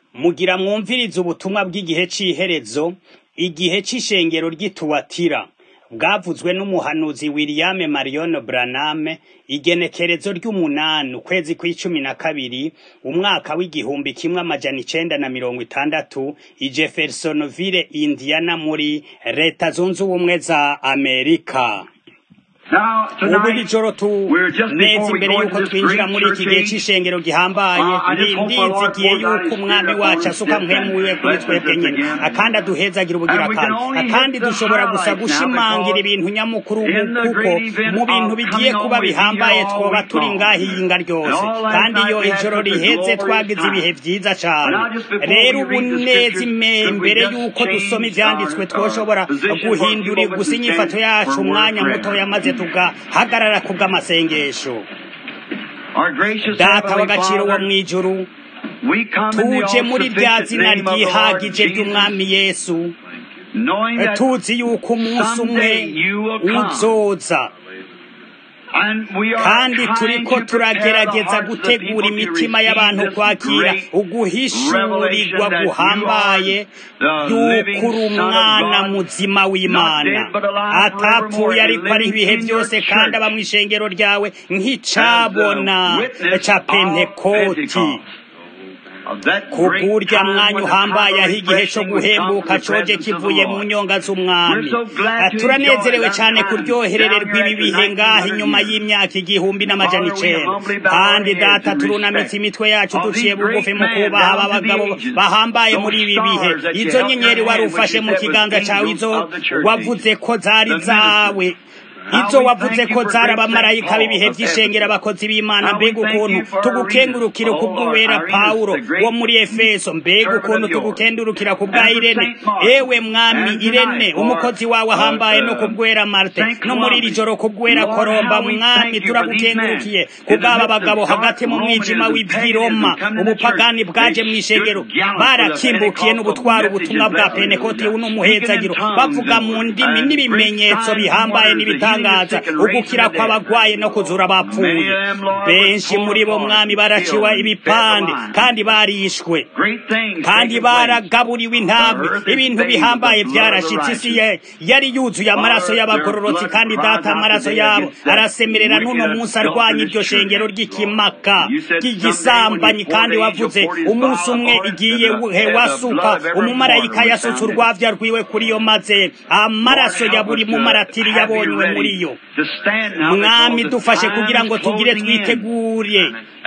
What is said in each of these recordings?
Mugira mwumvirize ubutumwa bw'igihe c'iherezo, igihe c'ishengero ry'Ituwatira, bwavuzwe n'umuhanuzi William Marion Branham, igenekerezo ry'umunani ukwezi kw'icumi na kabiri, umwaka w'igihumbi kimwe amajana icenda na mirongo itandatu, i Jeffersonville, Indiana, muri leta zunze ubumwe za Amerika. Ubu ijoro neza imbere yuko twinjira muri iki gihe c'ishengero gihambaye, ndizigiye yuko umwami wacu asuka mpwemu wiwe kuri twebwe nyene, akandi aduhezagira ubugira kandi dushobora gusa gushimangira ibintu nyamukuru, kuko mu bintu bigiye kuba bihambaye twoba turi ngaho iyinga ryose, kandi iyo ijoro riheze twagize ibihe vyiza cane. Rero ubu neza imbere yuko dusoma ivyanditswe twoshobora guhindura gusa inyifato yacu umwanya mutoya maze tugahagarara kubw'amasengesho. Data w'agaciro wo mw'ijuru, tuje muri rya zina ryihagije ry'umwami Yesu, tuzi yuko umunsi umwe uzoza, kandi turiko turagerageza gutegura imitima y'abantu kwakira uguhishurirwa guhambaye y'ukuri umwana muzima w'Imana atapfuye, ariko ari ibihe byose, kandi aba mw'ishengero ryawe nk'icabona ca Pentekoti. Kuburya mwanya uhambaye aho igihe co guhembuka coje kivuye mu nyonga z'umwami. Turanezerewe cane kuryoherererwa ibi bihe ngaho inyuma y'imyaka igihumbi n'amajana icenda, kandi data turunamitse imitwe yacu duciye bugufi mu kubaha aba bagabo bahambaye muri ibi bihe. Izo nyenyeri wari ufashe mu kiganza cawe, izo wavuze ko zari zawe, izo wavuze ko zari abamarayika b'ibihe vy'ishengero, abakozi b'Imana, mbega ukuntu tugukengurukira kubw'uwera Pawulo wo muri Efeso, mbega ukuntu tugukengurukira kubwa Irene, ewe mwami Irene umukozi wawe ahambaye, no kubw'uwera Marte, no muri iri joro kubw'uwera Koromba. Mwami turagukengurukiye kubw'aba bagabo hagati mu mwijima w'ivy'Iroma, ubupagani bwaje mw'ishengero, barakimbukiye n'ubutwara ubutumwa bwa Pentekoti n'umuhezagiro, bavuga mu ndimi n'ibimenyetso bihambaye n'ibitanga ugukira kw'abagwaye no kuzura abapfuye. Benshi muri bo mwami baraciwa ibipande, kandi barishwe, kandi baragaburiwe intambwe. Ibintu bihambaye vyarashitse, isi yari yuzuye amaraso y'abagororotsi, kandi data amaraso yabo arasemerera n'uno munsi arwanya iryo shengero ry'ikimaka ry'igisambanyi. Kandi wavuze umunsi umwe igiye wasuka umumarayika yasutse urwavya rwiwe kuri yo, maze amaraso ya buri mumaratiri yabonywe muri yo. Mwami dufashe kugira ngo tugire twiteguriye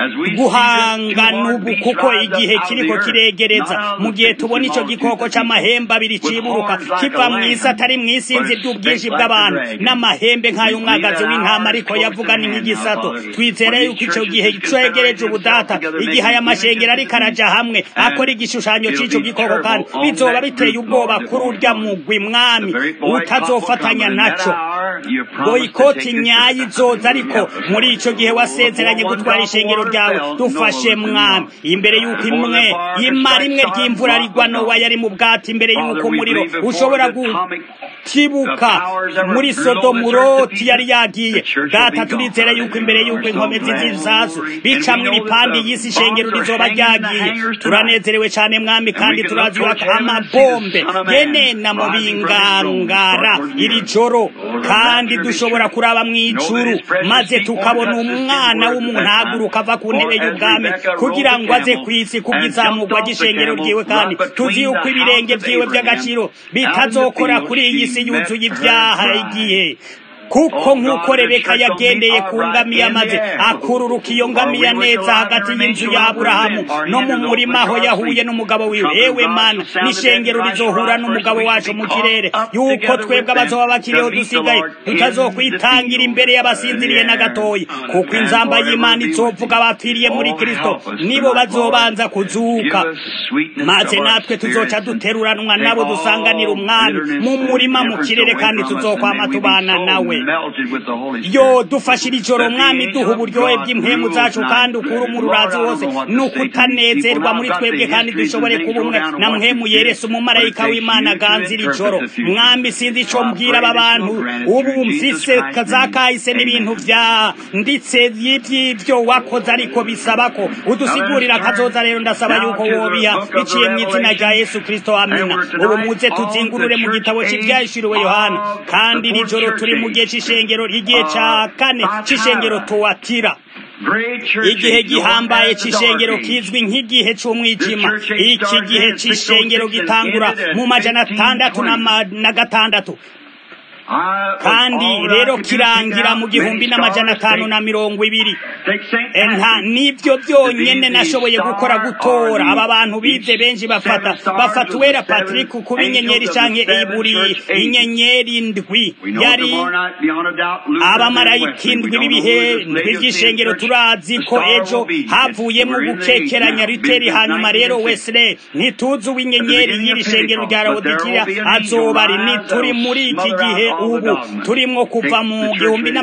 guhangana ubu, kuko igihe kiriko kiregereza. Mu gihe tubona ico gikoko c'amahembe abiri ciburuka kiva mw'isi, atari mw'isinzi ry'ubwinshi bw'abantu, n'amahembe nk'ay'umwagazi w'intama, ariko yavugana nk'igisato, twizera yuko ico gihe cegereje ubudata, igihe aya mashengero ariko araja hamwe akora igishushanyo c'ico gikoko, kandi bizoba biteye ubwoba kuri urya mugwi mwami utazofatanya naco. Boyikoti nyayo izoza, ariko muri ico gihe wasezeranye gutwara ishengero ryawe. Dufashe mwami, imbere yuko imara imwe ry'imvura rigwa, Nowa yari mu bwati imbere yuko umuriro ushobora gutibuka muri Sodomu, Loti yari yagiye. Data turizera yuko imbere yuko inkomezi z'ibisasu bicamwo ibipande y'isi, ishengero rizoba ryagiye. Turanezerewe cane mwami, kandi turazi yuko amabombe yenena mu bingangara iri joro, kandi dushobora kuraba mw'ijuru maze tukabona umwana w'umuntu ahaguruka ava ku ntebe y'ubwami kugira ngo aze kw'isi kubw'izamurwa ry'ishengero ryiwe, kandi tuzi yuko ibirenge vyiwe vy'agaciro bitazokora kuri iyi si yuzuye ivyaha igihe, kuko nk'uko Rebeka yagendeye ku ngamiya maze akururuka iyo ngamiya neza hagati y'inzu ya Aburahamu no mu murima aho yahuye n'umugabo wiwe. Ewe Mana, n'ishengero rizohura n'umugabo wacu mu kirere, yuko twebwe abazoba bakiriho dusigaye tutazokwitangira imbere y'abasinziriye na gatoyi, kuko inzamba y'Imana izovuga abapfiriye muri Kristo nibo bazobanza kuzuka, maze natwe tuzoca duteruranwa nabo dusanganira umwami mu murima mu kirere, kandi tuzokwama tubana nawe. yo dufashira ijoro mwami duha uburyohe bw'impemu zacu kandi ukura umururazi wose n'ukutanezerwa muri twebwe kandi dushobore kuba umwe na mpemu yerese umumarayika w'Imana aganzira ijoro mwami sinzi ico mbwira aba bantu ubu mfise kazakahise n'ibintu nditse y'ivyo wakoze ariko bisaba ko udusigurira kazoza rero ndasaba yuko wobiha biciye mu izina rya Yesu Kristo amina ubu muze tuzingurure mu gitabo cy'ivyahishuriwe Yohana kandi iri joro turi mu gihe c'ishengero igihe ca kane c'ishengero Tuwatira igihe gihambaye c'ishengero kizwi nk'igihe c'umwijima iki gihe c'ishengero gitangura mu 606 kandi rero kirangira mu 1520 nivyo byonyene nashoboye gukora gutora aba bantu bize benshi bafata uwera Patrick kuba inyenyeri canke iburi inyenyeri ndwi yari abamarayika indwi b'ibihe by'ishengero turazi ko ejo havuyemo gukekeranya riteri hanyuma rero Wesley ntituzi uw'inyenyeri y'iri shengero rya Laodikiya azoba ari nituri muri iki gihe ubu turimwo kuva mu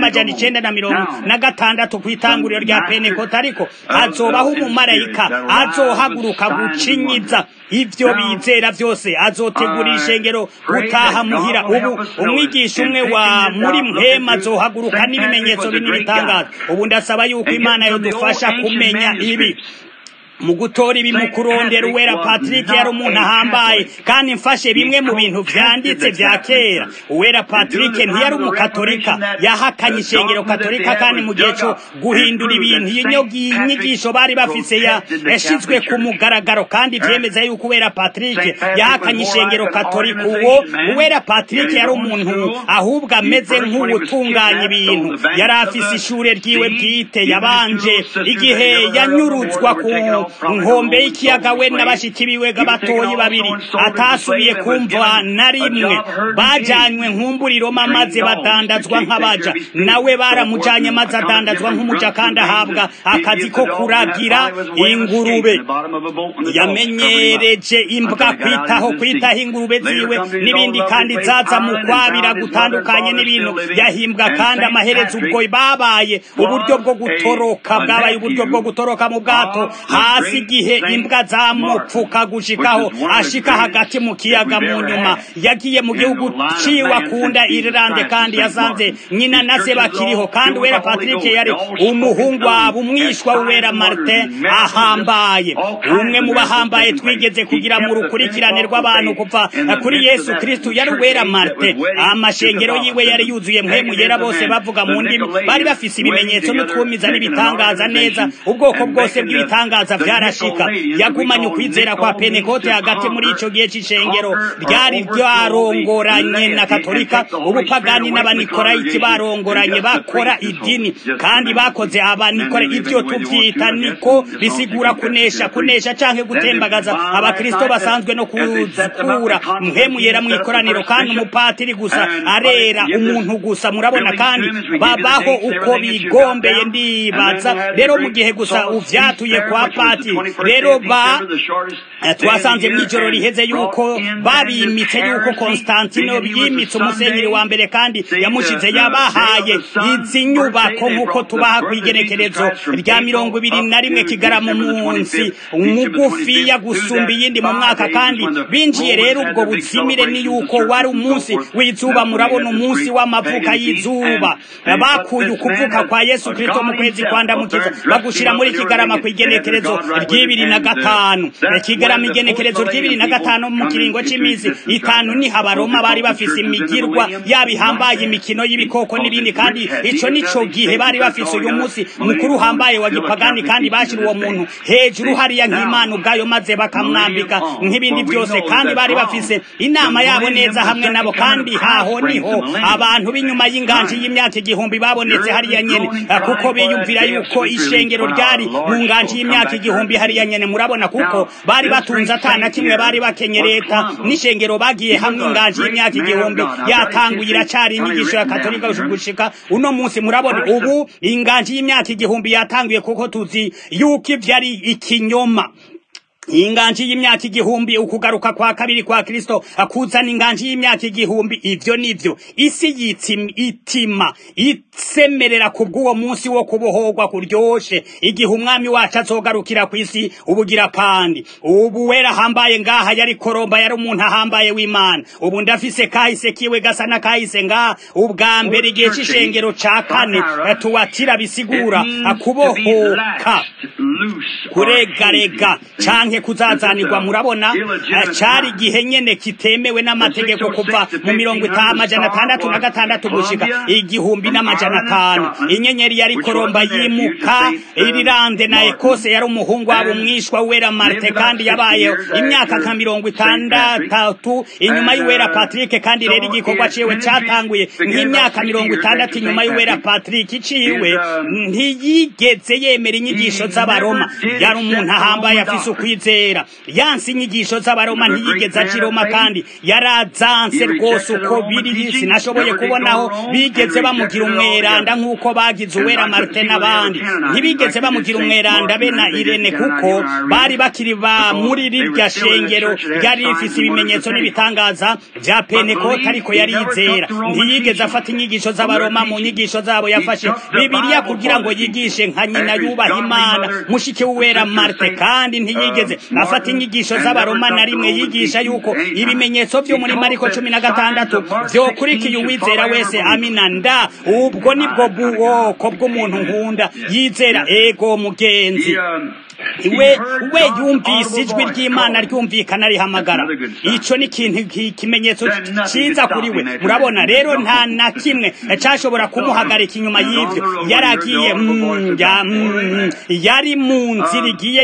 1960 kwitanguriro rya Pentecote ariko azobaho umumarayika azohaguruka gucinyiza ivyo bizera vyose azotegura ishengero gutaha muhira ubu umwigisha umwe wa muri mpema azohaguruka n'ibimenyetso binini bitangaza ubu ndasaba yuko Imana yodufasha kumenya ibi mu gutora ibi mu kurondera uwera Patrick yari umuntu ahambaye kandi mfashe bimwe mu bintu vyanditse vya kera uwera Patrick ntiyari umukatolika yahakanye ishengero katolika kandi mu gihe cyo guhindura ibintu inyigisho bari bafise yashizwe ku mugaragaro kandi vyemeza yuko uwera Patrick yahakanye ishengero katolika uwera Patrick yari umuntu ahubwo ameze nk'ubutunganya ibintu yari afise ishure ryiwe bwite yabanje igihe yanyuruzwa ku nkombe y'ikiyaga we n'abashiki biwe gabatoyi babiri atasubiye kumva na rimwe bajanywe nkumburiro maze badandazwa nk'abaja nawe baramujanye maze adandazwa nk'umuja kandi ahabwa akazi ko kuragira ingurube yamenyereje imbwa kwitaho ingurube ziwe n'ibindi kandi zaza mu kwabira gutandukanye n'ibintu yahimbwa kandi amaherezo ubwo babaye uburyo bwo gutoroka bwabaye uburyo bwo gutoroka mu bwato hasi igihe imbwa zamupfuka gushikaho ashika hagati mu kiyaga mu nyuma yagiye mu gihugu ciwe akunda Irlande kandi yasanze nyina na se bakiriho kandi uwera Patrick yari umuhungu wabo umwishwa uwera Martin ahambaye umwe mu bahambaye twigeze kugira mu rukurikirane rw'abantu kuva kuri Yesu Kristo yari uwera Martin amashengero yiwe yari yuzuye mpemu yera bose bavuga mu ndimi bari bafise ibimenyetso n'utwumiza n'ibitangaza neza ubwoko bwose bw'ibitangaza vyarashika yagumanye ukwizera kwa Pentecote hagati muri ico gihe c'ishengero ryari ryarongoranye na katolika ubupagani n'abanikolayiti barongoranye bakora idini kandi bakoze abanikora ivyo tuvyita niko bisigura kunesha canke gutembagaza abakristo basanzwe no kuzikura mpemu yera mu ikoraniro kandi umupatiri gusa arera umuntu gusa murabona kandi babaho uko bigombeye ndibaza rero mu gihe gusa uvyatuye kwa patiri rero twasanze mw'ijoro riheze yuko babimitse yuko Konstantino yimitse umusenyeri wa mbere kandi yamushize yabahaye izi nyubako nk'uko tubaha kwigenekerezo rya 21 Kigarama munsi umugufi ya gusumba iyindi mu mwaka kandi binjiye rero ubwo buzimire ni yuko wari umunsi w'izuba murabona umunsi w'amavuka y'izuba bakuye ukuvuka kwa Yesu Kristo mu kwezi kwandamukiza bagushira muri Kigarama kwigenekerezo ry'25 Kigarama igenekerezo ry'25 mu kiringo c'imizi 5 ni Abaroma bari bafise imigirwa yabihambaye imikino y'ibikoko n'ibindi kandi ico nico gihe bari bafise uyu munsi mukuru hambaye wa gipagani kandi bashira uwo muntu hejuru hariya nk'Imana ubwayo maze bakamwambika nk'ibindi byose kandi bari bafise inama yabo neza hamwe nabo kandi haho niho abantu b'inyuma y'inganji y'imyaka 1000 babonetse hariya nyene kuko biyumvira yuko ishengero ryari mu nganji y'imyaka 1000 hariya nyene murabona kuko bari batunze atana kimwe bari bakenye leta n'ishengero bagiye hamwe inganji y'imyaka 1000 yatanguye iracari inyigisho ya katolika gushika uno munsi murabona ubu inganji y'imyaka 1000 yatanguye kuko tuzi yuko ivyari ikinyoma inganji y'imyaka igihumbi, ukugaruka kwa kabiri kwa Kristo akuzana inganji y'imyaka igihumbi. Ivyo nivyo isi itima itsemerera kubw'uwo munsi wo kubohorwa kuryoshe, igihe umwami wacu azogarukira ku isi ubugira kandi. Ubu wera hambaye ngaha yari Koromba, yari umuntu ahambaye w'Imana. Ubu ndafise kahise kiwe gasa na kahise ngaha. Ubwa mbere igihe c'ishengero ca kane Tuwatira bisigura kubohoka, kuregarega canke kuzazanirwa. Murabona cari igihe nyene kitemewe n'amategeko kuva mu 666 gushika 1500. Inyenyeri yari Koromba yimuka Irilande na Ekose, yari umuhungu wabo mwishwa wera Marte, kandi yabaye imyaka nka 63 inyuma y'uwera Patrick. Kandi rero igikorwa ciwe catanguye nk'imyaka 60 inyuma y'uwera Patrick. Iciwe ntiyigeze yemera inyigisho z'Abaroma, yari umuntu ahambaye afise ukwizera. Yansi inyigisho z'Abaroma ntiyigeze aciroma, kandi yarazanse rwose uko biri. Sinashoboye kubonaho bigeze bamugira umweranda nk'uko bagize uwera Martin n'abandi. Ntibigeze bamugira umweranda be na Irene, kuko bari bakiri ba muri rirya shengero ryari rifise ibimenyetso n'ibitangaza vya Pentekote, ariko yarizera. Ntiyigeze afata inyigisho z'Abaroma mu nyigisho zabo. Yafashe Bibiliya kugira ngo yigishe nka nyina yubaha Imana, mushiki w'uwera Marte, kandi ntiyigeze afata inyigisho z'Abaroma na rimwe. Yigisha yuko ibimenyetso vyo muri Mariko 16 vyokurikiye uwizera wese. Amina. Nda ubwo nibwo bwoko bw'umuntu nkunda yizera. Ego mugenzi, we yumvise ijwi ry'Imana ryumvikana rihamagara. Ico ni ikintu kimenyetso ciza kuri we. Murabona rero nta na kimwe cashobora kumuhagarika inyuma y'ivyo. Yaragiye yari mu nzira igiye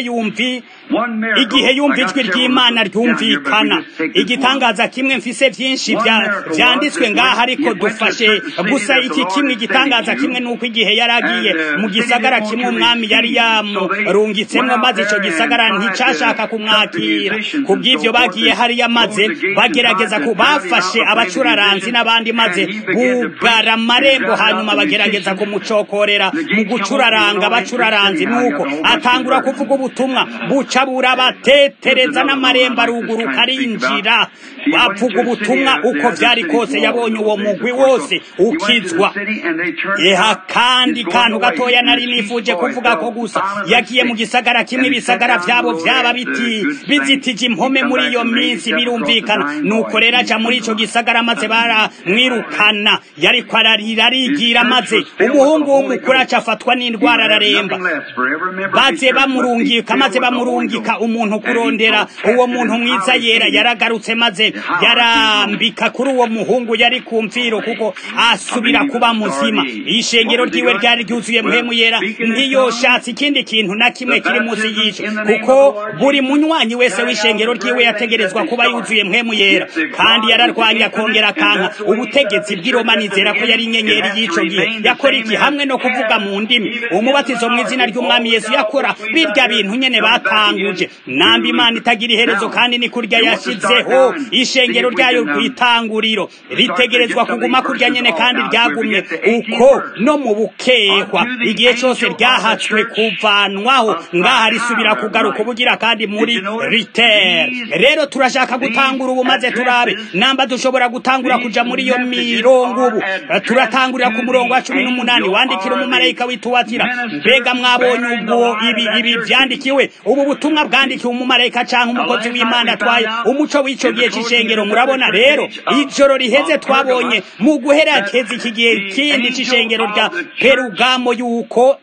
igihe yumva ijwi ry'Imana ryumvikana. Igitangaza kimwe, mfise vyinshi vyanditswe ngaha, ariko dufashe gusa iki kimwe. Igitangaza kimwe nuko igihe yaragiye mu gisagara kimwe umwami yari yamurungitsemwo, maze ico gisagara nticashaka kumwakira. Kubw'ivyo bagiye hariya, maze bagerageza bafashe abacuraranzi n'abandi, maze bugara amarembo, hanyuma bagerageza kumucokorera mu gucuraranga abacuraranzi. Nuko atangura kuvuga ubutumwa, bucabura batetereza n'amarembo aruguruka arinjira. Bavuga ubutumwa uko vyari kose. Yabonye uwo mugwi wose ukizwa. Kandi kantu gatoya nari nifuje kuvuga ko gusa yagiye mu gisagara kimwe. Ibisagara vyabo vyaba bizitije impome muri iyo minsi, birumvikana. Nuko rero aja muri ico gisagara, maze baramwirukana. Yariko ararira arigira, maze umuhungu w'umukuru aca afatwa n'indwara araremba. Baze bamurungika umuntu kurondera uwo muntu mwiza yera. Yaragarutse, maze yarambika kuri uwo muhungu yari ku mfiro, kuko asubira kuba muzima. Ishengero ryiwe ryari ryuzuye mpemu yera. Ntiyoshatse ikindi kintu na kimwe kiri musi y'ico, kuko buri munywanyi wese w'ishengero ryiwe yategerezwa kuba yuzuye mpemu yera. Kandi yararwanya kongera kanka ubutegetsi bw'Iroma. Nizera ko yari inyenyeri y'ico gihe. Yakora iki? Hamwe no kuvuga mu ndimi, umubatizo mu izina ry'umwami Yesu. Yakora birya bintu nyene batanguje. Namba Imana itagira iherezo, kandi ni kurya yashizeho ishengero ryayo kwitanguriro. Ritegerezwa kuguma kurya nyene, kandi ryagumye uko no mu bukehwa. Igihe cyose ryahatswe kuvanwaho, ngaha risubira kugaruka ubugira kandi muri Ritter. Rero turashaka gutangura ubu, maze turabe namba dushobora gutangura kuja muri iyo mirongo. Ubu turatangurira ku murongo wa 18. Wandikira umumarayika w'Ituwatira. Mbega mwabonye ubwo ibi vyandikiwe? Ubu butumwa bwandikiwe umumarayika canke umukozi w'Imana atwaye umuco w'ico gihe c'ishengero. Murabona rero, ijoro riheze twabonye mu guherakeza iki gihe kindi c'ishengero rya Perugamo yuko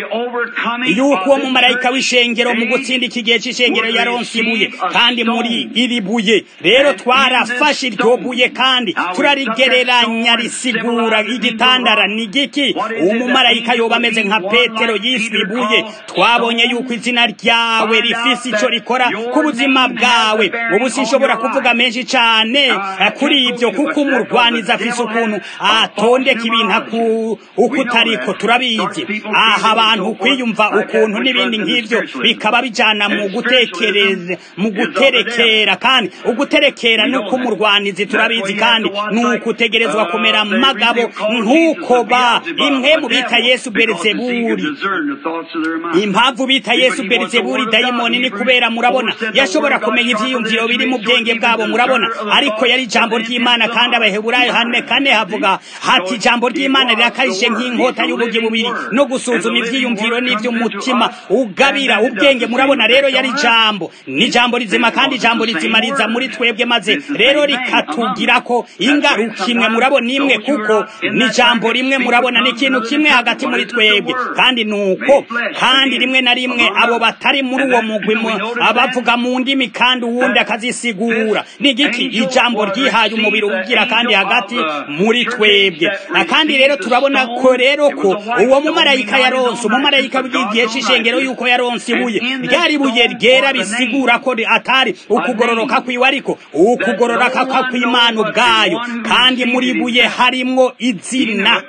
uwo mumarayika w'ishengero mu gutsinda iki gihe c'ishengero yaronse ibuye, kandi muri iri buye rero twarafashe iryo buye kandi turarigereranya. Risigura igitandara ni giki? Umumarayika yoba ameze nka Petero yiswe ibuye. Twabonye yuko izina ryawe rifise ico rikora ku buzima bwawe. Ubu sinshobora kuvuga menshi cane kuri ivyo, kuko umurwaniza afise ukuntu atondeka ibintu uko utariko. Turabizi aha abantu kwiyumva ukuntu n'ibindi nk'ivyo bikaba bijana mu guterekera kandi uguterekera nuko umurwanizi turabizi kandi nuko utegerezwa kumera magabo nkuko ba imwe mu bita Yesu Beelzebuli. Impamvu bita Yesu Beelzebuli dayimoni ni kubera murabona yashobora kumenya ivyiyumviro biri mu bwenge bwabo murabona, ariko yari ijambo ry'Imana kandi Abaheburayo 4:4 havuga hati ijambo ry'Imana rirakarije nk'inkota y'ubugi bubiri no gusuzuma ivyiyumviro n'ivy'umutima ugabira ubwenge murabona. Rero yari ijambo ni ijambo rizima kandi ijambo rizima riza muri twebwe maze rero rikatugira ko ingaruka imwe murabona imwe kuko ni ijambo rimwe murabona, ni ikintu kimwe hagati muri twebwe kandi nuko kandi rimwe na rimwe abo batari muri uwo mugwi abavuga mu ndimi kandi uwundi akazisigura ni igiki ijambo ryihaye umubiri ugira kandi hagati muri twebwe. Kandi rero turabona ko rero ko uwo mumarayika yaronse umumarayika w'igihe c'ishengero yuko yaronse ibuye ryari ibuye ryera bisigura ko atari ukugororoka kwiwe ariko ukugororoka kw'Imana ubwayo, kandi muri buye harimwo izina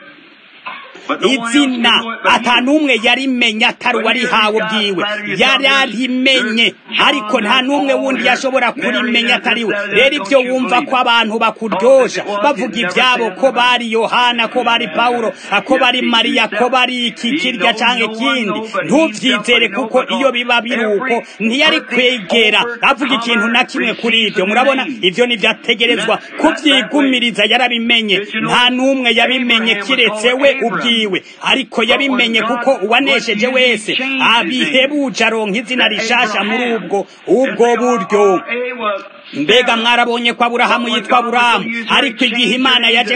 atanumwe yarimenya atari warihawe bwiwe yararimenye, ariko nta numwe wundi yashobora kurimenya atariwe. Rero ivyo wumva ko abantu bakuryosha bavuga ivyabo ko bari Yohana, ko bari Paulo, ko bari Mariya, ko bari iki kirya canke kindi, ntuvyizere kuko iyo biba biruko ntiyari kwegera avuga ikintu na kimwe kuri ivyo murabona. Ivyo ni vyategerezwa kuvyigumiriza, yarabimenye, nta numwe yabimenye kiretse we ubwiwe, ariko yabimenye kuko uwanesheje wese abihebuje aronka izina rishasha muri ubwo buryo. Mbega mwarabonye ko Aburahamu yitwa Aburahamu, ariko igihe Imana yaje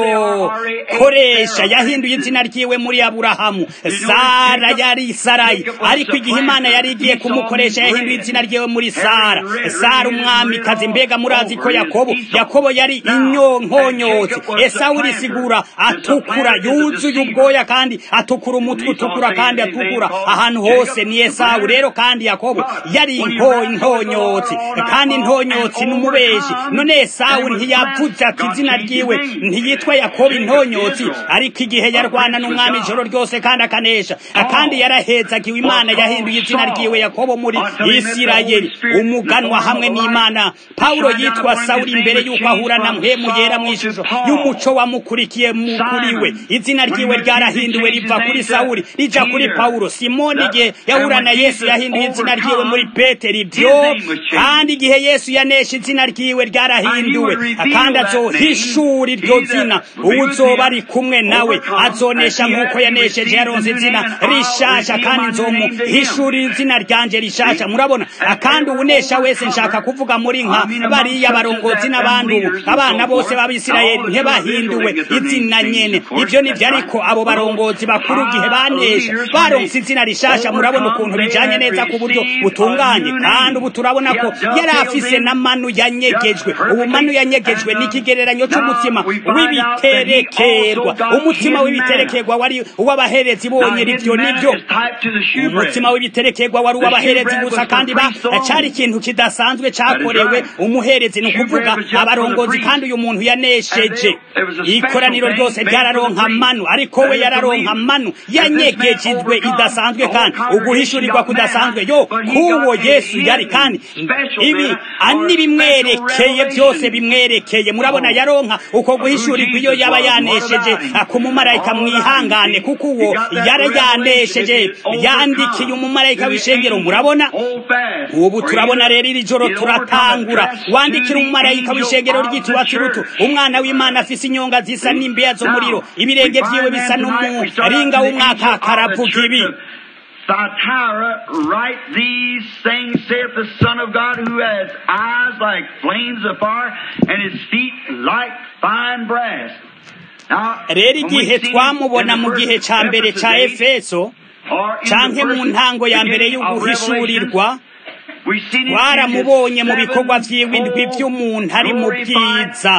kumukoresha yahinduye izina ryiwe muri Aburahamu. Sara yari Sarayi, ariko igihe Imana yari igiye kumukoresha yahinduye izina ryiwe muri Sara. Sara umwamikazi. Mbega murazi ko Yakobo yari inkonyotsi, Esawu risigura atukura, yuzuye ubwoya kandi atukura umutwe utukura kandi atukura ahantu hose ni Esawu. Rero kandi Yakobo yari inkonyotsi kandi inkonyotsi n'umubeshi. None Esawu ntiyavuze ati izina ryiwe ntiyitwa Yakobo intonyotsi, ariko igihe yarwana n'umwami ijoro ryose kandi akanesha kandi yarahezagiwe, Imana yahinduye izina ryiwe Yakobo muri Isirayeli, umuganwa hamwe n'Imana. Paulo yitwa Sawuli imbere yuko ahura na mpemu yera mw'ishusho y'umuco wamukurikiye kuri we. Izina ryiwe ryarahinduwe riva kuri Sawuli rija kuri Paulo. Simoni igihe yahura na Yesu yahinduye izina ryiwe muri Petero. Ibyo kandi igihe Yesu yanesha izina ryiwe ryarahinduwe kandi azohishura iryo zina uzoba ari kumwe nawe, azonesha nk'uko yanesheje yaronse izina rishasha kandi nzomuhishura izina ryanje rishasha murabona. Kandi uwunesha wese nshaka kuvuga muri nka bariya barongozi n'abandi ubu abana bose b'Abisirayeli ntibahinduwe izina nyene. Ivyo nivyo ariko abo barongozi bakuru gihe banesha baronse izina rishasha murabona ukuntu bijanye neza ku buryo butunganye. Kandi ubu turabona ko yari afise na manu yanyegejwe. Ubu manu yanyegejwe ni ikigereranyo c'umutima w'ibiterekerwa. Umutima w'ibiterekerwa wari uw'abaherezi bonyene. Ivyo nivyo umutima w'ibiterekerwa wari uw'abaherezi gusa kandi cari ikintu kidasanzwe cakorewe umuherezi, ni ukuvuga abarongozi. Kandi uyu muntu yanesheje ikoraniro ryose ryararonka manu, ariko we yararonka manu yanyegejejwe idasanzwe kandi uguhishurirwa kudasanzwe kuwo Yesu yari. kandi ibi anibimwerekeye byose bimwerekeye murabona. yaronka uko guhishurirwa iyo yaba yanesheje ku mumarayika mwihangane, kuko uwo yari yanesheje yandikiye umumarayika w'ishengero murabona. ubu turabona rero iri joro turatangura wandikira umumarayika w'ishengero ryitwa Tirutu, umwana w'Imana afise inyonga zisa n'imbeya z'umuriro, ibirenge vyiwe bisa n'umuringa w'umwaka. Karavuga ibi: Thyatira, write these things, saith the Son of God, who has eyes like flames of fire and his feet like fine brass. Rero igihe twamubona mu gihe ca mbere ca Efeso canke mu ntango ya mbere y'uguhishurirwa, twaramubonye mu bikorwa vyiwe indwi vy'umuntu ari mu bwiza,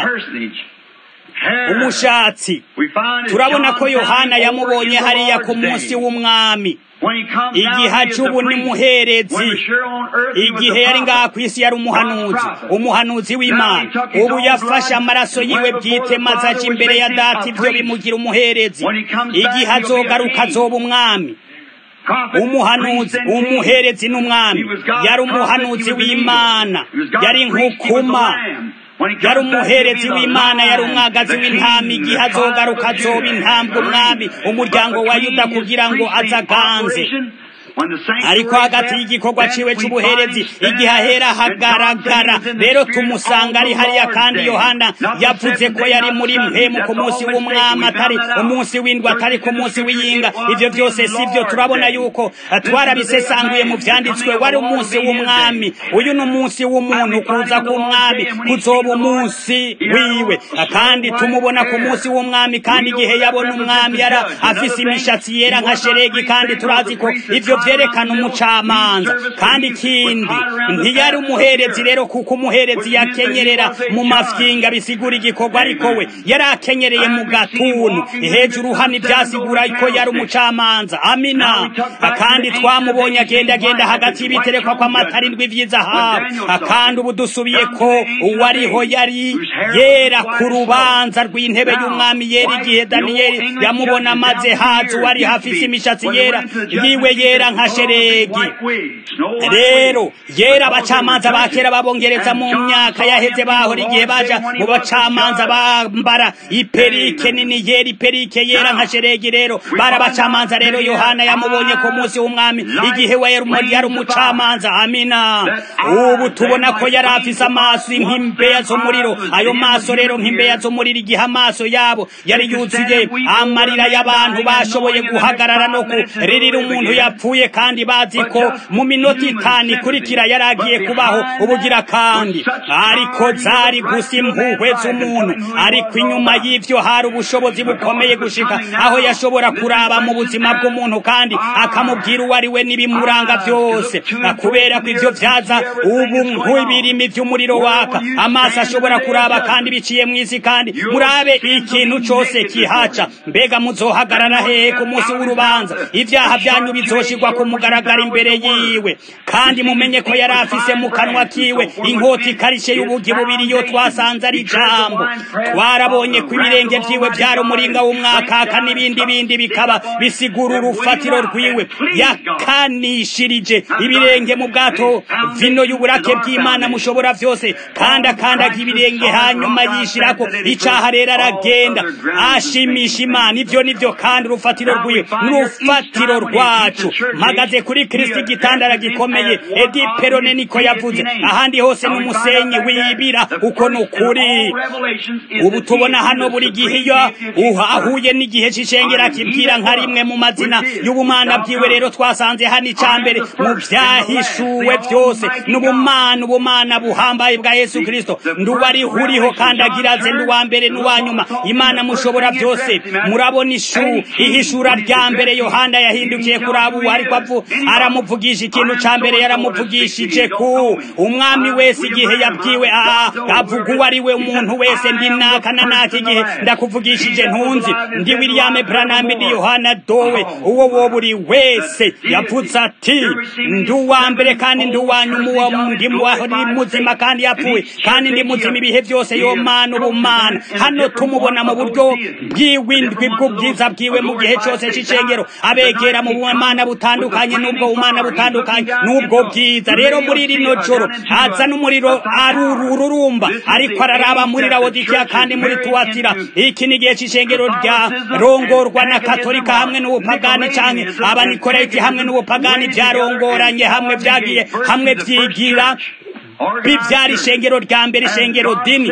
umushatsi. Turabona ko Yohana yamubonye hariya ku munsi w'umwami igihe acubu ni muherezi. Igihe yari ngaha kw'isi yari umuhanuzi w'Imana. ubu yafashe amaraso yiwe bwite maze aca imbere ya Data, ivyo bimugira umuherezi. Igihe azogaruka azoba umwami. umuhanuzi, umuherezi n'umwami. Yari umuhanuzi w'Imana, yari nk'ukuma, yari umuherezi w'Imana, yari umwagazi w'intama. Igihe azogaruka azoba intambwe umwami umuryango wa Yuda kugira ngo azaganze. Ariko hagati y'igikorwa ciwe c'ubuherezi igihe ahera hagaragara rero tumusanga ari hariya, kandi Yohana yavuze ko yari muri mpemu ku munsi w'umwami, atari umunsi w'indwi, atari ku munsi w'iyinga. Ivyo vyose sivyo. Turabona yuko twarabisesanguye mu vyanditswe, wari umunsi w'umwami. Uyu ni umunsi w'umuntu, kuza k'umwami kuzoba umunsi wiwe, kandi tumubona ku munsi w'umwami. Kandi igihe yabona umwami yari afise imishatsi yera nka sheregi, kandi turazi ko ivyo vyerekana umucamanza. Kandi ikindi, ntiyari umuherezi rero, kuko umuherezi yakenyerera mu mafyinga bisigura igikorwa, ariko we yari akenyereye mu gatuntu hejuru. Hano ibyasigura ko yari umucamanza. Amina. Kandi twamubonye agenda hagati y'ibiterekwa kw'amatara indwi vy'izahabu. Kandi ubu dusubiye ko uwariho yari yera ku rubanza rw'intebe y'umwami yera. Igihe Daniyeli yamubona maze haza uwari hafise imishatsi yera yiwe yera nka sheregi. Rero yera abacamanza ba kera babongereza mu myaka yaheze bahora igihe baja mu bacamanza bambara iperike nini yera, iperike yera nka sheregi. Rero bara abacamanza. Rero Yohana yamubonye ku munsi w'umwami igihe we yari umucamanza. Amina. Ubu tubona ko yari afise amaso nk'imbeya z'umuriro. Ayo maso rero nk'imbeya z'umuriro, igihe amaso yabo yari yuzuye amarira y'abantu bashoboye guhagarara no kuririra umuntu yapfuye, kandi bazi ko mu minota 5 ikurikira yari agiye kubaho ubugira kandi. Ariko zari gusa impuhwe z'umuntu, ariko inyuma y'ivyo hari ubushobozi bukomeye gushika aho yashobora kuraba mu buzima bw'umuntu kandi akamubwira uwo ari we n'ibimuranga vyose. Kubera ko ivyo vyaza ubu nk'ibirimi vy'umuriro waka, amaso ashobora kuraba kandi biciye mw'isi. Kandi murabe ikintu cose kihaca. Mbega muzohagarara hehe ku munsi w'urubanza? Ivyaha vyanyu bizoshirwa ku mugaragaro imbere yiwe. Kandi mumenye ko yari afise mu kanwa kiwe inkota ikarishe y'ubugi bubiri. Yo twasanze ari ijambo. Twarabonye ko ibirenge vyiwe vyari umuringa w'umwakaka, n'ibindi bikaba bisigura urufatiro rwiwe. Yakanishirije ibirenge mu bwato vino y'uburake bw'Imana mushobora vyose, kandi akandaga ibirenge hanyuma yishirako icaha. Rero aragenda ashimisha Imana. Ivyo nivyo kandi urufatiro rwiwe n'urufatiro rwacu. Mpagaze kuri Kristo igitandara gikomeye. Edi Perone niko yavuze. Ahandi hose n'umusenyi wibira. Uko nukuri ubu tubona hano buri gihe iyo ahuye n'igihe c'ishengera kibwira nka rimwe mu mazina y'ubumana bwiwe. Rero twasanze hano icambere mu vyahishuwe vyose n'ubumana buhambaye bwa Yesu Kristo. Nduwari huriho kandi agiraze nduwa mbere n'uwa nyuma, Imana mushobora vyose. Murabona ihishura rya mbere Yohana yahindukiye kuri abo, ariko aramuvugisha ikintu ca mbere yaramuvugishije ku umwami wese igihe yabwiwe avuga uwo ari we umuntu wese. Ndi naka na naka igihe ndakuvugishije ntunzi. Ndi William Branham, ndi Yohana Dowe. Uwo wo buri wese yavuze ati ndi uwa mbere kandi ndi uwa nyuma, ndi muzima kandi yapfuye kandi ndi muzima ibihe vyose. Yo Mana ubumana hano tumubona mu buryo bw'indwi bw'ubwiza bwiwe mu gihe cyose c'icengero. Abegera mu bumana butandukanye n'ubwo bumana butandukanye n'ubwo bwiza. Rero muri rino joro haza n'umuriro arururumba, ariko araraba muri Laodikia kandi muri Tuatira. Iki ni gihe c'icengero rya rongorwa na Katolika hamwe n'ubupagani, canke Abanikolayiti hamwe n'ubupagani vyarongoranye hamwe, vyagiye hamwe vyigira bivyara ishengero rya mbere, ishengero dini.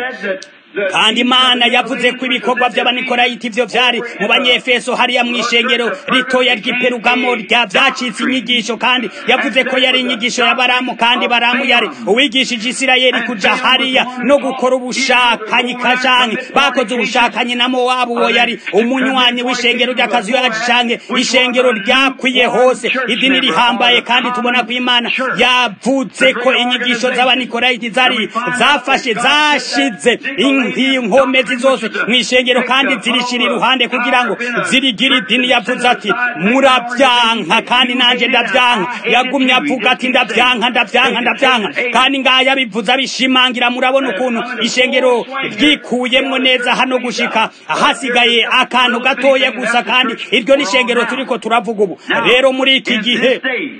Kandi Imana yavuze ko ibikorwa by'Abanikolayiti ivyo vyari mu Banyefeso hariya mw'ishengero ritoya ry'Iperugamo vyacitse inyigisho, kandi yavuze ko yari inyigisho ya Baramu, kandi Baramu yari uwigishije Isirayeli kuja hariya no gukora ubushakanyi kajanke. Bakoze ubushakanyi na Mowabu, uwo yari umunywanyi w'ishengero ry'akazuyaji canke ishengero ryakwiye hose, idini rihambaye. Kandi tubona ko Imana yavuze ko inyigisho z'Abanikolayiti zari zafashe zashize inkomezi zose mw'ishengero kandi zirishira iruhande kugira ngo zirigire idini. Yavuze ati murabyanka kandi nanje ndabyanka. Yagumye avuga ati ndabyanka kandi ngaya bivuze abishimangira. Murabona ukuntu ishengero ryikuyemwo neza hano gushika hasigaye akantu gatoya gusa, kandi iryo n'ishengero turiko turavuga ubu. Rero muri iki gihe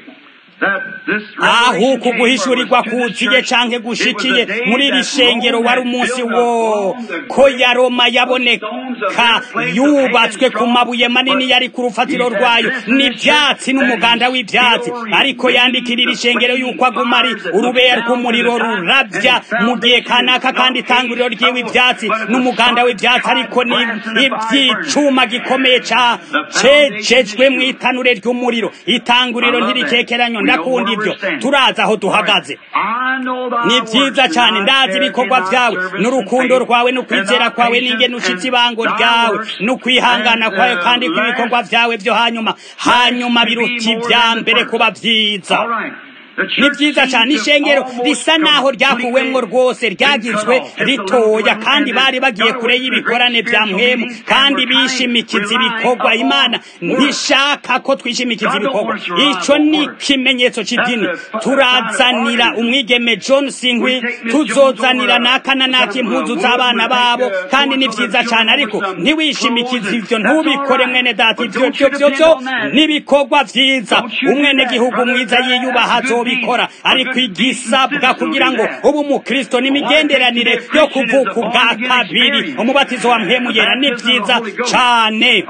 aho kuguhishurirwa kuziye canke gushikiye muri iri shengero wari umunsi wo ko ya Roma yaboneka yubatswe ku mabuye manini yari ku rufatiro rwayo n'ivyatsi n'umuganda w'ivyatsi, ariko yandikira iri shengero yuko aguma ari urubeya rw'umuriro ruravya mu gihe kanaka, kandi itanguriro ry'iwe ivyatsi n'umuganda w'ivyatsi, ariko ni ivy'icuma gikomeye cejejwe mw'itanure ry'umuriro. Itanguriro ntirikekeranywa. Ndakunda ivyo, turaza aho duhagaze. Ni vyiza cyane, ndazi ibikorwa vyawe n'urukundo rwawe n'ukwizera kwawe n'ingene ushitse ibango ryawe n'ukwihangana kwawe, kandi ibikorwa vyawe vyo hanyuma biruta ivya mbere kuba vyiza. Ni vyiza cyane. Ishengero risa naho ryakuwemwo rwose, ryagizwe ritoya, kandi bari bagiye kure y'ibikorane vya mpwemu, kandi bishimikiza ibikorwa. Imana ntishaka ko twishimikiza ibikorwa. Ico ni kimenyetso c'idini. Turazanira umwigeme John Singwi, tuzozanira nakana naki impuzu z'abana babo, kandi ni vyiza cyane, ariko ntiwishimikiza ivyo, ntubikore mwene data. Ivyo n'ibikorwa vyiza. Umwene gihugu mwiza yiyubaha bikora, ariko igisabwa kugira ngo ubu umukristo n'imigenderanire yo kuvuka ubwa kabiri, umubatizo wa mpwemu yera. Ni vyiza cane.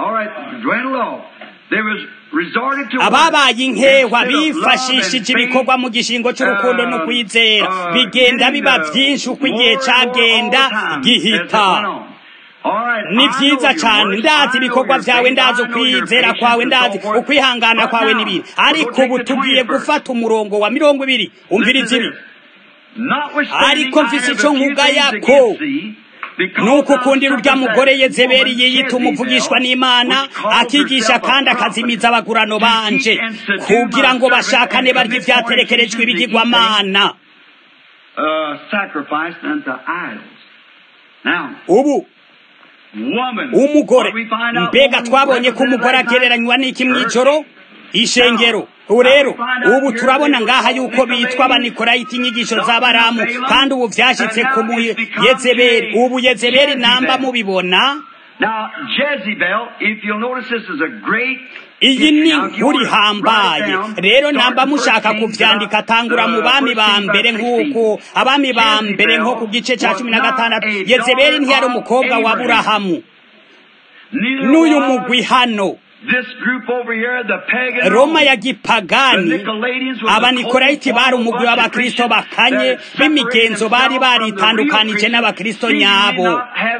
Ababaye inkewa bifashishije ibikorwa mu gishingo cy'urukundo no kwizera, bigenda biba vyinshi uko igihe cagenda gihita. Ni vyiza cyane. Ndazi ibikorwa vyawe, ndazi ukwizera kwawe, ndazi ukwihangana kwawe n'ibindi, ariko ubu tugiye gufata umurongo wa 20. Umviriza ibi. Ariko mfise ico nkugayako, nuko ukundira urya mugore Yezebeli yiyita umuvugishwa n'Imana, akigisha kandi akazimiza abagurano banje kugira ngo bashakane barya ivyaterekerejwe ibigirwamana. Ubu umugore, mbega twabonye ko umugore agereranywa n'iki mw'ijoro? Ishengero. Rero ubu turabona ngaha yuko bitwa abanikolayiti, inyigisho za Baramu, kandi ubu vyashitse ku Yezebeli. Ubu Yezebeli namba mubibona. Iyi ni nkuru ihambaye. Rero namba mushaka kuvyandika, tangura mu bami ba mbere, nk'uko abami ba mbere nko ku gice ca 16. Yezebeli ntiyari umukobwa wa Aburahamu. N'uyu mugwi hano Roma ya gipagani, abanikolayiti bari umugwi w'abakristo bakanye b'imigenzo, bari baritandukanije n'abakristo nyabo.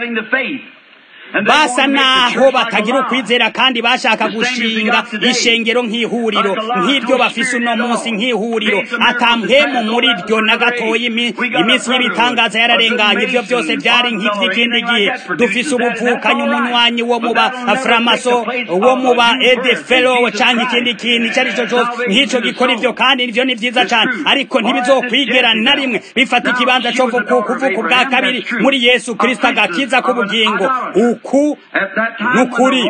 Basa naho batagira ukwizera, kandi bashaka gushinga ishengero nk'ihuriro nk'iryo bafise uno munsi, nk'ihuriro atampwemu muri ryo na gatoya. Iminsi y'ibitangaza yararenganye. Ivyo vyose vyari nk'ivy'ikindi gihe. Dufise ubuvukanyi, umunywanyi wo muba Framaso, wo muba Edefelo, canke ikindi kintu icyo arico cose nk'ico gikora ivyo, kandi ivyo ni vyiza cane, ariko ntibizokwigera na rimwe bifata ikibanza co kuvuka ubwa kabiri muri Yesu Kristo, agakiza k'ubugingo. Nukuri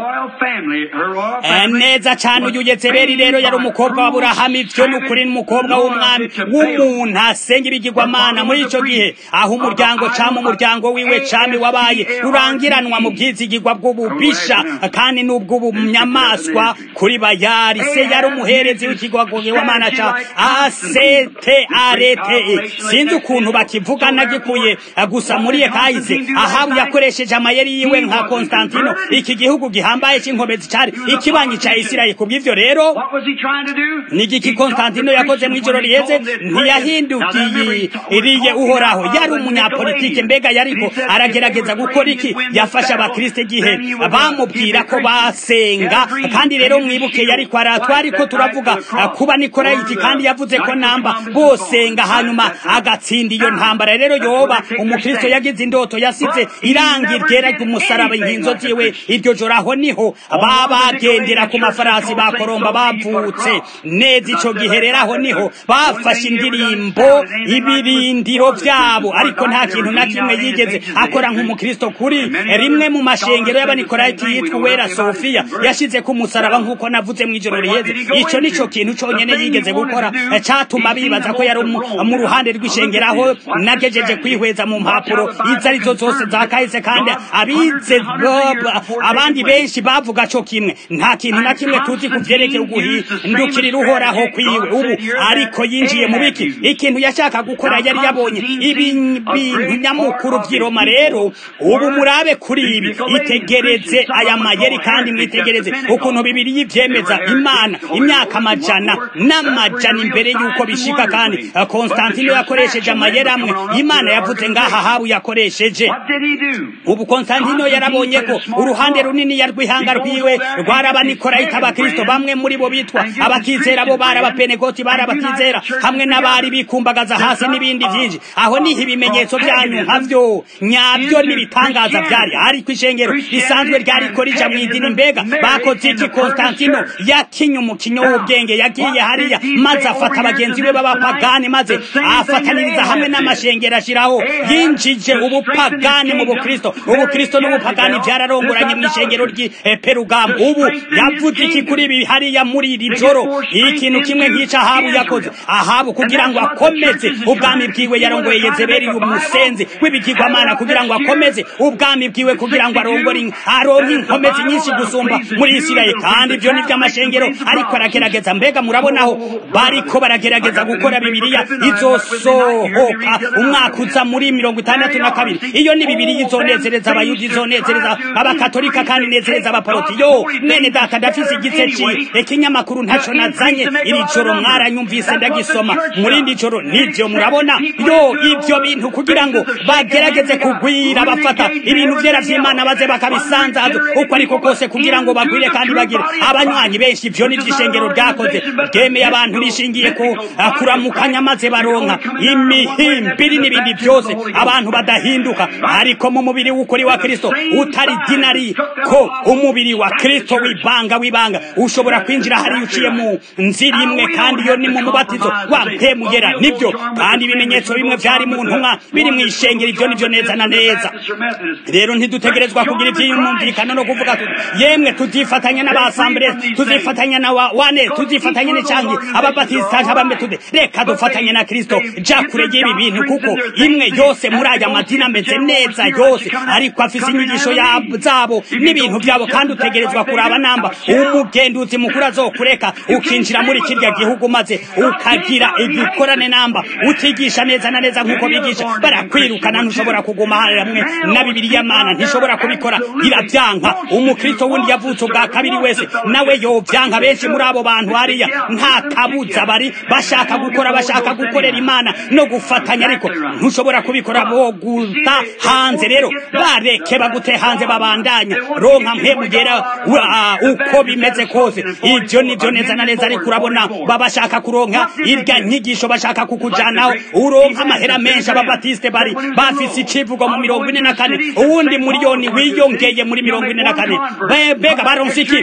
neza cyane. Uyu Yezebeli rero yari umukobwa wa Aburahamu. Ivyo nukuri, n'umukobwa w'umwami w'umuntu asenga ibigirwamana. Muri ico gihe aho umuryango cama, umuryango wiwe cami wabaye rurangiranwa mu byizigirwa bw'ububisha kandi n'ubw'ubunyamaswa kuri Bayali. Se yari umuherezi w'ikigwagoge w'Imana ca Asete Arete. Sinzi ukuntu bakivuga, nagikuye gusa muri kahise. Ahabu yakoresheje amayeri yiwe nka Konstantino, iki gihugu gihambaye c'inkomezi cari ikibanyi ca Isirayeli. Kubw'ivyo rero nigiki Konstantino yakoze mw'ijoro riheze? Ntiyahindukiriye Uhoraho. Yari umunyapolitike. Mbega yariko aragerageza gukora iki? Yafasha abakristo igihe bamubwira ko basenga, kandi rero mwibuke yariko aratwariko turavuga kuba Nikolayiti, kandi yavuze ko namba bosenga hanyuma agatsinda iyo ntambara. Rero yoba umukristo yagize indoto, yasize irangi ryera ry'umusaraba kuraba inkinzo ziwe iryo joro aho niho babagendera ku mafarasi bakoromba bavutse neza ico gihe rero aho niho bafashe indirimbo ibirindiro vyabo ariko nta kintu na kimwe yigeze akora nk'umukristo kuri rimwe mu mashengero y'abanikorayiti yitwa Uwera Sofiya yashize ku musaraba nk'uko navuze mw'ijoro riheze ico nico kintu conyene yigeze gukora catuma bibaza ko yari mu ruhande rw'ishengero aho nagejeje kwihweza mu mpapuro izo arizo zose zakahise kandi abize abandi benshi bavuga co kimwe nta kintu na kimwe tuzi kuvyerekeye uguhindukirira uhoraho kwiwe ubu ariko yinjiye mu biki ikintu yashaka gukora yari yabonye ibintu nyamukuru vy'Iroma rero ubu murabe kuri ibi itegereze aya mayeri kandi mwitegereze ukuntu Bibiliya ivyemeza Imana imyaka amajana n'amajana imbere yuko bishika kandi Konstantino yakoresheje amayeri amwe Imana yavuze ngaha Ahabu yakoresheje ubu Konstantino yarabonye ko uruhande runini yarwihanga rwiwe rwarabanikolayita abakristo bamwe muri bo bitwa abakizera bo barabapenegoti barabatizera hamwe n'abari bikumbagaza hasi n'ibindi vyinshi aho niho ibimenyetso byanyu nkavyo nyabyo n'ibitangaza vyari ariko ishengero risanzwe ryariko rija mw'idini mbega bakoze iki Konstantino yakinye umukinyo w'ubwenge yagiye hariya maze afata abagenzi be b'abapagani maze afataniriza hamwe n'amashengero ashiraho yinjije ubupagani mu ubukristo n'ubupagani vyararongoranye mw'ishengero ry'Perugamo ubu yavuze iki kuri ibi hariya muri iri joro ikintu kimwe nk'ica Ahabu yakoze Ahabu kugira ngo akomeze ubwami bwiwe yarongoye Yezebeli umusenzi w'ibigirwamana kugira ngo akomeze ubwami bwiwe kugira ngo aronke inkomezi nyinshi gusumba muri Isirayeli kandi ivyo ni vy'amashengero ariko aragerageza mbega murabonaho bariko baragerageza gukora Bibiliya izosohoka umwaka uza muri 62 iyo ni Bibiliya izonezereza abayuda izonezereza abakatolika kandi inezereza abaporoti mwene data ndafise igice ikinyamakuru ntaco nazanye iri joro mwaranyumvise ndagisoma muri ndi joro nivyo murabona ivyo bintu kugira ngo bagerageze kugwira bafata ibintu vyera vy'Imana baze bakabisanzaza uko ariko kose kugira ngo bagwire kandi bagire abanywanyi benshi ivyo ni vy'ishengero ryakoze bwemeye abantu rishingiye ko kuramukanya maze baronka imihimbiri n'ibindi byose abantu badahinduka ariko mu mubiri w'ukuri wa Kristo utari dinari ko umubiri wa Kristo wibanga ushobora kwinjira hari uciye mu nzira imwe kandi iyo ni mu mubatizo wa mpemugera nibyo kandi ibimenyetso bimwe vyari mu ntumwa biri mw'ishengero ivyo nivyo neza na neza rero ntidutegerezwa kugira ivy'umvikano no kuvuga yemwe tuzifatanya n'abasambure tuzifatanya na wane tuzifatanya n'icyangi ababatista abametode reka dufatanye na Kristo ja kurege ibi bintu kuko imwe yose muri aya madini ameze neza yose ariko afise inyigisho zabo n'ibintu byabo kandi utegerezwa kuraba namba umugenduzi mukuru azokureka ukinjira muri kirya gihugu maze ukagira igikorane namba utigisha neza na neza nkuko bigisha barakwirukana ntushobora kuguma hamwe na Bibiliya Mana ntishobora kubikora irabyanka umukristo wundi yavutse bwa kabiri wese nawe yovyanka benshi muri abo bantu hariya nta kabuza bari bashaka gukorera Imana no gufatanya ariko ntushobora kubikora bo guta hanze rero bareke bagute hanze babandanya ronka mpemugera uko bimeze kose ivyo nivyo neza na neza ariko urabona babashaka kuronka irya nyigisho bashaka kukujanaho uronka amahera menshi ababatiste bari bafise icivugo mu 44 uwundi miliyoni wiyongeye muri 44 bega baronse iki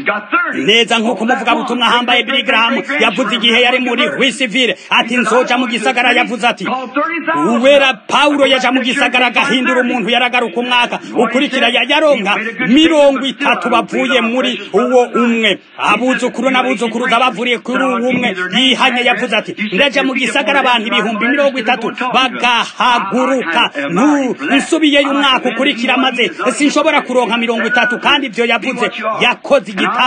neza nkuko muvuga butumwa hambaye Billy Graham yavuze igihe yari muri Louisville ati nzoja mu gisagara yavuze ati Uwera Paulo yaja mu gisagara gahindura umuntu yaragaruka umwaka ukurikira yaronka 30 bavuye muri uwo umwe abuzukuru n'abuzukuruza bavuriye kuri uwo umwe yihanye yavuze ati ndaja mu gisagara abantu ibihumbi 30 bagahaguruka nsubiye y'umwaka ukurikira maze sinshobora kuronka 30 kandi ivyo yavuze yakoze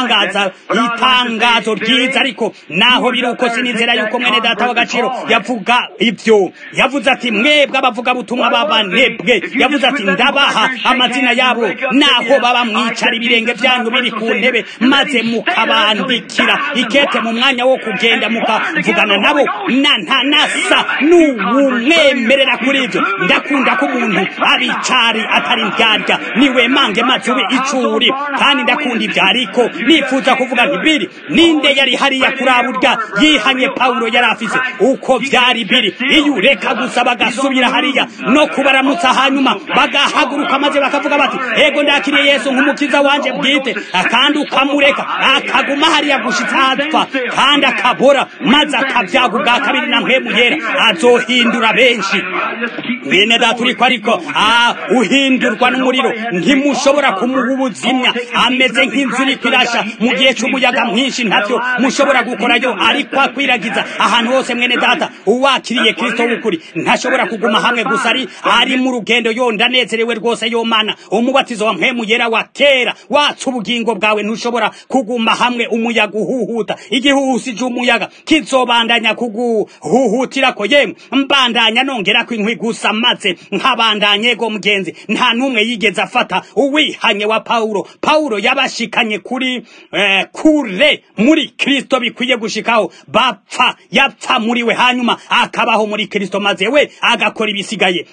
itangazo ryiza ariko naho biruko sinizera yuko mwene data w'agaciro yavuga ivyo yavuze ati mwebwe abavuga butumwa babanebwe yavuze ati ndabaha amazina yabo naho baba mwicara ibirenge byanyu biri ku ntebe maze mukabandikira ikete mu mwanya wo kugenda mukavugana nabo nasa n'umwemerera kuri ivyo ndakunda ko umuntu abicari atari ndyarya niwe mange maze ube icuri kandi ndakunda ivyo ariko ariko nifuza kuvuga nti biri ninde yari hariya kuraburya yihanye Paulo yari afise uko vyari biri iyo ureka gusa bagasubira hariya no kubaramutsa hanyuma bagahaguruka maze bakavuga bati ego ndakiriye Yesu nk'umukiza wanje bwite kandi ukamureka akaguma hariya gushitsa apfa kandi akabora maze akavyaga ubwa kabiri na mpemu yera azohindura benshi bene data uriko ariko uhindurwa n'umuriro ntimushobora kumuhubuzimya ameze nk'inzu iriko irasha mu gihe c'umuyaga mwinshi ntavyo mushobora gukorayo ariko akwiragiza ahantu hose mwene data uwakiriye Kristo w'ukuri ntashobora kuguma hamwe gusa ari mu rugendo yondanezerewe rwose yomana umubatizo wa mpemu yera wa kera watsa ubugingo bwawe ntushobora kuguma hamwe umuyaga uhuhuta igihuhusi umuyaga kizobandanya kuguhuhutira ko yemwe mbandanya nongera ko inkwi gusa maze nkabandanye go mugenzi nta numwe yigeze afata uwihanye wa Paulo yabashikanye kuri kure muri Kristo bikwiye gushikaho yapfa muri we hanyuma akabaho muri Kristo maze we agakora ibisigaye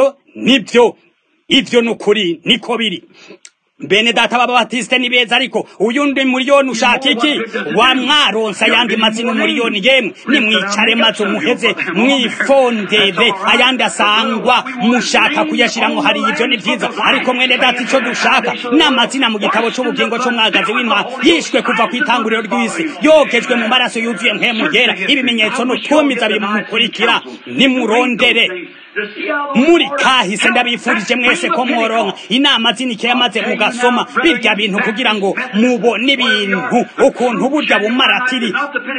ivyo nukuri niko biri bene data b'ababatiste ni beza ariko uyundi miliyoni ushaka iki wa mwaronsa yandi mazina miliyoni yemwe nimwicare maze umuheze mwifondere ayandi asangwa mushaka kuyashiramwo hari ivyo ni vyiza ariko mwene data ico dushaka n'amazina mu gitabo c'ubugingo co mwagazi w'intwara yishwe kuva ku itanguriro ry'isi yogejwe mu maraso yuzuye mpemu yera ibimenyetso n'utumiza bimukurikira nimurondere muri kahise ndabifurije mwese ko mworonka inama zinike yamaze mugasoma birya bintu kugira ngo mubone ibintu ukuntu burya bumaratiri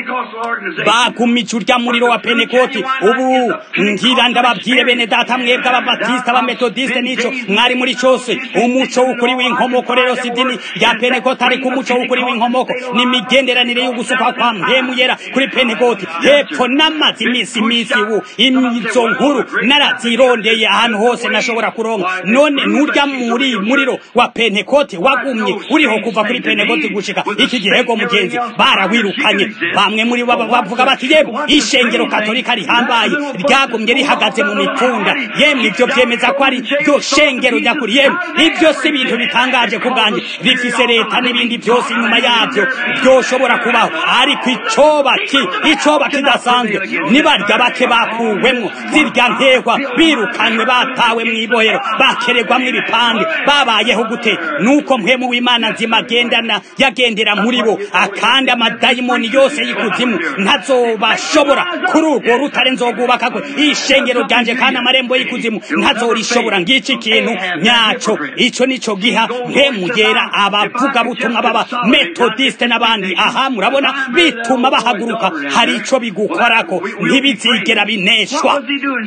bagumije urya muriro wa Pentekoti ubu ngira ndababwire bene data mwebwe ababatista abametodiste nico mwari muri cyose umuco w'ukuri w'inkomoko rero sidini ya Pentekoti ariko umuco w'ukuri w'inkomoko ni migenderanire yo gusuka kwa mpemu yera kuri Pentekoti hepfo n'amazi misi ubu imizo nkuru narazirondeye ahantu hose nashobora kuronka none nurya muriro wa Pentekoti wagumye uriho kuva kuri Pentekoti gushika iki gihego mugenzi barawirukanye bamwe muri bo bavuga bati yemwe ishengero katolika rihambaye ryagumye rihagaze mu mipfunda yemwe ivyo vyemeza ko ari ryo shengero ryakuri yemwe ivyo si ibintu bitangaje kubwanje rifise leta n'ibindi vyose inyuma yavyo byoshobora kubaho ariko icoba kidasanzwe nibarya bake bakuwemwo zirya nkehwa birukanywe batawe mwibohero bakeregwamwo ibipande babayeho gute nuko mpemu w'Imana nzima yagendera muri bo akandi amadayimoni yose y'ikuzimu ntazobashobora kuri urwo rutare nzogubaka kwe ishengero ryanje kandi amarembo y'ikuzimu ntazorishobora ngiki kintu nyaco ico nico giha mpemu yera abavuga butumwa baba metodiste n'abandi aha murabona bituma bahaguruka hari ico bigukorako ntibizigera bineshwa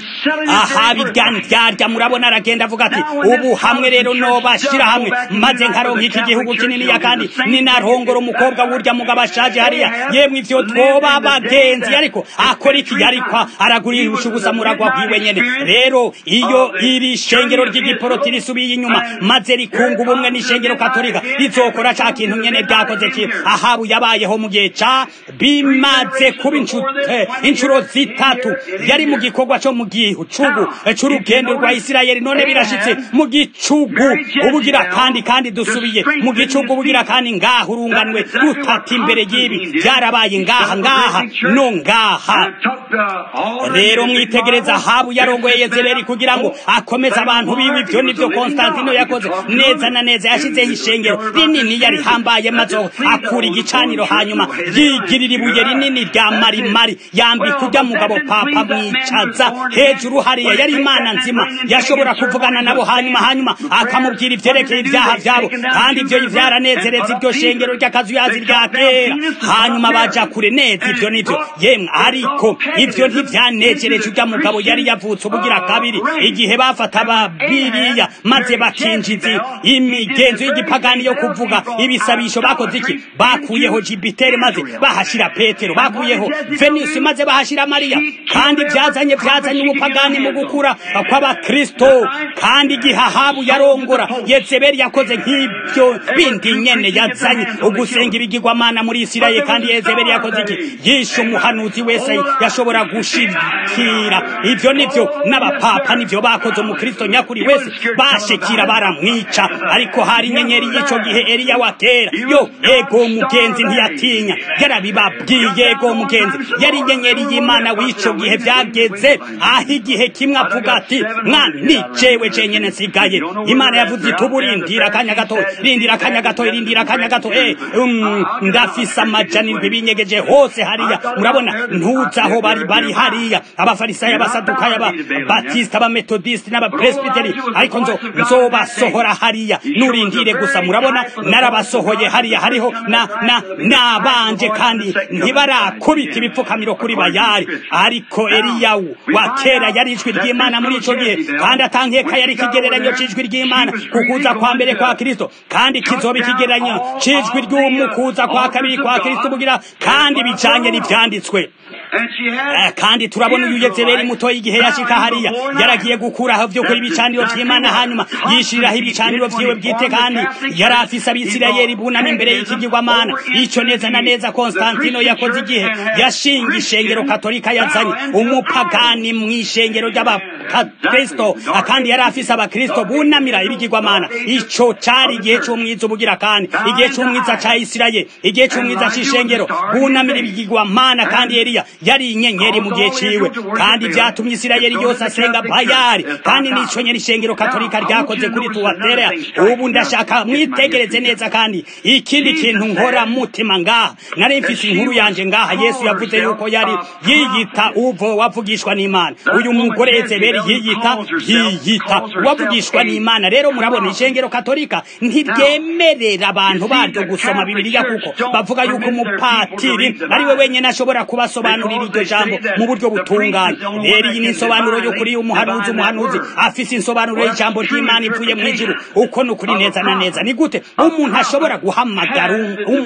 aha biryarya murabona aragenda avuga ati ubu hamwe rero no bashira hamwe maze nkaronka iki gihugu kinini ya kandi ninarongora umukobwa burya mugabo ashaje hariya yemwe ivyo twoba bagenzi ariko akora iki ariko aragurisha ubusa muragwa bwiwe nyene rero iyo iri shengero ry'igiporoti risubiye inyuma maze rikunga ubumwe n'ishengero katolika rizokora ca kintu nyene byakoze ki ahabu yabayeho mu gihe ca bimaze kuba inshuro zitatu yari mu gikorwa co mu gihugu c'urugendo rwa Isirayeli none birashitse mu gicugu ubugira kandi dusubiye mu gicugu ubugira kandi ngaha urunganwe rutata imbere y'ibi byarabaye ngaha no ngaha rero mwitegereza Ahabu yarongoye Yezebeli kugira ngo akomeze abantu biwe ivyo nivyo Konstantino yakoze neza na neza yashizeho ishengero rinini yari hambaye mazo akura igicaniro hanyuma yigirira ibuye rinini rya marimari yambi kujya mugabo papa mwicaza hejuru hariya yari Imana nzima yashobora kuvugana nabo hanyuma akamubwira ivyerekeye ibyaha byabo kandi ivyo vyaranezereza ibyo shengero ry'akazuyazi rya kera hanyuma baja kure neza ivyo nivyo yemwe ariko ivyo ntivyanejereje ujya mugabo yari yavutse ubugira kabiri igihe bafata babiriya maze bakinjiza imigenzo y'igipagani yo kuvuga ibisabisho bakoze iki bakuyeho Jupiter maze bahashira Petero bakuyeho Venus maze bahashira Maria kandi byazanye ubupagani mu gukura kw'abakristo. Kandi igihe Ahabu yarongora Yezebeli yakoze nk'ibyo bindi nyene, yazanye ugusenga ibigirwamana muri Isirayeli. Kandi Yezebeli yakoze iki? Yishe umuhanuzi wese yashobora gushikira. Ivyo nivyo n'abapapa nivyo bakoze. Umukristo nyakuri wese bashikira baramwica. Ariko hari inyenyeri y'ico gihe, Eliya wa kera. Yo ego mugenzi ntiyatinya, yarabibabwiye. Ego mugenzi yari inyenyeri y'Imana w'ico gihe. Vyageze aho igihe kimwe avuga ati mwana ni jewe jenyene nsigaye. Imana yavuze ituburindira akanya gato, rindira akanya gato, rindira akanya gato. Ndafise amajanirwe binyegeje hose hariya. Murabona ntuza aho bari hariya, abafarisayo, abasadukayo, ababatista, abametodiste n'abapresbiteri. Ariko nzobasohora hariya, nurindire gusa. Murabona narabasohoye hariya. Hariho nabanje kandi ntibarakubita ibipfukamiro kuri Bayali. Ariko Eliya wa kera yari ijwi ry'Imana muri ico gihe, kandi atankeka yari ikigereranyo c'ijwi ry'Imana kukuza kwa mbere kwa Kristo, kandi kizoba ikigereranyo c'ijwi ry'umukuza kwa kabiri kwa Kristo bugira, kandi bijanye n'ivyanditswe. Kandi turabona uyu Yezebeli mutoyi igihe yashika hariya yaragiye gukuraho vyo kuri ibicaniro vy'Imana, hanyuma yishiriraho ibicaniro vyiwe bwite. Kandi yari afise Abisirayeli bunamye imbere y'ikigirwamana. Ico neza na neza Konstantino yakoze igihe yashinga ishengero katolika, yazanye umupagani mw'ishengero ry'abakristo, kandi yari afise abakristo bunamira ibigirwamana. Ico cari igihe c'umwiza ubugira, kandi igihe c'umwiza ca Isirayeli, igihe c'umwiza c'ishengero bunamira ibigirwamana. Kandi Eliya yari inyenyeri mu gihe ciwe, kandi vyatumye Isirayeli yose asenga Bayali. Kandi nico nyene ishengero katolika ryakoze kuri Tuwatera. Ubu ndashaka mwitegereze neza. kandi ikindi kintu nkora mutima ngaha, nari mfise inkuru yanje ngaha. Yesu yavuze yuko yari yiyita uvo wavugishwa n'Imana. Uyu mugore Yezebeli yiyita wavugishwa n'Imana. Rero murabona ishengero katolika ntibyemerera abantu baryo gusoma Bibiliya, kuko bavuga yuko umupatiri ari we wenyene ashobora kubasobanurira iryo jambo mu buryo butunganye. Rero iyi ni insobanuro y'ukuri. Umuhanuzi afise insobanuro y'ijambo ry'Imana ivuye mu ijuru. Uko nukuri neza na neza. Ni gute umuntu ashobora guhamagara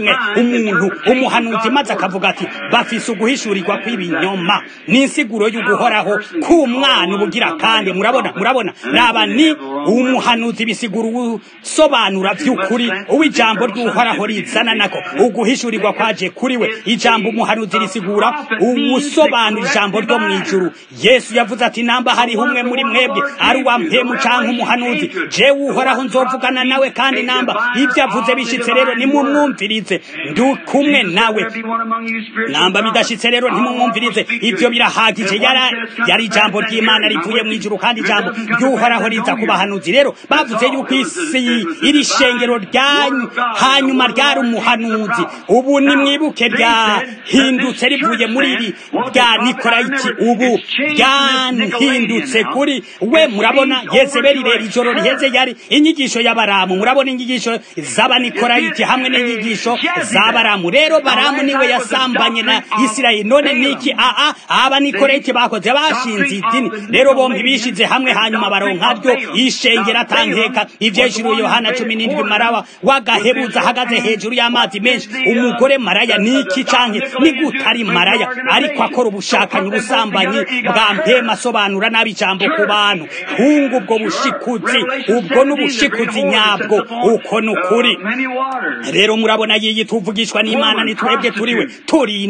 umuhanuzi maze akavuga ati bafise uguhishurirwa kw'ibinyoma? Ni insiguro y'uguhoraho k'umwana ubugira. kandi murabona raba ni umuhanuzi bisigura usobanura vy'ukuri uwijambo ry'uhoraho rizana nako uguhishurirwa kwaje kuri we. Ijambo umuhanuzi risigura ubusobanura ijambo ryo mwijuru. Yesu yavuze ati namba hari humwe muri mwebwe ari wa mpemu canke umuhanuzi, jewe uhoraho nzovugana nawe, kandi namba ivyo avuze bishitse rero nimumwumvirize, ndu kumwe nawe. Namba bidashitse rero nimumwumvirize. Ivyo birahagije. Yari ijambo ry'Imana rivuye mwijuru, kandi ijambo ry'uhoraho riza ku bahanuzi. Rero bavuze yuko isi iri shengero hanyuma ryari umuhanuzi. Ubu nimwibuke ryahindutse rivuye muri iri rya Nikolaiti, ubu ryahindutse kuri we. Murabona Yezebeli rero ijoro riheze yari inyigisho y'Abaramu. Murabona inyigisho z'Abanikolaiti hamwe n'inyigisho z'Abaramu. Rero Baramu niwe yasambanye na Isirayeli. None niki Abanikolaiti bakoze? Bashinze idini. Rero bombi bishize hamwe, hanyuma baronka ryo ishengera atankeka. Ivyeshuru Yohana 17 Marawa wagahebuza hagaze hejuru y'amazi menshi. Umugore maraya niki canke ni gutari maraya, ariko akora ubushakanyi ubusambanyi bwa mpema, asobanura nabi ijambo ku bantu. Hungu ubwo bushikuzi, ubwo n'ubushikuzi nyabwo. Uko nukuri. Rero murabona yiyi tuvugishwa n'Imana ni twebwe turiwe. Turi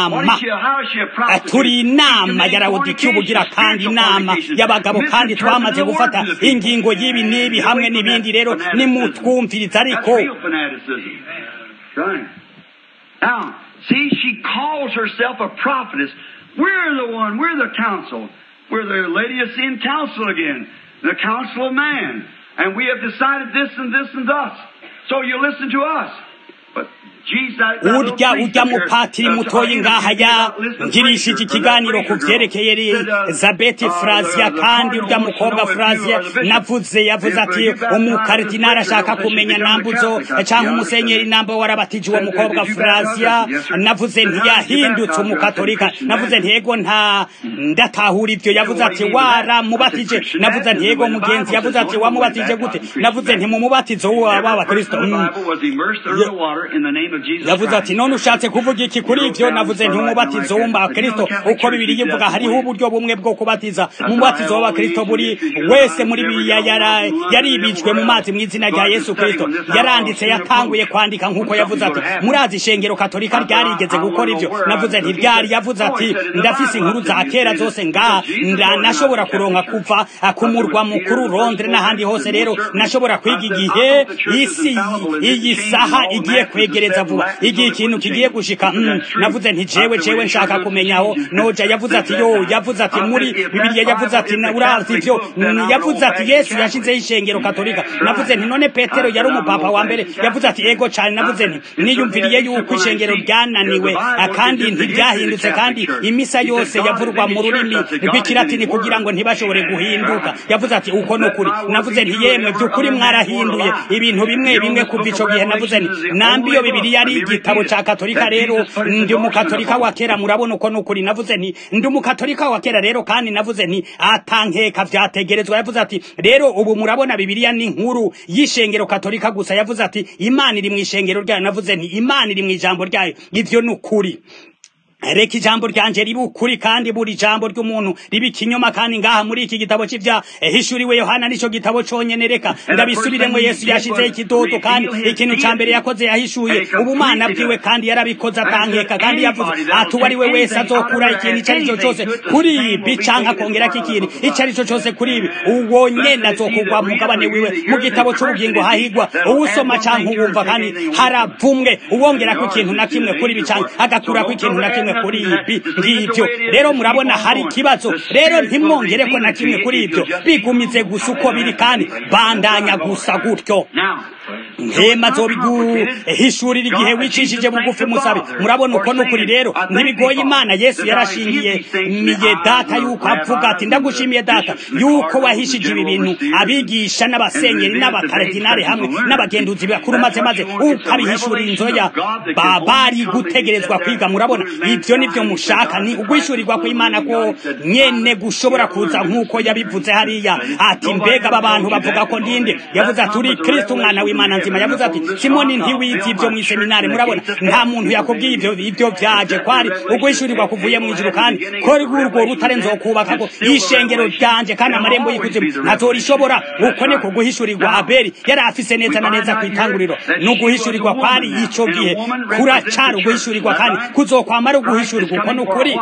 inama ya Laodikiya ubugira, kandi inama y'abagabo, kandi twamaze gufata ingingo y'ibi n'ibi hamwe n'ibindi. Rero nimutwumviriza. Ariko now, see, she calls herself a prophetess. We're the council. We're the Laodicean council again, the council of man. And we have decided this and this and thus. So you listen to us. But urya mupatiri mutoyi ngaha ngirishije ikiganiro ku vyerekeye Elizabeth Frazia, kandi urya mukobwa Frazia yavuze ati umukardinali ashaka kumenya nambuzo canke umusenyeri namba warabatije uwo mukobwa Frazia. Navuze ntiyahindutse umukatolika. Navuze ntego ndatahura ivyo. Yavuze ati waramubatije. Navuze ntego mugenzi. Yavuze ati wamubatije gute? Navuze nti mu mubatizo w'Abakristo yavuze ati none ushatse kuvuga iki kuri ivyo? navuze nti umubatizo w'Abakristo uko Bibiliya ivuga hariho uburyo bumwe bwo kubatiza. mu mubatizo w'Abakristo buri wese muri Bibiliya yaribijwe mu mazi mu izina rya Yesu Kristo. yaranditse yatanguye kwandika nk'uko yavuze ati murazi ishengero katolika ryarigeze gukora ivyo. navuze nti ryari? yavuze ati ndafise inkuru za kera zose ngaha nashobora kuronka kuva ku murwa mukuru Londres n'ahandi hose. rero nashobora kwiga igihe iyi saha igiye kwegereza vuba, igihe ikintu kigiye gushika. navuze nti jewe nshaka kumenyaho noja. yavuze ati yavuze ati muri Bibiliya yavuze ati urazi ivyo? yavuze ati Yesu yashizeho ishengero katolika. navuze nti none Petero yari umupapa wa mbere? yavuze ati ego cyane. navuze nti niyumviriye yuko ishengero ryananiwe kandi ntiryahindutse kandi imisa yose yavurwa mu rurimi rw'ikilatini kugira ngo ntibashobore guhinduka. yavuze ati uko no kuri. navuze nti yemwe by'ukuri mwarahinduye ibintu bimwe kuva ico gihe. navuze nti nambi iyo Bibiliya ari igitabo ca katolika, rero ndi umukatolika wa kera, murabona uko no kuri. navuze nti ndi umukatolika wa kera rero, kandi navuze nti atankeka vyategerezwa. yavuze ati rero ubu murabona Bibiliya ni nkuru y'ishengero katolika gusa. yavuze ati Imana iri mu ishengero ryayo. navuze nti Imana iri mu ijambo ryayo. ivyo ni ukuri. reka ijambo ryanje ribe ukuri kandi buri jambo ry'umuntu ribe ikinyoma. kandi ngaha muri iki gitabo c'ivya hishuriwe Yohana nico gitabo conyene. reka ndabisubiremwo. Yesu yashizeho ikidodo kandi ikintu ca mbere yakoze yahishuye ubumana bwiwe kandi yarabikoze atankeka. kandi yavuze ati uwo ari we wese azokura ikintu ico ari cyo cose kuri ibi canke akongerako ikintu ico ari cyo cose kuri ibi, uwo nyene azokugwa mu mugabane wiwe mu gitabo c'ubugingo. hahigwa uwusoma canke uwumva, kandi haravumwe uwongerako ikintu na kimwe kuri ibi canke agakurako ikintu na kimwe kuri ibi ngivyo. rero murabona hari ikibazo. rero ntimwongereko na kimwe kuri ibyo, bigumize gusa uko biri kandi bandanya gusa gutyo. Hema zobiguhishurira igihe wicishije bugufi musabe. murabona uko nukuri. rero ntibigoye Imana. Yesu yarashingiye miye data yuko avuga ati ndagushimiye data yuko wahishije ibi bintu abigisha n'abasenyeri n'abakaridinari hamwe n'abagenduzi bakuru maze ukabihishurira inzoya bari gutegerezwa kwiga. murabona ivyo nivyo mushaka, ni ugwishurirwa ko Imana ko nyene gushobora kuza nk'uko yabivuze hariya ati mbega aba bantu bavuga ko ndinde? yavuze ati uri Kristo umwana w'Imana nzima. yavuze ati Simoni ntiwizi ivyo mu seminari. murabona nta muntu yakubwiye ivyo vyaje kwari ugwishurirwa kuvuye mu ijuru, kandi ko urwo rutare nzokubaka ko ishengero ryanje kandi amarembo y'ikuzimu ntazorishobora. uko niko guhishurirwa Abeli yari afise neza na neza kwitanguriro. n'uguhishurirwa kwari ico gihe kuracari uguhishurirwa kandi kuzokwamara uguhishurirwa. uko nukuri.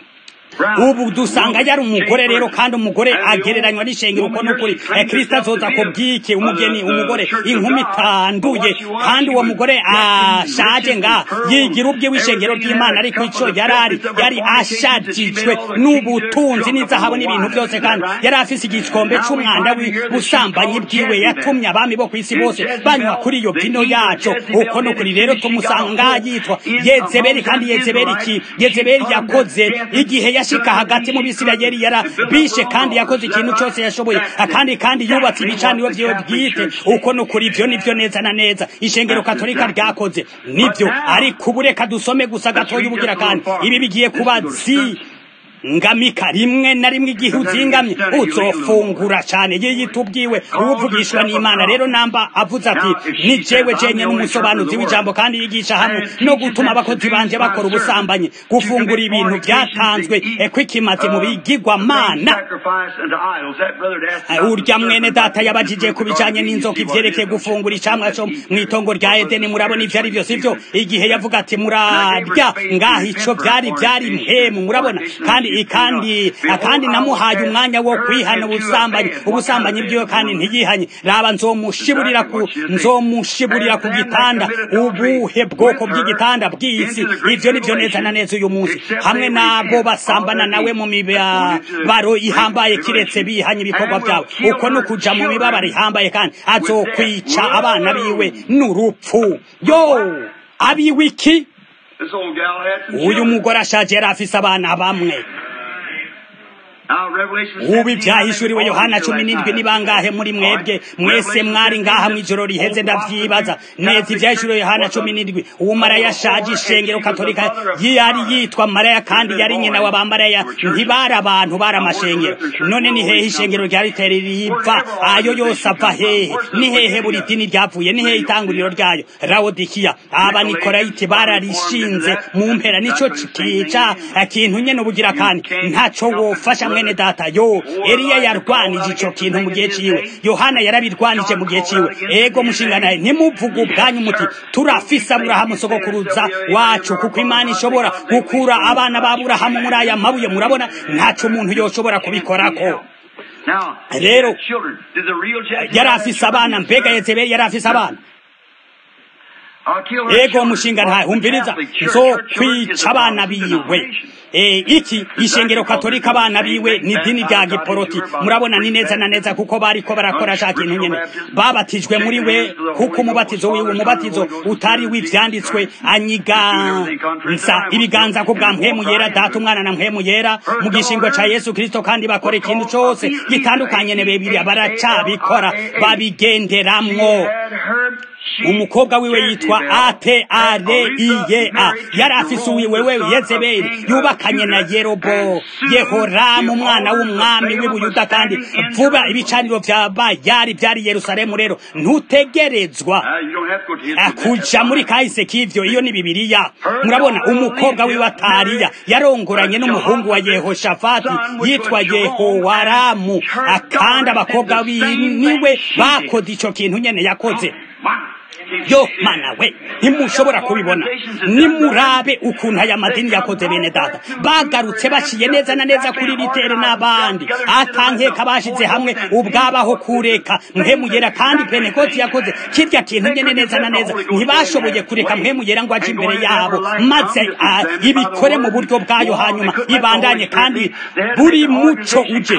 ubu dusanga yari umugore rero, kandi umugore agereranywa n'ishengero. uko nukuri. Kristo azoza ko bwike umugeni, umugore inkumi itanduye, kandi uwo mugore ashaje nga yigira ubwe w'ishengero ry'Imana. ariko ico yari ashajijwe n'ubutunzi n'izahabu n'ibintu byose, kandi yari afise igikombe c'umwanda w'ubusambanyi bwiwe. yatumye abami bo kw'isi bose banywa kuri iyo vino yaco. uko nukuri. rero tumusanga yitwa Yezebeli, kandi Yezebeli yakoze igihe yashika hagati mu Bisirayeli yarabishe, kandi yakoze ikintu cyose yashoboye, kandi yubatse ibicaniro vyiwe bwite. uko nukuri. ivyo nivyo neza na neza ishengero katolika ryakoze nivyo. ariko ubu reka dusome gusa gatoya ubugira, kandi ibi bigiye kuba ngamika rimwe na rimwe. igihe uzingamye uzofungura cyane. yiyita ubwiwe ubuvugishwa n'Imana. rero namba avuze ati ni jewe jenye n'umusobanuzi w'ijambo, kandi yigisha hamwe no gutuma abakozi banje bakora ubusambanyi, gufungura ibintu byatanzwe kwikimaze mu bigirwa mana. urya mwene data yabajije kubijanye n'inzoka ivyerekeye gufungura icamwa cyo mw'itongo rya Edeni. murabona ivyo ari byo sivyo? igihe yavuga ati murarya ngaho ico byari mpemu. murabona kandi namuhaye umwanya wo kwihana ubusambanyi bwiwe, kandi ntiyihanye. raba nzomushiburira ku gitanda ubuhe bwoko bw'igitanda bw'isi. ivyo nivyo neza na neza uyu munsi, hamwe nabo basambana nawe mu mibabaro ihambaye, kiretse bihanye ibikorwa byabo. uko nukuja mu mibabaro ihambaye, kandi azokwica abana biwe n'urupfu. abiwe iki? uyu mugore ashaje yari afise abana bamwe. ubu ibyahishuriwe Yohana 17 ni bangahe muri mwebwe mwese mwari ngaha mwijoro riheze ndavyibaza neza ibyahishuriwe Yohana 17 uwo maraya yashaje ishengero katolika yari yitwa maraya kandi yari nyina w'abamaraya ntibara abantu bara amashengero none ni hehe ishengero rya riteri riva ayo yose ava hehe ni hehe buri dini ryavuye ni hehe itanguriro ryayo Laodikia aba Nikorayiti bararishinze mu mpera nico kica akintu nyene ubugira kandi ntaco wofasha mwene data yo Eliya yarwanije ico kintu mu gihe ciwe Yohana yarabirwanije mu gihe ciwe ego mushinga naye ntimuvuga ubwanyu muti turafise Aburahamu sogokuruza wacu kuko Imana ishobora gukura abana ba Aburahamu muri aya mabuye murabona ntaco umuntu yoshobora kubikorako rero yarafise abana mbega Yezebeli yarafise abana ego mushinga ntahe humviriza zo kwica abana biwe iki ishengero katolika abana biwe ni dini rya giporoti murabona ni neza na neza kuko bariko barakora shaka intu nyene babatijwe muri we kuko umubatizo wiwe umubatizo utari w'ivyanditswe anyiganza ibiganza ko bwa mpemu yera data umwana na mpemu yera mu gishingo ca Yesu Kristo kandi bakora ikintu cose gitandukanye ne bebiri baracabikora babigenderamwo umukobwa wiwe yitwa Ateareiya yarafise uwiwe Yezebeli yubakanye na Yehoramu umwana w'umwami w'Ubuyuda kandi vuba ibicaniro vya Bayali byari Yerusalemu rero ntutegerezwa kuja muri kahise k'ivyo iyo ni Bibiliya murabona umukobwa wiwe Ataliya yarongoranye n'umuhungu wa Yehoshafati yitwa Yehoramu akandi abakobwa niwe bakoze ico kintu nyene yakoze yo mana we ntimushobora kubibona nimurabe ukuntu aya madini yakoze bene data bagarutse baciye neza na neza kuri ritere n'abandi atankeka bashize hamwe ubwabaho kureka mpemuyera kandi Pentecost yakoze kirya kintu nyene neza na neza ntibashoboye kureka mpemuyera ngo aje imbere yabo maze ibikore mu buryo bwayo hanyuma ibandanye kandi buri muco uje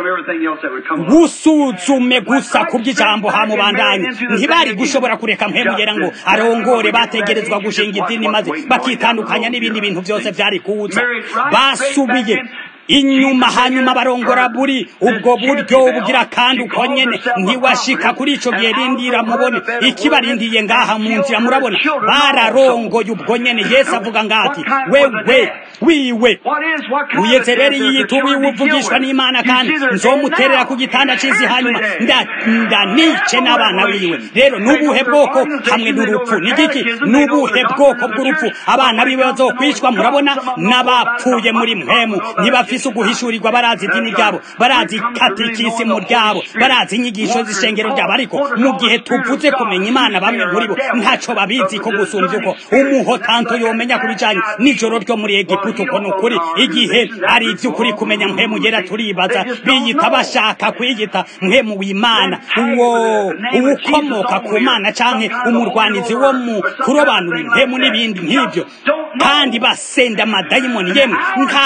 gusuzume gusa kubw'ijambo hamubandanye ntibari gushobora kureka mpemuyera ngo arongore bategerezwa gushinga idini maze bakitandukanya n'ibindi bintu byose byari kuza basubiye inyuma hanyuma barongora buri ubwo buryo ubugira kandi uko nyene ntiwashika kuri ico gihe rindira mubone ikibarindiye ngaha mu nzira murabona bararongoye ubwo nyene Yesu avuga ngati wiwe Yezebeli yitubi uvugishwa n'Imana kandi nzomuterera ku gitanda cizi hanyuma ndanice n'abana biwe rero nubuhe bwoko hamwe n'urupfu nigiki nubuhe bwoko bw'urupfu abana biwe bazokwishwa murabona n'abapfuye muri mpemu ntibafise uguhishurirwa barazi idini ryabo barazi katikisimu ryabo barazi inyigisho z'ishengero ryabo ariko mu gihe tuvuze kumenya Imana bamwe muri bo ntaco babizi ko gusumvya uko umuhotanto yomenya kubijanye n'ijoro ryo muri Egiputa uko nukuri igihe ari ivy'ukuri kumenya mpemu yera turibaza biyita bashaka kwiyita mpemu w'Imana uwo ukomoka ku Mana canke umurwanizi wo mu kurobanura impemu n'ibindi nk'ivyo kandi basenda amadayimoni yemwe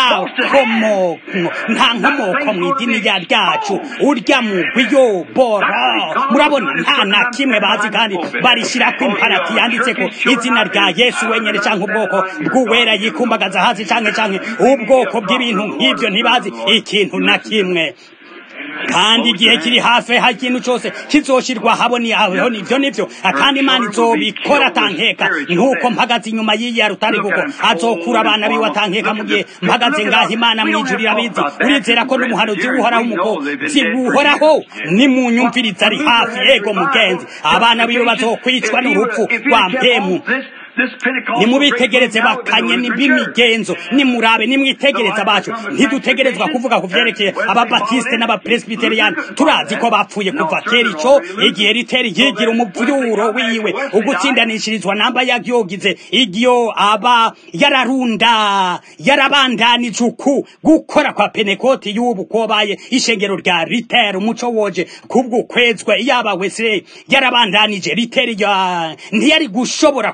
nta nkomoko mu idini ryacu urya mugwi yobora murabona nta na kimwe bazi kandi barishirako imparati yanditseko izina rya Yesu wenyene canke ubwoko bw'uwera yikumbagaza hasi canke ubwoko bw'ibintu nk'ivyo ntibazi ikintu na kimwe kandi igihe kiri hafi hakintu cyose kizoshirwa haboni aho nivyo kandi Imana izobikora atankeka nkuko mpagaze inyuma y'iyi rutari kuko azokura abana biwe atankeka mu gihe mpagaze ngaho Imana mwijurira bizi urizera ko n'umuhanuzi uhoraho umukozi uhoraho ni mu nyumviriza ari hafi yego mugenzi abana biwe bazokwicwa n'urupfu rwa mpemu nimubitegereze bakanye n'ibimigenzo nimurabe nimwitegereza bacu ntidutegerezwa kuvuga ku vyerekeye ababatiste n'abapresbyterian turazi ko bapfuye kuva kera ico igihe riteri yigira umuvyuro wiwe ugutsindanishirizwa namba yagyogize igiyo aba yarabandanije uku gukora kwa Pentecost y'ubu kobaye ishengero rya riteri umuco woje kubwo kwezwa yaba wese yarabandanije riteri ntiyari gushobora kubandanya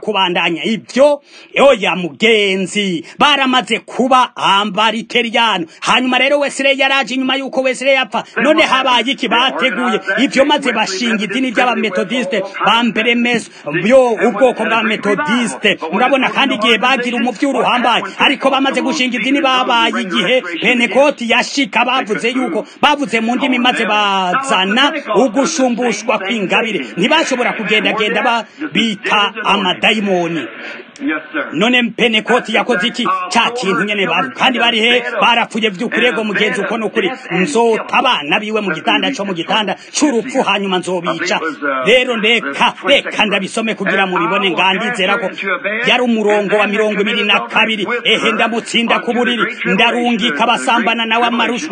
kugabanya ibyo oya mugenzi baramaze kuba ambariteriyano hanyuma rero Wesley yaraje inyuma yuko Wesley yapfa none habaye iki bateguye ibyo maze bashinga idini ry'abametodiste bambere meso byo ubwoko bwa metodiste murabona kandi igihe bagira umuvyuru hambaye ariko bamaze gushinga idini babaye igihe Pentecote yashika bavuze yuko bavuze mu ndimi maze bazana ugushumbushwa kw'ingabire ntibashobora kugenda bita amadayimoni none Pentecote yakoze iki cya kintu nyene kandi bari he barapfuye vy'ukurego mugenzi uko nukuri nzota abana biwe mu gitanda cyo mu gitanda cy'urupfu hanyuma nzobica rero reka ndabisome kugira muribone ngandizera ko yari umurongo wa 22 ehe ndamutsinda ku buriri ndarungika abasambana nawe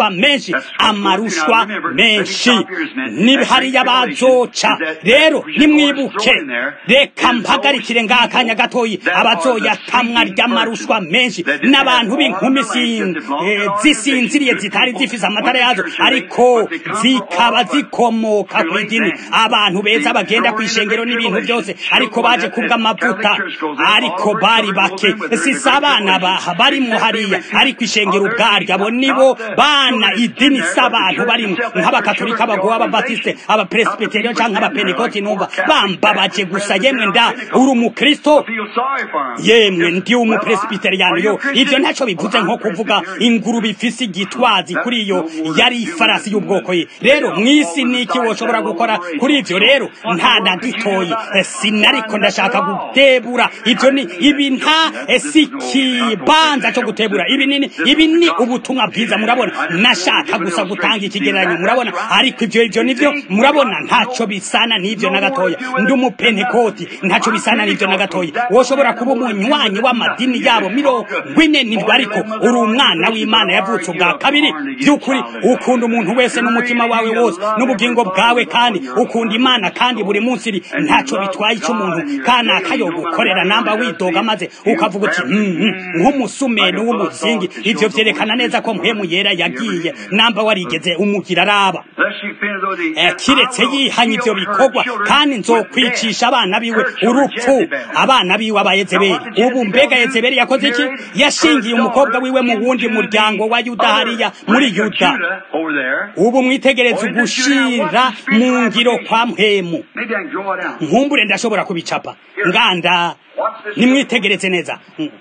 amarushwa menshi ni hari yabazoca rero nimwibuke reka mpagarikire ngakanya gatoyi abazoyatamwa ry'amarushwa menshi n'abantu b'inkumi zisinziriye zitari zifise amatara yazo ariko zikaba zikomoka ku idini abantu beza bagenda kwishengero n'ibintu byose ariko baje kubwa amavuta ariko bari bake sisa abana barimo hariya ariko ishengero ubwaryo abo nibo bana idini s'abantu barimo nk'abakatolika abagoba ababatiste abapresbyterian canke abapentecote numva bambabaje gusa yemwe uri umukristo yemwe ndi umupresbyterian yo ivyo ntaco bivuze nko kuvuga ingurube ifise igitwazi kuri iyo yari ifarasi y'ubwoko ye rero mwisi niki woshobora gukora kuri ivyo rero nta na gitoyi sinariko ndashaka gutebura ivyo ni ibi nta sikibanza cyo gutebura ibi ni ubutumwa bwiza murabona nashaka gusa gutanga ikigereranyo murabona ariko ivyo nivyo murabona ntaco bisana n'ivyo na gatoya ndi umupentecote ntaco bisana n'ivyo na gatoya woshobora kuba umunywanyi w'amadini yabo 40 ariko uri umwana w'Imana yavutse ubwa kabiri by'ukuri ukunda umuntu wese n'umutima wawe wose n'ubugingo bwawe kandi ukunda Imana kandi buri munsi ntaco bitwaye cy'umuntu kana kayo gukorera namba widoga maze ukavuga uti nk'umusumeni w'umuzingi ivyo vyerekana neza ko mpemu yera yagiye namba warigeze umugira araba kiretse yihanye ivyo bikorwa kandi nzokwicisha abana biwe urupfu abana biwe abayezebeli ubu mbega Yezebeli yakoze iki yashingiye umukobwa wiwe mu wundi muryango wa Yuda hariya muri Yuda ubu mwitegereze gushira mu ngiro kwa mpemu nkumbure ndashobora kubicapa nganda nimwitegereze neza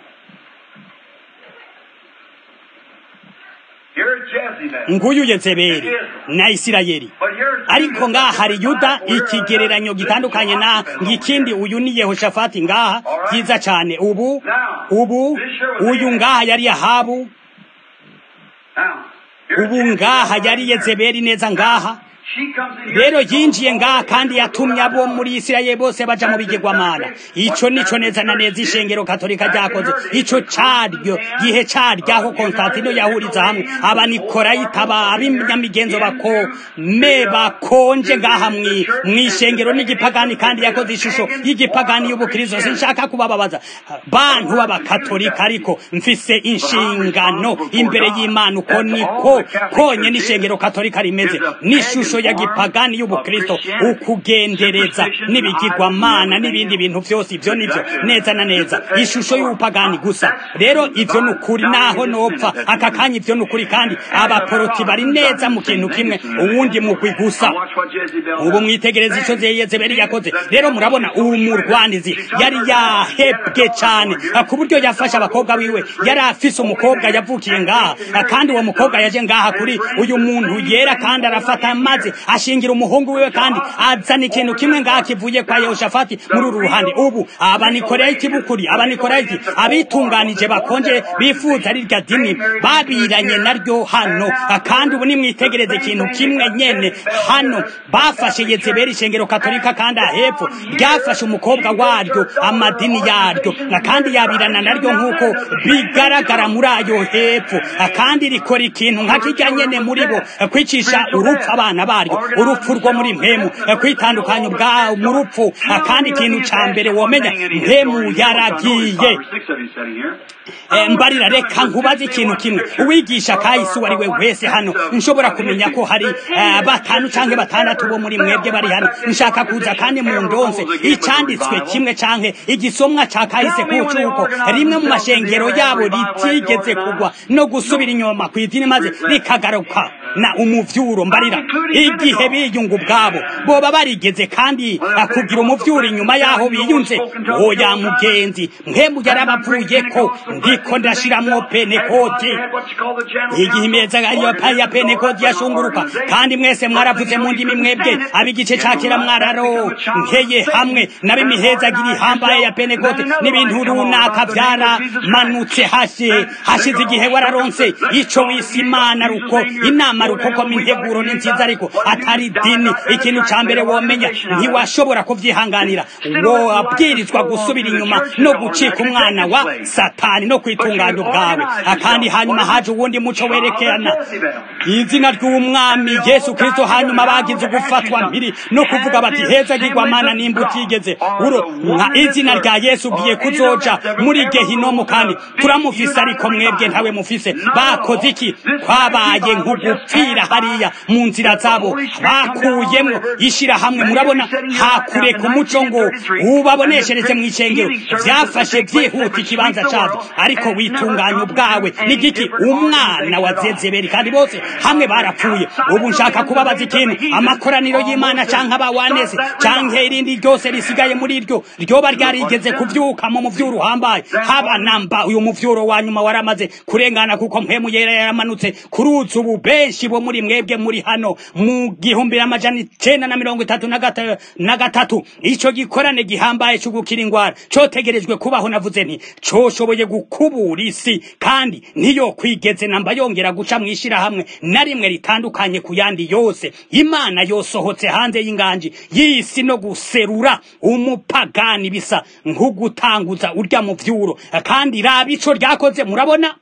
nguyu Yezebeli na Isirayeli ariko ngaha hari Yuda ikigereranyo gitandukanye na ngikindi uyu ni Yehoshafati ngaha kiza cyane ubu uyu ngaha yari Ahabu ubu ngaha yari Yezebeli neza ngaha rero yinjiye ngaha kandi yatumye abo muri Isirayeli bose baja mu bigirwamana ico nico neza na neza ishengero katolika ryakoze ico caryo gihe caryaho Konstantino yahuriza hamwe abanikolayita ab'inyamigenzo bakonje ngaha mw'ishengero n'igipagani kandi yakoze ishusho y'igipagani y'ubukristo sinshaka kubababaza bantu b'abakatolika ariko mfise inshingano imbere y'Imana uko niko konye n'ishengero katolika rimeze n'ishusho ya gipagani y'ubukristo ukugendereza n'ibigirwamana n'ibindi bintu byose ivyo nivyo neza na neza ishusho y'ubupagani gusa rero ivyo nukuri naho nopfa akakanya ivyo nukuri kandi abaporoti bari neza mu kintu kimwe uwundi mugwi gusa ubu mwitegereza ico Yezebeli yakoze rero murabona ubu murwanizi yari yahebwe cyane ku buryo yafasha abakobwa wiwe yari afise umukobwa yavukiye ngaha kandi uwo mukobwa yaje ngaha kuri uyu muntu yera kandi arafata maze ashingira umuhungu wiwe kandi azana ikintu kimwe ngaha kivuye kwa Yehoshafati muri uru ruhande ubu abanikolayiti bukuri abanikolayiti abitunganije bakonje bifuza ari rya dini babiranye naryo hano kandi ubu nimwitegereze ikintu kimwe nyene hano bafashe Yezebeli ishengero katolika kandi ahepfo ryafashe umukobwa waryo amadini yaryo kandi yabirana naryo nkuko bigaragara muri ayo hepfo kandi rikora ikintu nka kijya nyene muri bo kwicisha urupfu abana baryo urupfu rwo muri mpemu kwitandukanya ubwawe mu rupfu kandi ikintu ca mbere womenya mpemu yaragiye mbarira reka nkubaze ikintu kimwe uwigisha kahise uwo ari we wese hano nshobora kumenya ko hari batanu canke batandatu bo muri mwebwe bari hano nshaka kuza kandi mu ndonse icanditswe kimwe canke igisomwa ca kahise kucuko rimwe mu mashengero yabo ritigeze kugwa no gusubira inyuma kw'idini maze rikagaruka na umuvyuro mbarira igihe biyunga ubwabo boba barigeze kandi kugira umuvyuro inyuma yaho biyunze oya mugenzi mpemu yarabavuye ko ndiko ndashiramwo penekoti igihe imeza ya penekoti yashunguruka kandi mwese mwaravuze mu ndimi mwebwe abigice cakira mwararo nkeye hamwe n'abimihezagiri hambaye ya penekoti n'ibintu runaka vyaramanutse hashize igihe wararonse ico wisi imana ruko inama rukoko minteguro ni nziza ariko atari dini ikintu ca mbere womenya ntiwashobora kuvyihanganira wabwirizwa gusubira inyuma no gucika umwana wa satani no kwitunganya ubwawe akandi hanyuma haje uwundi muco werekerana izina ry'umwami Yesu Kristo hanyuma bagize gufatwa mpiri no kuvuga bati heza gigwa mana nimba utigeze nka izina rya Yesu giye kuzoja muri gehinomu kandi turamufise ariko mwebwe ntawe mufise bakoze iki kwabaye nk'ugupfira hariya mu nzira zabo bakuyemwo ishira hamwe murabona hakure ku muco ngo ubaboneshereze mu icengero vyafashe vyihuta ikibanza cavyo ariko witunganya ubwawe nigiki umwana wa Zezebeli kandi bose hamwe barapfuye ubu nshaka kubabaza ikintu amakoraniro y'Imana canke abawanese canke irindi ryose risigaye muri iryo ryoba ryarigeze kuvyuka mu muvyuro uhambaye haba namba uyu muvyuro wa nyuma waramaze kurengana kuko mpemu yera yaramanutse kuruza ubu benshi bo muri mwebwe muri hano mu 1933 ico gikorane gihambaye cyo gukira ingwara cotegerejwe kubaho navuze nti coshoboye gukubura isi kandi niyo kwigeze namba yongera guca mwishira hamwe na rimwe ritandukanye ku yandi yose Imana yosohotse hanze y'inganji y'isi no guserura umupagani bisa nkugutanguza urya mu vyuro kandi rabico ryakoze murabona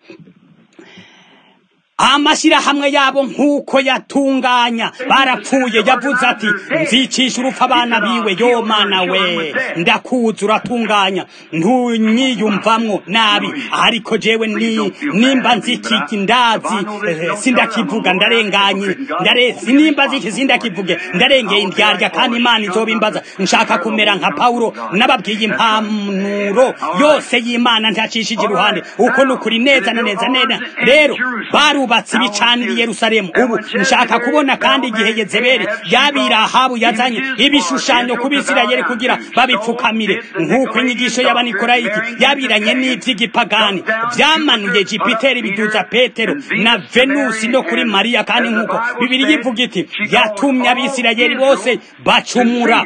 amashira hamwe yabo nkuko yatunganya barapfuye yavuze ati nzicisha urupfa abana biwe yo mana we ndakuza uratunganya ntunyiyumvamwo nabi ariko jewe nimba nzikiki ndazi sindakivuga ndarenganye nimba nziki sindakivuge ndarengeye indyarya kandi Imana izobimbaza nshaka kumera nka Paulo nababwiye impamuro yose y'Imana ntacishije iruhande uko nukuri neza na neza rero barubatse ibicanira Yerusalemu ubu nshaka kubona kandi igihe Yezebeli yabira Ahabu yazanye ibishushanyo ku Bisirayeli kugira babipfukamire nkuko inyigisho y'abanikorayiki yabiranye n'ivy'igipagani vyamanuye Jupiter biduza Petero na Venusi no kuri Maria kandi nkuko Bibiliya ivuga iti yatumye Abisirayeli bose bacumura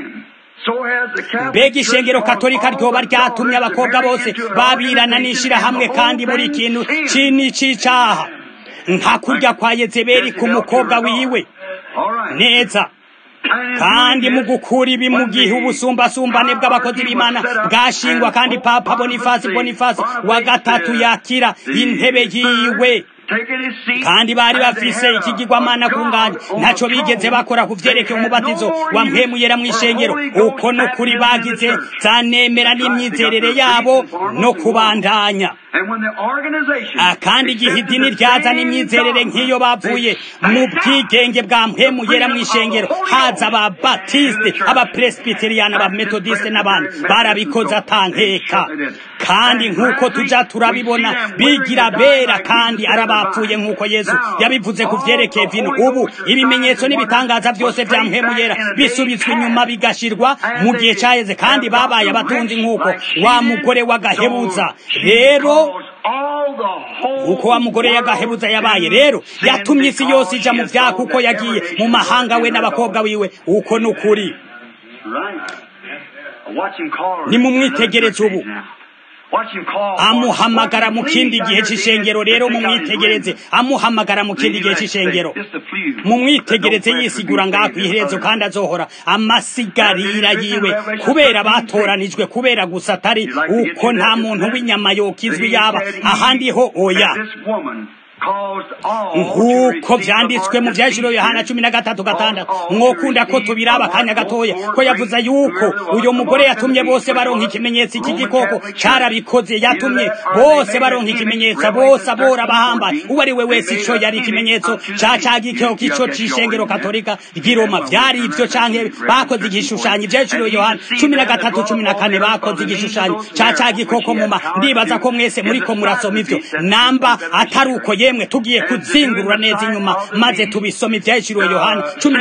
mbega ishengero katolika ryoba ryatumye abakobwa bose babirana n'ishira hamwe kandi muri kintu c'icaha nka kurya kwa Yezebeli ku mukobwa wiwe neza kandi mu gukura ibi mu gihe ubusumbasumbane bw'abakozi b'Imana bwashingwa kandi Papa Boniface wa gatatu yakira intebe yiwe kandi bari bafise ikigirwamana kunganye ntaco bigeze bakora kuvyerekeye umubatizo wa mpemu yera mw'ishengero uko no kuri bagize zanemera n'imyizerere yabo no kubandanya kandi igihe idini ryazana imyizerere nk'iyo bavuye mu bwigenge bwa mpemu yera mw'ishengero haza ababatiste abapresbiteriana abametodiste n'abandi barabikoze atankeka kandi nk'uko tuja turabibona bigira bera kandi arabapfuye nk'uko Yesu yabivuze kuvyerekeye vino ubu ibimenyetso n'ibitangaza byose vya mpemu yera bisubitswe inyuma bigashirwa mu gihe caheze kandi babaye abatunzi nk'uko wa mugore w'agahebuza rero uko wa mugore y'agahebuza yabaye rero yatumye isi yose ija mu vyaka uko yagiye mu mahanga we n'abakobwa wiwe uko nukuri ni mu mwitegereze ubu amuhamagara mu kindi gihe c'ishengero rero mu mwitegereze amuhamagara mu kindi gihe c'ishengero mu mwitegereze yisigura ngaho kwiherezo kandi azohora amasigarira yiwe kubera batoranijwe kubera gusa atari uko nta muntu w'inyama yokizwi yaba ahandi ho oya nk'uko vyanditswe mu vyashiro Yohana 13:6 mwokunda ko tubiraba akanya gatoya ko yavuze yuko uyo mugore yatumye bose baronka ikimenyetso iki gikoko carabikoze yatumye bose baronka ikimenyetso bose abora bahamba uwo ari we wese ico yari ikimenyetso cacagikeho kico cishengero katolika ry'Iroma vyari ivyo canke bakoze igishushanyo ivyashiro Yohana 13:14 bakoze igishushanyo cacagikoko muma ndibaza ko mwese muriko murasoma ivyo namba ataruko yemwe tugiye kuzingurura neza inyuma maze tubisoma ivyashiro Yohana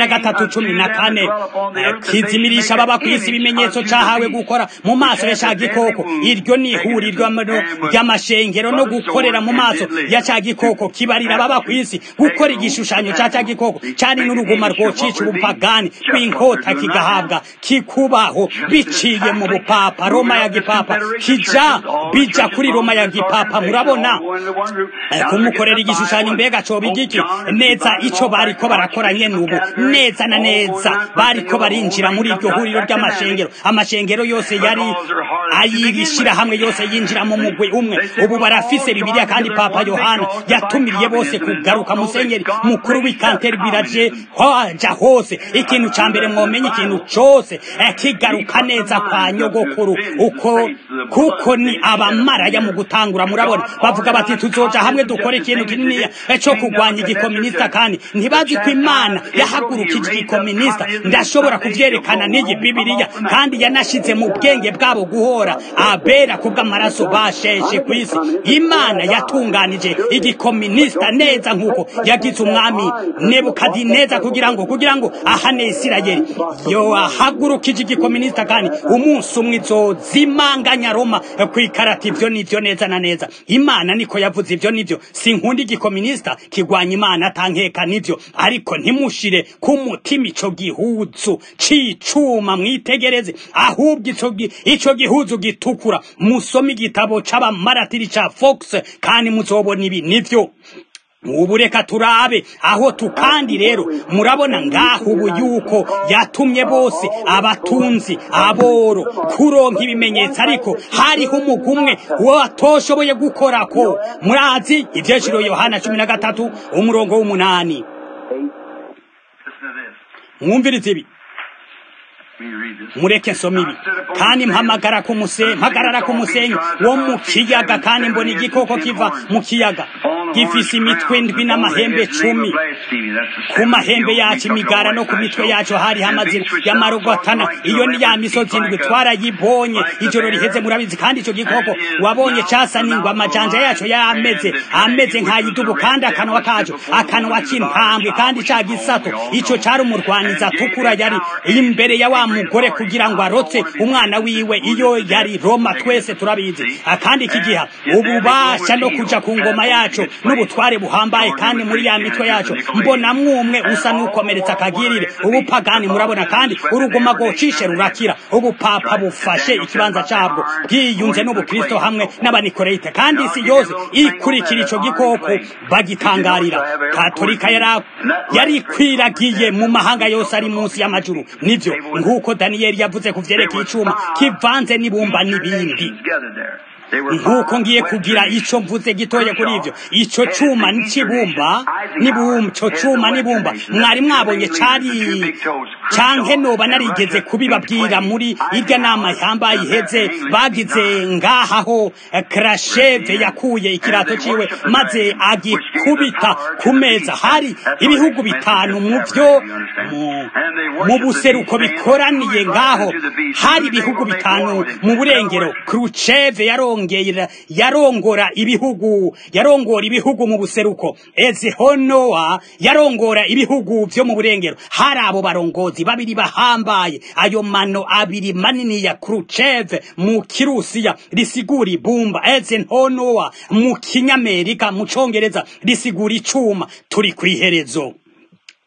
13:14 kizimirisha baba kwisi ibimenyetso cahawe gukora mu maso ya cagikoko iryo ni ihurirwa ry'amashengero no gukorera mu maso ya cagikoko kibarira baba kwisi gukora igishushanyo ca cagikoko cari n'uruguma rwocica ubupagani kw'inkota kigahabwa kikubaho biciye mu bupapa Roma ya gipapa bija kuri Roma ya gipapa murabona kumukorera igishushanyo mbega coba igiki neza ico bariko barakora nyene ubu neza na neza bariko barinjira muri iryo huriro ry'amashengero amashengero yose yari ayirishira hamwe yose yinjira mu mugwi umwe ubu barafise Bibiliya kandi Papa Yohana yatumiriye bose kugaruka musenyeri mukuru w'Ikanteribiraje hoja hose ikintu ca mbere mwomenye ikintu cose kigaruka neza kwa nyogokuru kuko ni abamaraya mu gutangura murabona bavuga bati tuzoja hamwe dukore ikintu kinini cyo kugwanya igikomunista kandi ntibazi ko Imana yahagurukije igikomunista ndashobora kuvyerekana n'iyi Bibiliya kandi yanashize mu bwenge bwabo guhora abera kubw'amaraso basheshe kwisi Imana yatunganije igikomunista neza nkuko yagize umwami Nebukadineza kugira ngo ahane Isirayeli yo ahagurukije igikomunista kandi umunsi umwe izozimanganya Roma kwikarata ivyo nivyo neza na neza Imana niko yavuze ivyo nivyo sinkunda igikomunista kigwanya Imana tankeka nivyo ariko ntimushire ku mutima ico gihuzu cicuma mwitegereze ahubwo ico gihuzu gitukura musome igitabo c'abamaratiri ca Fox kandi muzobona ibi nivyo ubu reka turabe aho tukandi rero murabona ngaho ubu yuko yatumye bose abatunzi aboro kuronka ibimenyetso ariko hariho umugumwe watoshoboye gukora ko murazi ivyashiro Yohana 13:8 mwumvirize ibi mureke nsoma ibi kandi mpagarara ku musenyi wo mu kiyaga kandi mbona igikoko kiva mu kiyaga gifise imitwe ndwi n'amahembe 10 ku mahembe yacu imigara no ku mitwe yacu hari hamazina y'amarogotana iyo ni ya misozi ndwi twarayibonye ijoro riheze murabizi kandi ico gikoko wabonye casa ningwa amajanja yacu ameze nk'ayidubu kandi akanwa kacu akanwa k'intambwe kandi ca gisato ico cari umurwaniza tukura yari imbere ya mugore kugira ngo arotse umwana wiwe iyo yari Roma twese turabizi akandi kigiha ububasha no kuja ku ngoma yacu n'ubutware buhambaye kandi muri ya mitwe yacu mbona mwumwe usa n'ukomeretsa akagirire ubupagani murabona kandi urugoma gocishe rurakira ubupapa bufashe ikibanza cabwo bwiyunze n'ubukristo hamwe n'abanikoreyite kandi isi yose ikurikira ico gikoko bagitangarira katolika yari kwiragiye mu mahanga yose ari munsi y'amajuru nivyo nkuko Daniel yavuze kuvyerekeye icuma kivanze n'ibumba n'ibindi nkuko ngiye kugira ico mvuze gitoye kuri ivyo ico cuma n'ibumba ico cuma n'ibumba mwari mwabonye cari canke noba narigeze kubibabwira muri irya nama ihambaye iheze bagize ngahaho Krasheve yakuye ikirato ciwe maze agikubita ku meza hari ibihugu bitanu mu buseruko bikoraniye ngaho hari ibihugu bitanu mu burengero Khrushchev yarongora ibihugu mu buseruko Eisenhower yarongora ibihugu vyo mu burengero hari abo barongozi babiri bahambaye ayo mano abiri manini ya Khrushchev mu Kirusiya risigura ibumba Eisenhower mu Kinyamerika mu Congereza risigura icuma turi kwiherezo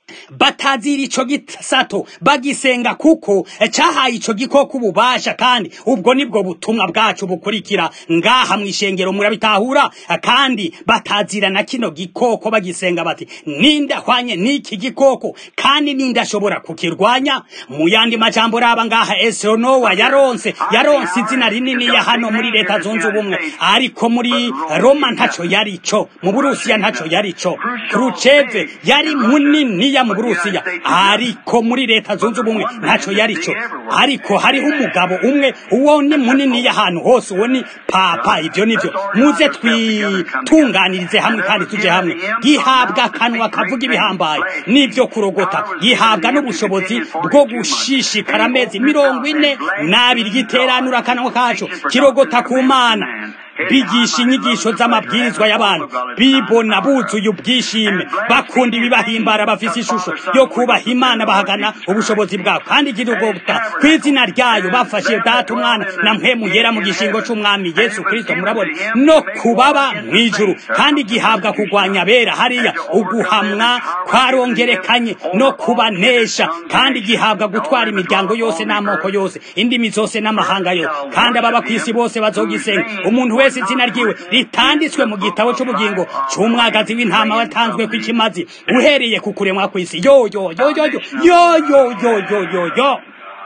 batazira ico gisato bagisenga kuko cahaye ico gikoko ububasha, kandi ubwo nibwo butumwa bwacu bukurikira ngaha mw'ishengero murabitahura. Kandi batazira na kino gikoko bagisenga bati ninde ahwanye n'iki gikoko kandi ninde ashobora kukirwanya. Mu yandi majambo raba ngaha Esronowa yaronse izina rinini ya hano muri leta zunze ubumwe, ariko muri Roma ntaco yarico, mu Burusiya ntaco yarico. Khrushchev yari munini ya mu Burusiya, ariko muri leta zunze ubumwe ntaco yarico. Ariko hariho umugabo umwe, uwo ni munini ya hano hose, uwo ni papa. Ivyo nivyo muze twitunganirize hamwe kandi tuje hamwe. Gihabwa akanwa kavuga ibihambaye n'ivyo kurogota, gihabwa n'ubushobozi bwo gushishikara amezi 42 giteranura akanwa kacu kirogota ku Mana, bigisha inyigisho z'amabwirizwa y'abantu, bibona buzuye ubwishime, bakunda ibibahimbara, bafise ishusho yo kubaha Imana, bahagana ubushobozi bwabo, kandi kirogota kw'izina ryayo bafashe Data, Umwana na Mpwemu Yera mu gishingo c'Umwami Yesu Kristo, murabona, no kubaba mw'ijuru. Kandi gihabwa kugwanya abera, hariya uguhamwa kwarongerekanye no kubanesha. Kandi gihabwa gutwara imiryango yose n'amoko yose, indimi zose n'amahanga yose, kandi ababa kw'isi bose bazogisenga. Umuntu wese izina ryiwe ritanditswe mu gitabo c'ubugingo c'umwagazi w'intama watanzwe kw'ikimazi uhereye ku kuremwa kw'isi. Yo yo yo yo yo yo yo yo yo yo yo.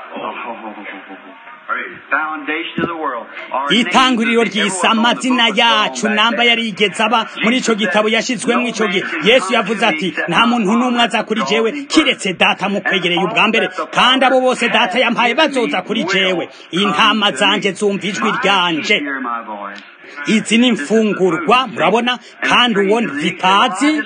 Itanguriro ry'isi, amazina yacu namba yarigeze aba muri ico gitabo yashizwemwo ico gihe. Yesu yavuze ati nta muntu n'umwe aza kuri jewe kiretse Data mukwegereye ubwa mbere, kandi abo bose Data yampaye bazoza kuri jewe. Intama zanje zumva ijwi ryanje. Izi ni imfungurwa, murabona, kandi uwo zitazi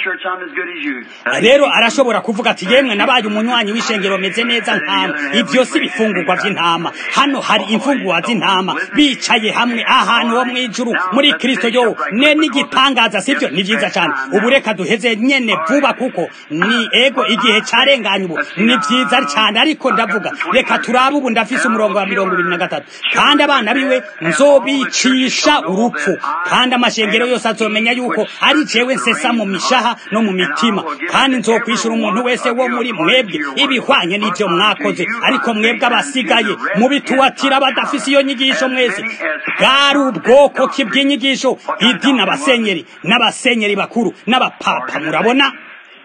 rero arashobora kuvuga ati yemwe nabaye umunywanyi w'ishengero meze neza nk'amwe. Ivyo si bifungurwa vy'intama. Hano hari imfungurwa z'intama bicaye hamwe ahantu ho mw'ijuru muri Kristo. Yo ne n'igitangaza, sivyo? Ni vyiza cyane. Ubu reka duheze nyene vuba kuko ni ego igihe carenganye. Ubu ni vyiza cyane, ariko ndavuga reka turabe. Ubu ndafise umurongo wa 23, kandi abana biwe nzobicisha urupfu, kandi amashengero yose azomenya yuko ari jewe nsesa mu mishaha no mu mitima, kandi nzokwishura umuntu wese wo muri mwebwe ibihwanye n'ivyo mwakoze. Ariko mwebwe abasigaye mubituwatira badafise iyo nyigisho, mwese bwari ubwoko ki bw'inyigisho, idini, n'abasenyeri bakuru n'abapapa, murabona,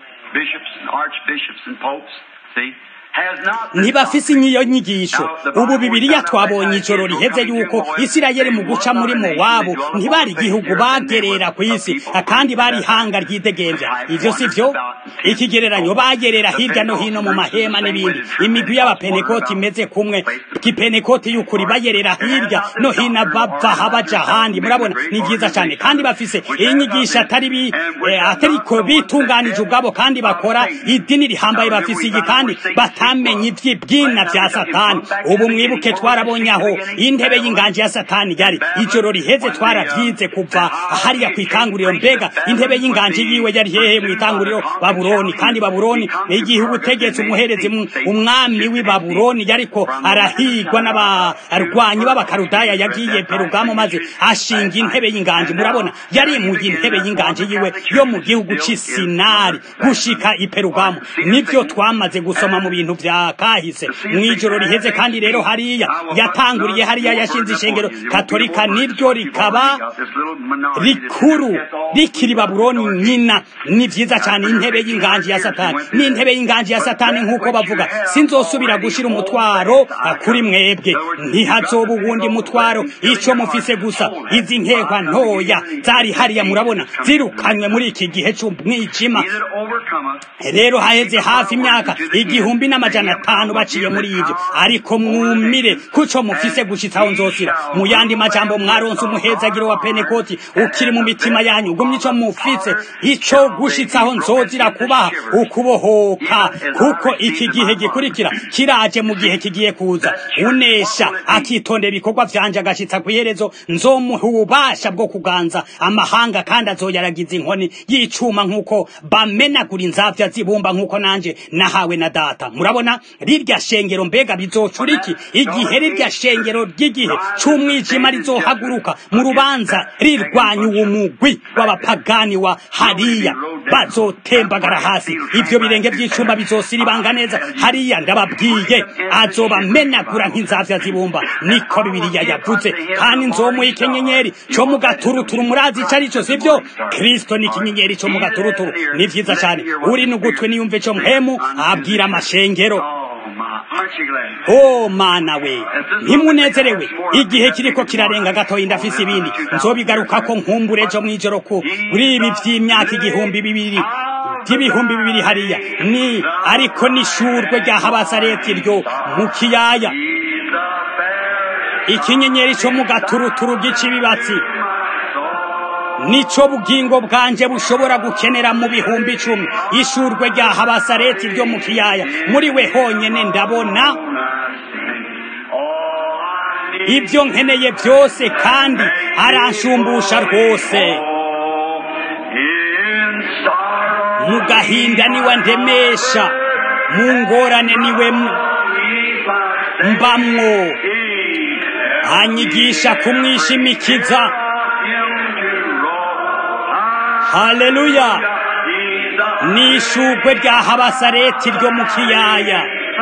ntibafise iyo nyigisho. Ubu Bibiliya twabonye ijoro riheze yuko Isirayeli mu guca muri Mowabu ntibari igihugu bagerera ku isi, kandi bari ihanga ryidegembya. Ivyo sivyo? Ikigereranyo bagerera hirya no hino mu mahema n'ibindi. Imigwi y'abapenekoti imeze kumwe, kipenekoti y'ukuri bayerera hirya no hino bava habaja handi, murabona. Ni vyiza cyane, kandi bafise inyigisho atari ko bitunganije ubwabo, kandi bakora idini rihambaye. Bafise iyi kandi amenye ivy'ibwina vya Satani. Ubu mwibuke twarabonye aho intebe y'inganji ya Satani yari. Ijoro riheze twaravyize kuva hariya kw'itanguriro. Mbega intebe y'inganji yiwe yari hehe mw'itanguriro? Babuloni. Kandi Babuloni igihugu utegetse umuherezi umwami w'i Babuloni yariko arahigwa n'abarwanyi b'abakarudaya. Yagiye Perugamo maze ashinga intebe y'inganji, murabona, yari mu intebe y'inganji yiwe yo mu gihugu c'Isinari gushika i Perugamo. Nivyo twamaze gusoma mu bintu vya kahise mwijoro riheze. Kandi rero hariya yatanguriye, hariya yashinze ishengero Katolika, niryo rikaba rikuru rikiri Babuloni nyina. Ni vyiza cyane. Intebe y'inganji ya Satani ni intebe y'inganji ya Satani, nkuko bavuga. Sinzosubira gushira umutwaro kuri mwebwe, ntihazoba uwundi mutwaro. Ico mufise gusa izi nkehwa ntoya zari hariya, murabona, zirukanywe muri iki gihe c'umwijima. Rero haheze hafi imyaka 1500 baciye muri ivyo, ariko mwumire kuco mufise gushitsaho nzosira. Mu yandi majambo, mwaronse umuhezagiro wa Penekoti ukiri mu mitima yanyu. Gumye ico mufise, ico gushitsaho nzozira kubaha ukubohoka, kuko iki gihe gikurikira kiraje. Mu gihe kigiye kuza, unesha akitondera ibikorwa vyanje agashitsa kw'iherezo, nzomuha ububasha bwo kuganza amahanga, kandi azoyaragiza inkoni y'icuma nkuko bamenagura inzavya zibumba, nkuko nanje nahawe na Data. Murabona. murabona rirya shengero mbega bizocura iki igihe rirya shengero ry'igihe c'umwijima rizohaguruka mu rubanza rirwanya uwo mugwi w'abapagani wa hariya bazotembagara hasi ivyo birenge by'icuma bizosiribanga neza hariya ndababwiye azobamenagura nk'inzavya zibumba niko Bibiliya yavuze kandi nzomuha ikinyenyeri co mu gaturuturu murazi ico arico sivyo Kristo ni ikinyenyeri co mu gaturuturu ni vyiza cyane uri n'ugutwe niyumve co mpemu abwira amashengero oh mana we ntimunezerewe igihe kiriko kirarenga gatoyi ndafise ibindi nzobigarukako nkumbure ejo mwijoro ko kuri ibi vy'imyaka igihumbi bibiri hariya ni ariko nishurwe rya Habasareti ryo mu kiyaya ikinyenyeri co mu gaturuturu gicibibatsi nico bugingo bwanje bushobora gukenera mu bihumbi 10 ishurwe rya Habasareti ryo mu kiyaya muri we honyene ndabona ibyo nkeneye byose kandi aranshumbusha rwose mu gahinda niwe ndemesha mu ngorane niwe mbamwo anyigisha kumwishimikiza haleluya nishugwe rya Habasareti ryo mu kiyaya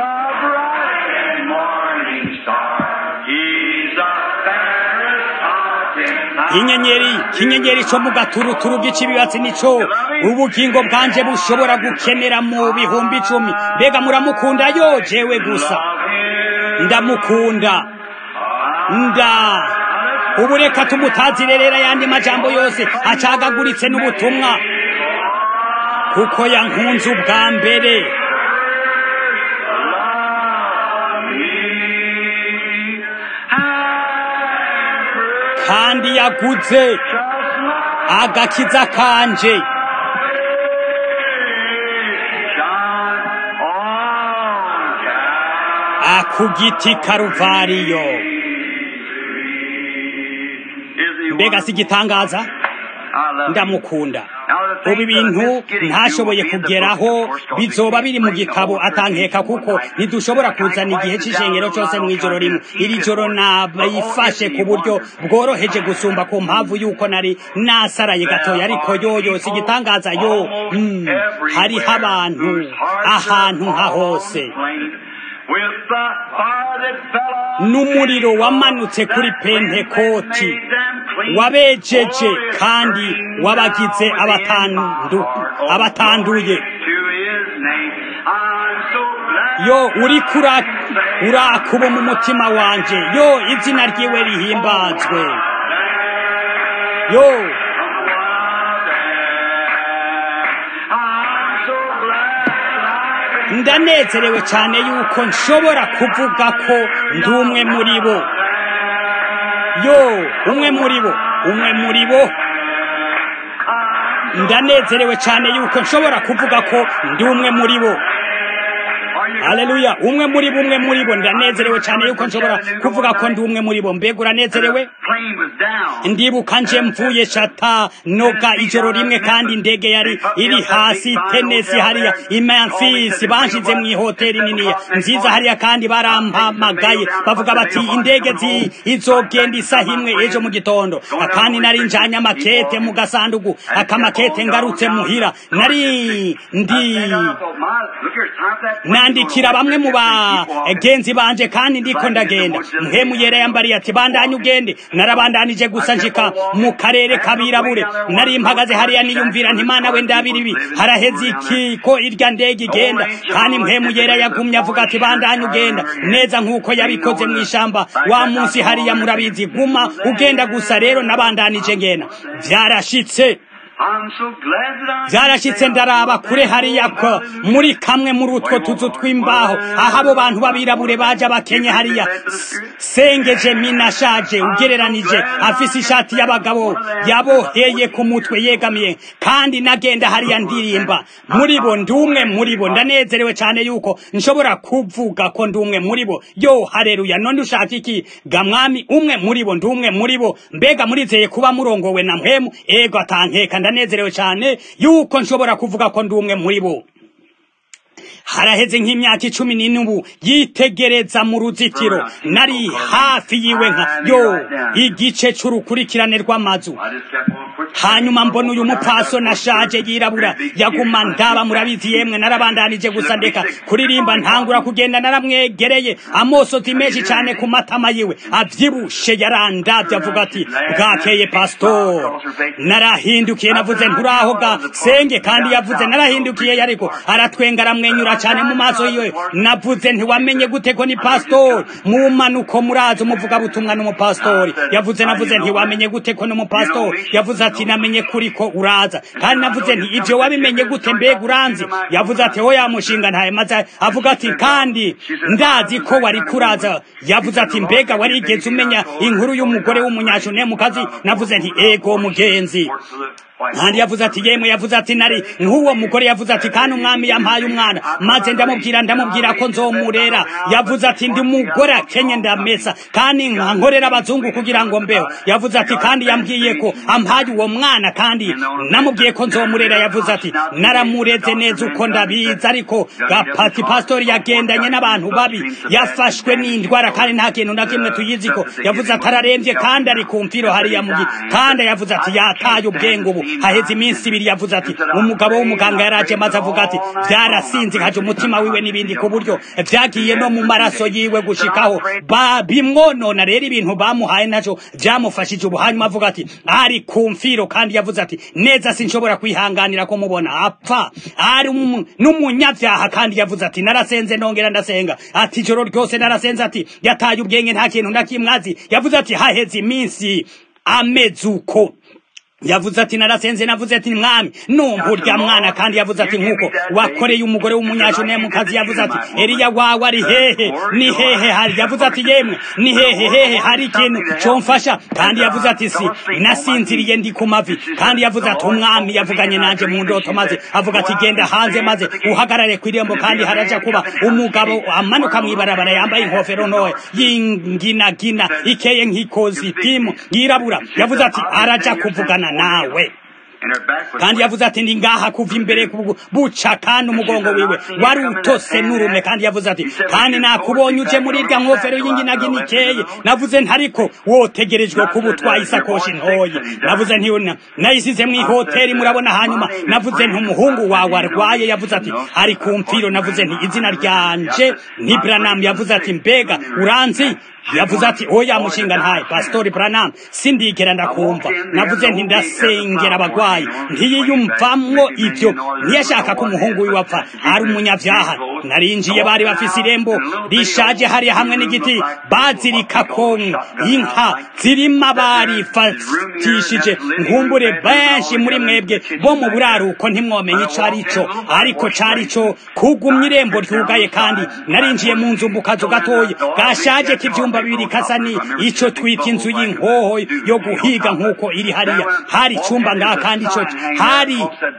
kinyenyeri co mu gaturuturu gicibibatsi nico ubugingo bwanje bushobora gukenera mu bihumbi 10 mbega muramukunda yo jewe gusa ndamukunda ubu reka tumutazirerera yandi majambo yose acagaguritse n'ubutumwa kuko yankunze ubwa mbere kandi yaguze agakiza kanje akugiti Karuvariyo mbega sigitangaza ndamukunda ubu ibintu ntashoboye kugeraho bizoba biri mu gitabo atankeka kuko ntidushobora kuzana igihe c'ishengero cyose mu ijoro rimwe iri joro nabayifashe ku buryo bworoheje gusumba ku mpamvu yuko nari nasaraye gatoya ariko yoyo sigitangaza yo hariho abantu ahantu nka hose n'umuriro wamanutse kuri Pentekoti wabejeje kandi wabagize abatanduye yo uri urakuba mu mutima wanje yo izina ryiwe rihimbazwe yo ndanezerewe cyane yuko nshobora kuvuga ko ndi umwe muri bo yo umwe muri bo ndanezerewe cyane yuko nshobora kuvuga ko ndi umwe muri bo haleluya umwe muri bo ndanezerewe cyane yuko nshobora kuvuga ko ndi umwe muri bo mbega uranezerewe ndibuka nje mvuye Chattanooga ijoro rimwe kandi indege yari iri hasi Tennessee hariya i Memphis banshize mu hoteli nini nziza hariya kandi barampamagaye bavuga bati indege izogenda isaha imwe ejo mu gitondo kandi nari njanya makete mu gasandugu akamakete ngarutse muhira nari nandikira bamwe mu bagenzi banje kandi ndiko ndagenda mpemu yera yambariye ati bandanye ugende narabandanije gusa njika mu karere kabirabure nari mpagaze hariya niyumvira nti Mana we ndabira ibi haraheze iki ko irya ndege igenda kandi mpemu yera yagumye avuga ati bandanye ugenda neza nkuko yabikoze mu ishamba wa munsi hariya murabizi guma ugenda gusa rero nabandanije ngena byarashitse ndaraba kure hariya ko muri kamwe muri utwo tuzu tw'imbaho aho abo bantu babirabure baje bakenye hariya sengeje minashaje ugereranije afise ishati y'abagabo yaboheye ku mutwe yegamiye kandi nagenda hariya ndirimba muri bo ndumwe muri bo ndanezerewe cyane yuko nshobora kuvuga ko ndumwe muri bo yo haleluya none ushaka iki gamwami umwe muri bo ndumwe muri bo mbega murizeye kuba murongowe na mpemu ego atankeka ndanezerewe cyane yuko nshobora kuvuga ko ndi umwe muri bo haraheze nk'imyaka 10 ubu yitegereza mu ruzitiro nari hafi yiwe nka igice c'urukurikirane rw'amazu. Hanyuma mbona uyu mupaso nashaje yirabura yaguma ndaba, murabizi yemwe narabandanije gusa ndeka kuririmba ntangura kugenda, naramwegereye amosozi menshi cyane ku matama yiwe avyibushe, yarandavye avuga ati bwakeye pastor. Narahindukiye navuze nturaho ga senge, kandi yavuze narahindukiye yariko aratwenga aramwenyura cyane mu maso yiwe. Navuze ntiwamenye gute ko ni pastor? Mu manuko murazo umuvuga butumwa n'umupastori. Navuze ntiwamenye gute ko ni umupastor? Yavuze ati namenye kuri ko uraza. Kandi navuze nti ivyo wabimenye gute mbega uranzi? Yavuze ati hoya mushinga ntaye, maze avuga ati kandi ndazi ko wari kuraza. Yavuze ati mbega warigeze umenya inkuru y'umugore w'umunyashune mu kazi? Navuze nti ego mugenzi. Kandi yavuze ati yemwe, yavuze ati nari nk'uwo mugore. Yavuze ati kandi umwami yampaye umwana, maze ndamubwira ko nzomurera. Yavuze ati ndi umugore akenye ndamesa kandi nkorera abazungu kugira ngo mbeho. Yavuze ati kandi yambwiye ko ampaye uwo mwana kandi namubwiye ko nzomurera. Yavuze ati naramureze neza uko ndabizi, ariko gapati pastori yagendanye n'abantu babi, yafashwe n'indwara kandi nta kintu na kimwe tuyiziko. Yavuze ati ararembye kandi ari ku mfiro hariya mugi, kandi yavuze ati yataye ubwenge ubu haheze iminsi 2. Yavuze ati umugabo w'umuganga yaraje, maze avuga ati byarasinze kaje umutima wiwe n'ibindi ku buryo byagiye no mu maraso yiwe gushikaho bimwonona. Rero ibintu bamuhaye naco byamufashije ubu. Hanyuma avuga ati ari ku mfiro, kandi yavuze ati neza sinshobora kwihanganira ko mubona apfa, ari n'umunyavyaha. Kandi yavuze ati narasenze nongera ndasenga, ati joro ryose narasenze, ati yataye ubwenge nta kintu na kimwe azi. Yavuze ati haheze iminsi amezuko. Yavuze ati narasenze, navuze ati mwami numburya mwana. Kandi yavuze ati nkuko wakoreye umugore w'umunyashune mu kazi. Yavuze ati Eliya wawe ari hehe? Ni hehe hari? Yavuze ati yemwe ni hehe hari ikintu comfasha? Kandi yavuze ati si nasinziriye ndi ku mavi. Kandi yavuze ati umwami yavuganye nanje mu ndoto, maze avuga ati genda hanze maze uhagarare kw'irembo, kandi haraja kuba umugabo amanuka mwibarabara yambaye inkofero ntoya y'inginagina ikeye nk'ikozitimu yirabura. Yavuze ati araja kuvugana nawe. Kandi yavuze ati ndi ngaha kuva imbere buca, kandi umugongo wiwe wari utose n'urume. Kandi yavuze ati kandi nakubonye uje muri irya nkofero y'inginagina ikeye. Navuze ntariko wotegerejwe kuba utwaye isakoshi ntoyi. Navuze nti nayisize mu hoteli murabona. Hanyuma navuze nti umuhungu wawe arwaye. Yavuze ati ari ku mfiro. Navuze nti izina ryanje ni Branham. Yavuze ati mbega uranzi? Yavuze ati oya mushinga ntaye pastori Branham sindigera ndakumva. Navuze nti ndasengera abagwayi. Ntiyiyumvamwo ivyo, ntiyashaka ko umuhungu wiwe apfa, ari umunyavyaha. Narinjiye bari bafise irembo rishaje hari hamwe n'igiti bazirika ko inka zirima bari fatishije. Nkumbure benshi muri mwebwe bo mu buraruko ntimwomenye ico arico, ariko carico kugumya irembo ryugaye. kandi narinjiye mu nzu mukazu gatoye gashaje k'ivyumba 2 kasani ico twita inzu y'inkoho yo guhiga nkuko iri hariya. Hari icumba ngaha kandi ico hari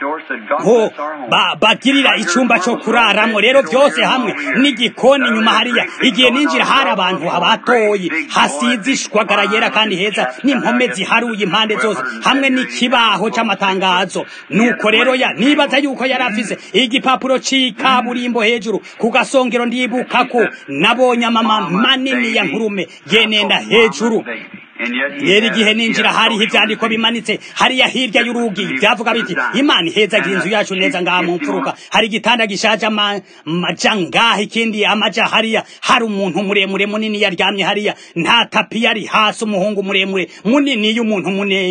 ho bagirira icumba cyo kuraramwo. Rero byose hamwe n'igikoni nyuma hariya. Igihe ninjira hari abantu abatoyi hasizishwagara yera kandi heza n'impome ziharuye impande zose hamwe n'ikibaho c'amatangazo. Nuko rero nibaza yuko yarafise igipapuro c'ikaburimbo hejuru ku gasongero. Ndibuka ko nabonye mama manini ya nkurume yenenda hejuru. Yeri gihe ninjira hariho ivyandiko bimanitse hariya hirya y'urugi byavuga biti Imana ihezagira inzu yacu neza ngaha mu mfuruka. Hari igitanda gishaje amajangaha, ikindi amaja hariya. Hari umuntu muremure munini yaryamye hariya, nta tapi yari hasi. Umuhungu muremure munini y'umuntu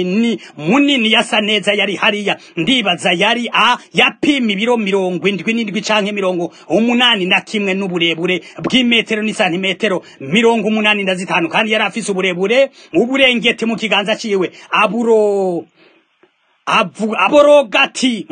munini yasa neza yari hariya. Ndibaza yari yapima ibiro 77 canke 81 n'uburebure bw'imetero ni santimetero 85, kandi yari afise uburengeti mu kiganza ciwe aborogati.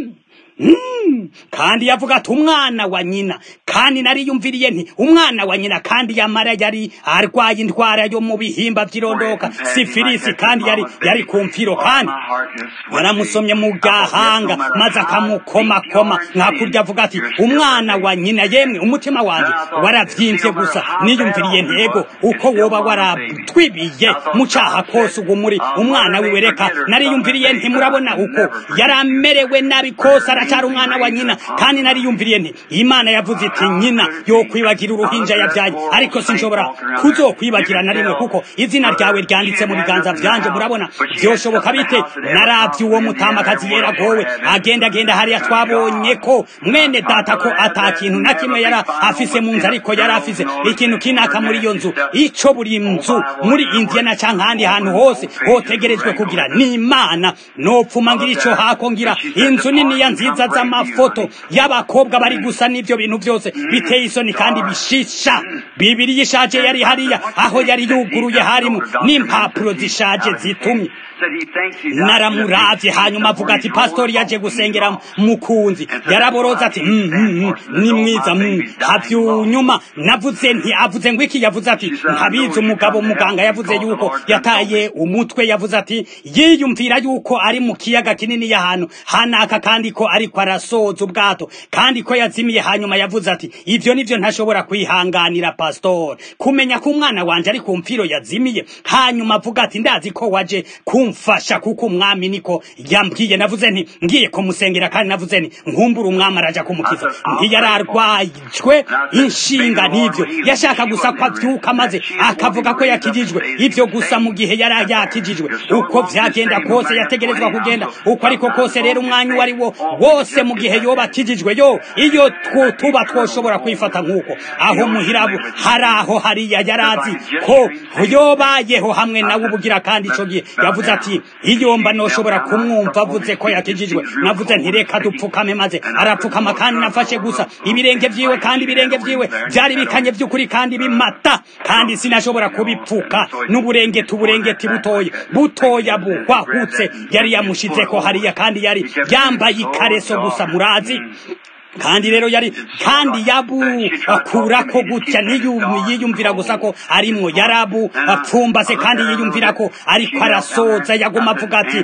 Kandi yavuga ati umwana wa nyina. Kandi nari yumviriye nti umwana wa nyina, kandi yamara yari arwaye indwara yo mu bihimba vyirondoka sifilisi, kandi yari kumfiro. Kandi yaramusomye mu gahanga maze akamukoma nkakurya. Avuga ati umwana wa nyina. Yemwe umutima wanje waravyimvye gusa niyumviriye ntego uko woba waratwibiye mu caha kose ugo muri umwana wiwe. Reka nari yumviriye nti murabona uko yaramerewe nabi kose aracyari umwana wa nyina. Kandi nariyumviriye nti Imana yavuze iti nyina yo kwibagira uruhinja yabyaye, ariko sinshobora kuzokwibagira na rimwe kuko izina ryawe ryanditse mu biganza vyanje. Murabona byoshoboka bite? Naravye uwo mutamakazi yera gowe agenda hariya, twabonye ko mwene data ko ata kintu na kimwe yara afise mu nzu, ariko yari afise ikintu kinaka muri iyo nzu. Ico buri nzu muri Indiana canke ahandi hantu hose hotegerejwe kugira ni Imana. Nopfuma ngira ico hakongira inzu nini ya nziza z'amafoto y'abakobwa bari gusa n'ivyo bintu byose biteye isoni kandi bishisha. Bibiri yishaje yari hariya aho yari yuguruye harimo n'impapuro zishaje zitumye. Naramuravye hanyuma avuga ati pastori yaje gusengera mukunzi. Yaraboroza ati ni mwiza havyunyuma. Navuze nti avuze ngo iki? Yavuze ati ntabizi umugabo muganga yavuze yuko yataye umutwe. Yavuze ati yiyumvira yuko ari mu kiyaga kinini y'ahantu hanaka kandi ko ariko arasoza ubwato kandi ko yazimiye. Hanyuma yavuze ati ivyo nivyo ntashobora kwihanganira pastori, kumenya ko umwana wanje ari ku mfiro yazimiye. Hanyuma avuga ati ndazi ko waje kumfasha kuko umwami niko yambwiye. Navuze nti ngiye kumusengera kandi navuze nti nkumbura umwami araja kumukiza. Ntiyararwajwe inshinga n'ivyo, yashaka gusa ko avyuka maze akavuga ko yakijijwe. Ivyo gusa mu gihe yari yakijijwe. Uko vyagenda kose yategerezwa kugenda uko ariko kose. Rero umwanya wari wo wose mu gihe yoba akijijwe, iyo tuba twoshobora kwifata nk'uko aho muhirabu haraho hariya yarazi ko yobayeho hamwe nawe ubugira. Kandi ico gihe yavuze ati iyo mba noshobora kumwumva avuze ko yakijijwe. Navuze nti reka dupfukame, maze arapfukama kandi nafashe gusa ibirenge vyiwe, kandi ibirenge vyiwe vyari bikanye vy'ukuri kandi bimata, kandi sinashobora kubipfuka n'uburengeti butoya buhwahutse yari yamushizeko hariya, kandi yari yambaye ikareso gusa murazi. Kandi rero yari kandi yabu akura ko gutya yiyumvira gusa ko arimwo yarabu apfumbase kandi yiyumvira ko ariko arasoza. Yaguma avuga ati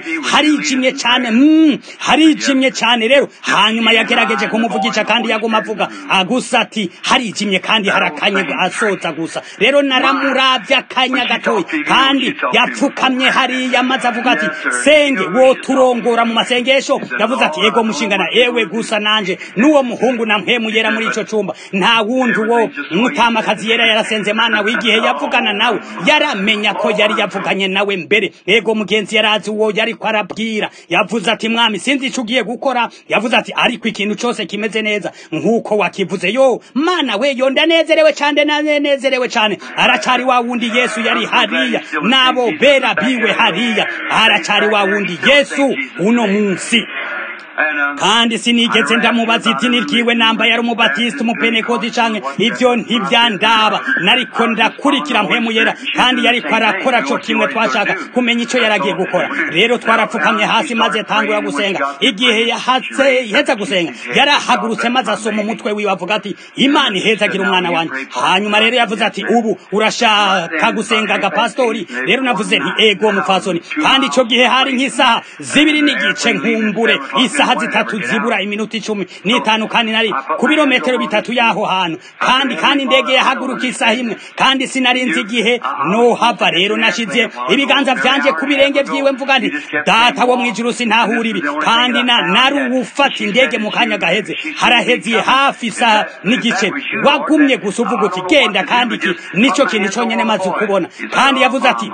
harijimye cyane rero. Hanyuma yagerageje kumuvugisha kandi yaguma avuga gusa ati harijimye kandi harakanye asoza gusa. Rero naramuravya akanya gatoyi kandi yapfukamye hariya maze avuga ati senge wo turongora mu masengesho. Yavuze ati ego mushingana ewe gusa nanje nuwo muhungu na mpemu yera muri ico cumba. Nta wundi wo mutamakazi yera yarasenze Mana w'igihe yavugana nawe yaramenya ko yari yavuganye nawe mbere. Ego mugenzi yarazi uwo yari ko arabwira. Yavuze ati mwami sinzi ico ugiye gukora. Yavuze ati ariko ikintu cose kimeze neza nkuko wakivuze. Mana we ndanezerewe cyane. Aracari wa wundi Yesu yari hariya nabo bera biwe hariya. Aracari wa wundi Yesu uno munsi. Kandi sinigeze ndamubaza idini ryiwe namba yari umubatista, umupenekodi canke ivyo ntivyandaba. Nariko ndakurikira mpemu yera kandi yariko arakora co kimwe. Twashaka kumenya ico yaragiye gukora. Rero twarapfukamye hasi maze tangura gusenga. Igihe yaheza gusenga yarahagurutse maze asoma umutwe wiwe avuga ati Imana ihezagira umwana wanje. Hanyuma rero yavuze ati ubu urashaka gusenga ga pastori? Rero navuze nti ego mufasoni. Kandi ico gihe hari nk'isaha 2:30 nkumbure isaha 3 zibura iminota 15 kandi nari ku birometero 3 yaho hantu. kandi indege yahaguruka isaha imwe kandi sinarinzi igihe no hava. Rero nashize ibiganza vyanje ku birenge vyiwe mvuga nti data wo mwijuru sintahura ibi. kandi nari ufata indege mu kanya gaheze haraheziye hafi isaha n'igice. Wagumye gusa uvuga uti genda kandi iki nico kintu conyene maze kubona. kandi yavuze ati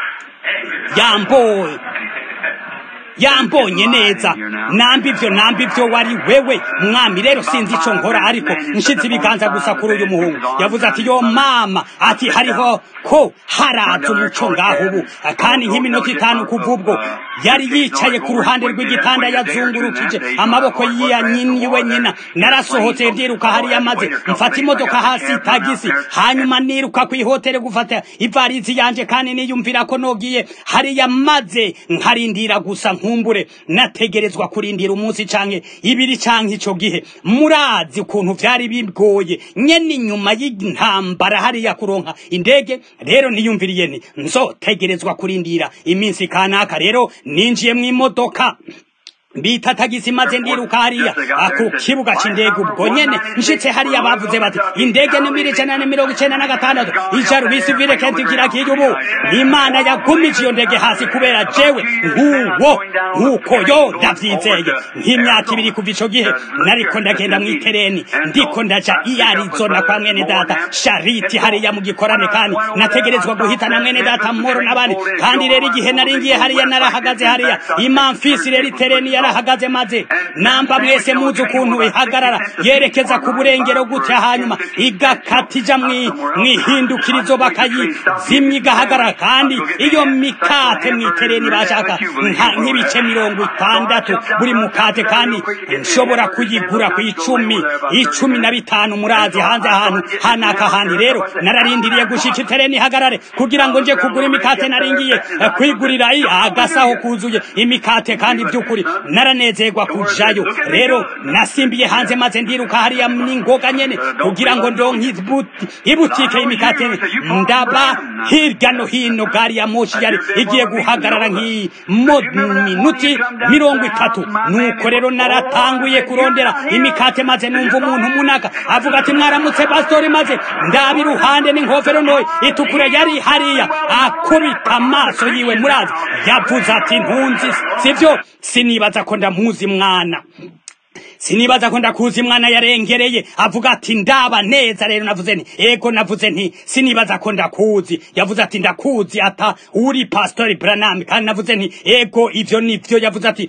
yambonye neza nambi ivyo wari wewe mwami. Rero sinzi ico nkora ariko nshize ibiganza gusa kuri uyu muhungu. Yavuze ati yo mama ati hariho ko haraza umuco ngaho ubu. kandi nk'iminota 5 kuvubwo yari yicaye ku ruhande rw'igitanda yazungurukije amaboko yiwe nyina. Narasohotse ndiruka hariya maze mfata imodoka hasi tagisi. hanyuma niruka ku ihotere gufata ivarizi yanje kandi niyumvira ko nogiye hariya maze nkarindira gusa nkumbure nategerezwa kurindira umunsi canke ibiri canke ico gihe. Murazi ukuntu vyari bigoye nyene inyuma y'intambara hariya kuronka indege. Rero niyumviriye nzotegerezwa kurindira iminsi kanaka. Rero ninjiye mu imodoka bita tagisi maze ndiruka hariya ku kibuga c'indege ubwo nyene nshitse hariya bavuze bati indege ni 196 ijaru bisivile kenti kirakiye ubu Imana yagumije iyo ndege hasi kubera jewe nkuko yo ndavyizeye nk'imyaka ibiri kuva ico gihe nariko ndagenda mw'itereni ndiko ndaja i Arizona kwa mwene data Shariti hariya mu gikorane kandi nategerezwa guhitana mwene data Moro n'abandi kandi rero igihe naringiye hariya narahagaze hariya i Memphis rero itereni yarahagaze maze namba mwese muzi ukuntu ihagarara yerekeza ku burengero gutya hanyuma igakatija mwihindukirizo bakayizimya igahagarara kandi iyo mikate mw'itereni bashaka nk'ibice 60 buri mukate kandi nshobora kuyigura ku 15 murazi hanze ahantu hanaka handi rero nararindiriye gushika itereni hagarare kugira ngo nje kugura imikate naringiye kwigurira agasaho kuzuye imikate kandi by'ukuri naranezerwa kujayo rero nasimbiye hanze maze ndiruka hariya n'ingoga nyene kugira ngo ndonke ibutike y'imikate ndaba hirya no hino gari ya moshi yari igiye guhagarara minuti 30 nuko rero naratanguye kurondera imikate maze numva umuntu munaka avuga ati mwaramutse pastori maze ndabi ruhande n'inkofero ntoyi itukura yari hariya akubita amaso yiwe murazi yavuze ati ntunzi sivyo sinibaza ko ndamuzi mwana sinibaza ko ndakuzi mwana yarengereye avuga ati ndaba neza rero navuze nti ego navuze nti sinibaza ko ndakuzi yavuze ati ndakuzi ata uri pastor Branham kandi navuze nti ego ivyo nivyo yavuze ati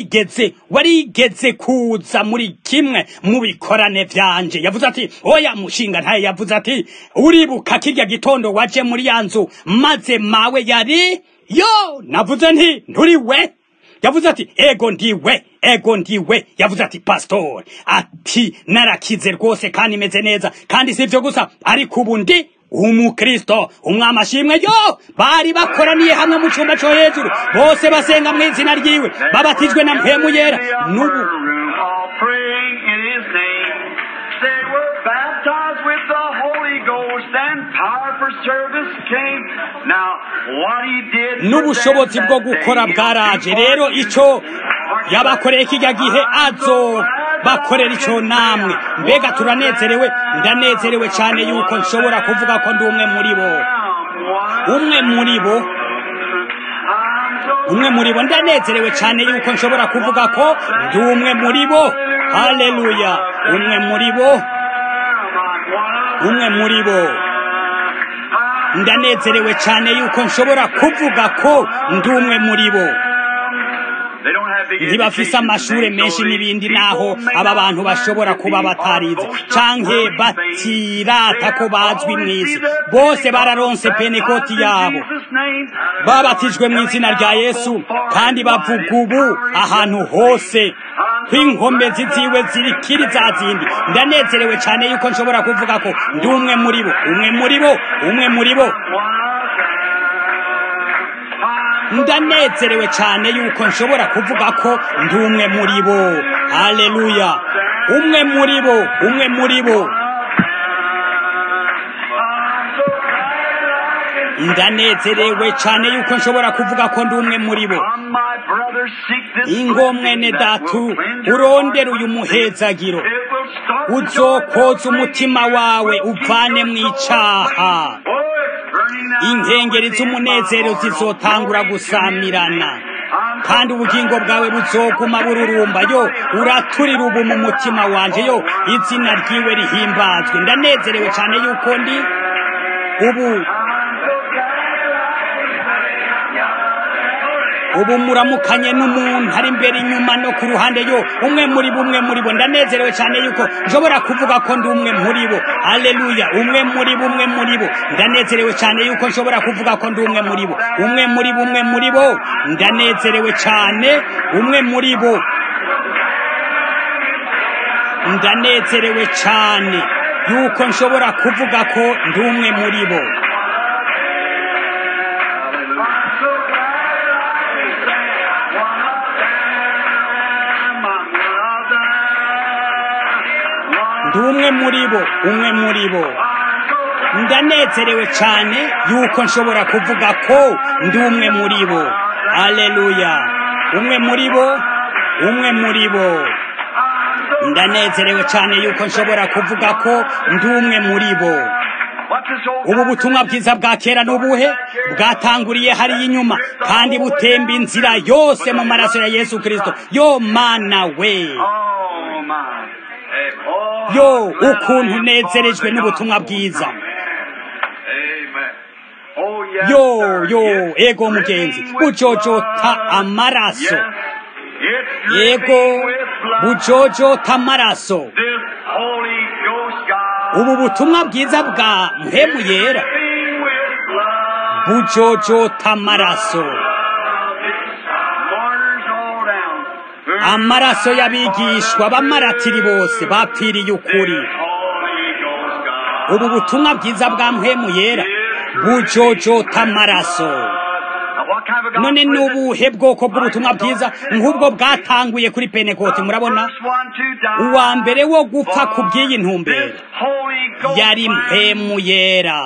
warigeze kuza muri kimwe mu bikorane vyanje yavuze ati oya mushinga ntaye yavuze ati uribuka kirya gitondo waje muri yanzu maze mawe yari yo navuze nti nturiwe yavuze ati ego ndiwe yavuze ati pastor ati narakize rwose kandi meze neza kandi sivyo gusa ariko ubu ndi umukristo umwami ashimwe yo bari bakoraniye hamwe mu cyumba cyo hejuru bose basenga mu izina ryiwe babatijwe na mpemu yera n'ubu baptized with the Holy Ghost and power for service came. Now, what he did n'ubushobozi bwo gukora bwaraje rero ico yabakoreye kijya gihe azo bakorera ico namwe mbega turanezerewe ndanezerewe cyane yuko nshobora kuvuga ko ndi umwe muri bo ndanezerewe cyane yuko nshobora kuvuga ko ndi umwe muri bo haleluya umwe muri bo ndanezerewe cyane yuko nshobora kuvuga ko ndi umwe muri bo ntibafise amashure menshi n'ibindi naho aba bantu bashobora kuba batarize canke batirata ko bazwi mw'isi bose bararonse penekoti yabo babatijwe mu izina rya Yesu kandi bavuga ubu ahantu hose kw'inkomezi ziwe zirikiri za zindi ndanezerewe cyane yuko nshobora kuvuga ko ndi umwe muri bo ndanezerewe cyane yuko nshobora kuvuga ko ndi umwe muri bo haleluya umwe muri bo ndanezerewe cyane yuko nshobora kuvuga ko ndi umwe muri bo ingo mwene datu urondera uyu muhezagiro uzokoza umutima wawe uvane mw'icaha inkengeri z'umunezero zizotangura gusamirana kandi ubugingo bwawe buzoguma bururumba yo uraturira ubu mu mutima wanje yo izina ryiwe rihimbazwe ndanezerewe cyane yuko ndi ubu muramukanye n'umuntu ari imbere inyuma no ku ruhande yo umwe muri bo ndanezerewe cyane yuko nshobora kuvuga ko ndi umwe muri bo haleluya umwe muri bo ndanezerewe cyane yuko nshobora kuvuga ko ndi umwe muri bo ndanezerewe cyane umwe muri bo ndanezerewe cyane yuko nshobora kuvuga ko ndi umwe muri bo ndi umwe muri bo ndanezerewe cyane yuko nshobora kuvuga ko ndi umwe muri bo haleluya umwe muri bo umwe muri bo. Ndanezerewe cyane yuko nshobora kuvuga ko ndi umwe muri bo. Ubu butumwa bwiza bwa kera n'ubuhe bwatanguriye hariya inyuma kandi butemba inzira yose mu maraso ya Yesu Kristo. Yo mana we, yo ukuntu nezerejwe n'ubutumwa bwiza. Yo ego mugenzi, bujojota amaraso, ego bujojota amaraso. Ubu butumwa bwiza bwa mpemu yera bujojota amaraso, amaraso y'abigishwa b'amaratiri bose bapfiriye ukuri. Ubu butumwa bwiza bwa mpemu yera bujojota amaraso. None n'ubuhe bwoko bw'ubutumwa bwiza nk'ubwo bwatanguye kuri Pentekote? Murabona, uwa mbere wo gupfa ku bw'iyi ntumbero yari mpemu yera.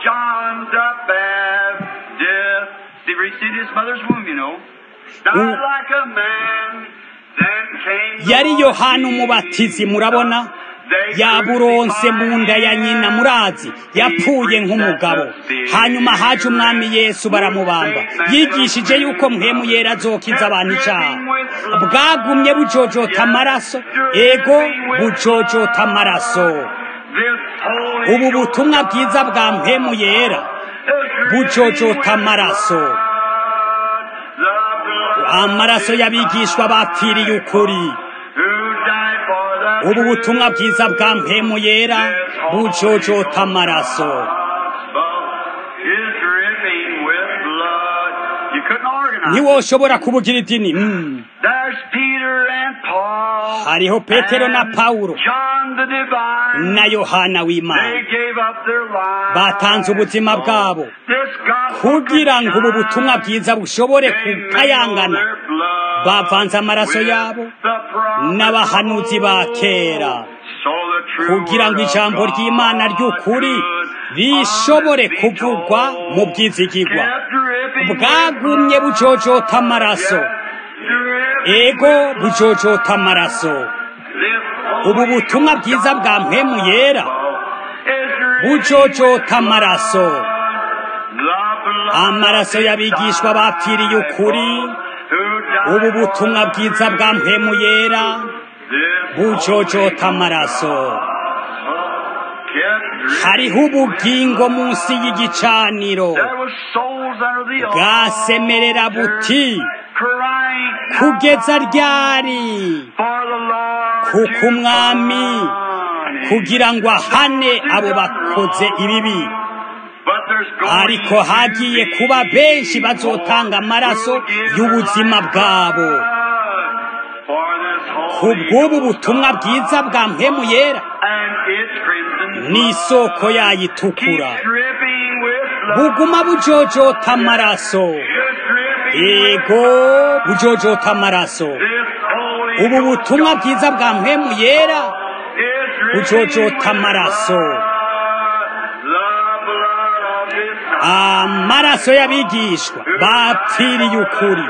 Yari Yohana umubatizi. Murabona, yaburonse mu nda ya nyina, murazi, yapfuye nk'umugabo. Hanyuma haje umwami Yesu baramubamba. Yigishije yuko mpemu yera azokiza abantu icyaha. Bwagumye bujojota amaraso, ego bujojota amaraso. Ubu butumwa bwiza bwa mpemu yera bujojota amaraso, amaraso y'abigishwa bapfiriye ukuri. Ubu butumwa bwiza bwa mpemu yera bujojota amaraso. Ntiwoshobora kubugira idini. Hariho Petero na Paulo na Yohana w'Imana, batanze ubuzima bwabo kugira ngo ubu butumwa bwiza bushobore kukayangana. Bavanze amaraso yabo n'abahanuzi ba kera kugira ngo ijambo ry'Imana ry'ukuri rishobore kuvugwa mu bwizigirwa. Bwagumye bujojota amaraso, ego bujojota amaraso. Ubu butumwa bwiza bwa mpemu yera bujojota amaraso, amaraso y'abigishwa bapfiriye ukuri. Ubu butumwa bwiza bwa mpemu yera bujojota amaraso. Hariho ubugingo munsi y'igicaniro bwasemerera buti, kugeza ryari? Kuko umwami kugira ngo ahane abo bakoze ibibi. Ariko hagiye kuba benshi bazotanga amaraso y'ubuzima bwabo kubw'ubu butumwa bwiza bwa mpemu yera n'isoko yayitukura. Buguma bujojota amaraso, ego bujojota amaraso. Ubu butumwa bwiza bwa mpemu yera bujojota amaraso, amaraso y'abigishwa bapfiriye ukuri.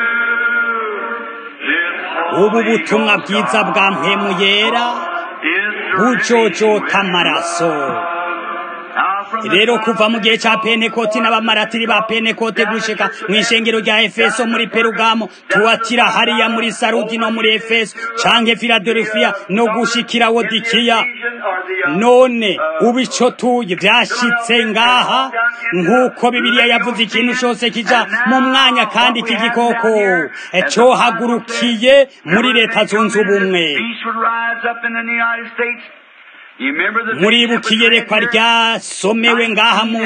Ubu butumwa bwiza bwa mpemu yera bujojota amaraso. Rero kuva mu gihe cya Pentekote n'abamaratiri ba Pentekote gushika mu ishengero rya Efeso, muri Perugamo, Tuatira, hariya muri Sarudi no muri Efeso canke Filadelfiya no gushikira Wodikiya, none ubu ico tuye byashitse ngaha nk'uko Bibiliya yavuze ikintu cyose kija mu mwanya kandi iki gikoko cyo hagurukiye muri Leta Zunze Ubumwe. Muribukiye rekwa ryasomewe ngaha mu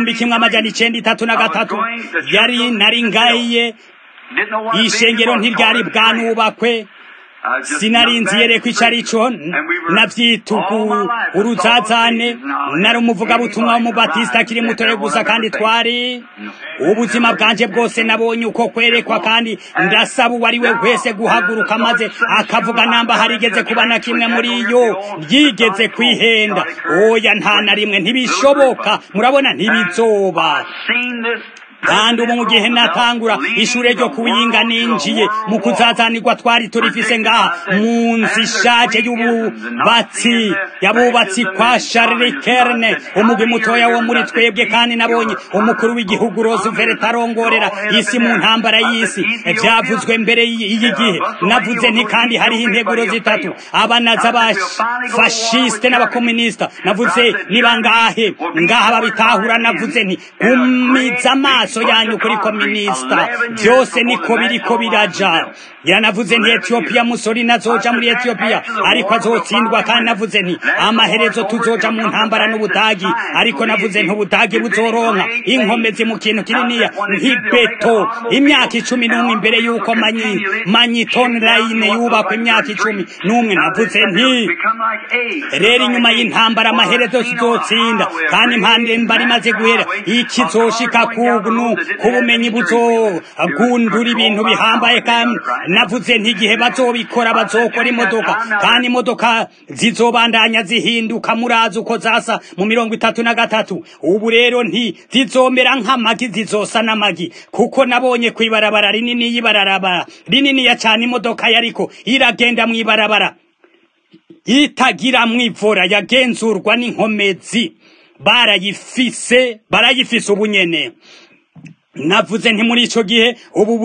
1933 yari naringaye ishengero ntiryari bwanubakwe. Sinarinziye reko icarico navyitugu uruzazane. Nari umuvuga butumwa w'umubatista akiri mutoye gusa, kandi twari ubuzima bwanje bwose nabonye uko kwerekwa, kandi ndasaba uwari we wese guhaguruka maze akavuga namba harigeze kuba na kimwe muri yo ryigeze kwihenda. Oya, nta na rimwe, ntibishoboka. Murabona, ntibizoba. kandi ubu mu gihe natangura ishure ryo kuwinga ninjiye mu kuzazanirwa twari turifise ngaha mu nzu ishaje y'ububatsi yabubatsi kwa Charles Kerne umugwi mutoya wo muri twebwe, kandi nabonye umukuru w'igihugu Roosevelt arongorera isi mu ntambara y'isi. Vyavuzwe mbere y'igihe. Navuze nti kandi hariho integuro zitatu, abanaza abafashiste n'abakomunista. Navuze niba ngaha babitahura. Navuze nti gumiza amaso yanyu kuri komunista, byose niko biriko biraja. Yanavuze nti Ethiopia Mussolini azoja muri Ethiopia ariko azotsindwa, kandi navuze nti amaherezo tuzoja mu ntambara n'Ubudagi, ariko navuze nti Ubudagi buzoronka inkomezi mu kintu kininiya nk'ibeto. Imyaka 11 imbere yuko Manhattan Line yubakwa, imyaka 11. Navuze nti rero inyuma y'intambara amaherezo tuzotsinda, kandi impande mbari maze guhera ikizoshika kubumenyi buzogundura ibintu bihambaye. Kandi navuze nti igihe bazobikora bazokora imodoka, kandi imodoka zizobandanya zihinduka murazi uko zasa mu 33. Ubu rero nti zizomera nk'amagi, zizosa n'amagi, kuko nabonye kwibarabara rinini ya cyane imodoka yariko iragenda mwibarabara itagira mwivora, yagenzurwa n'inkomezi, barayifise ubunyene. Navuze nti muri ico gihe ubu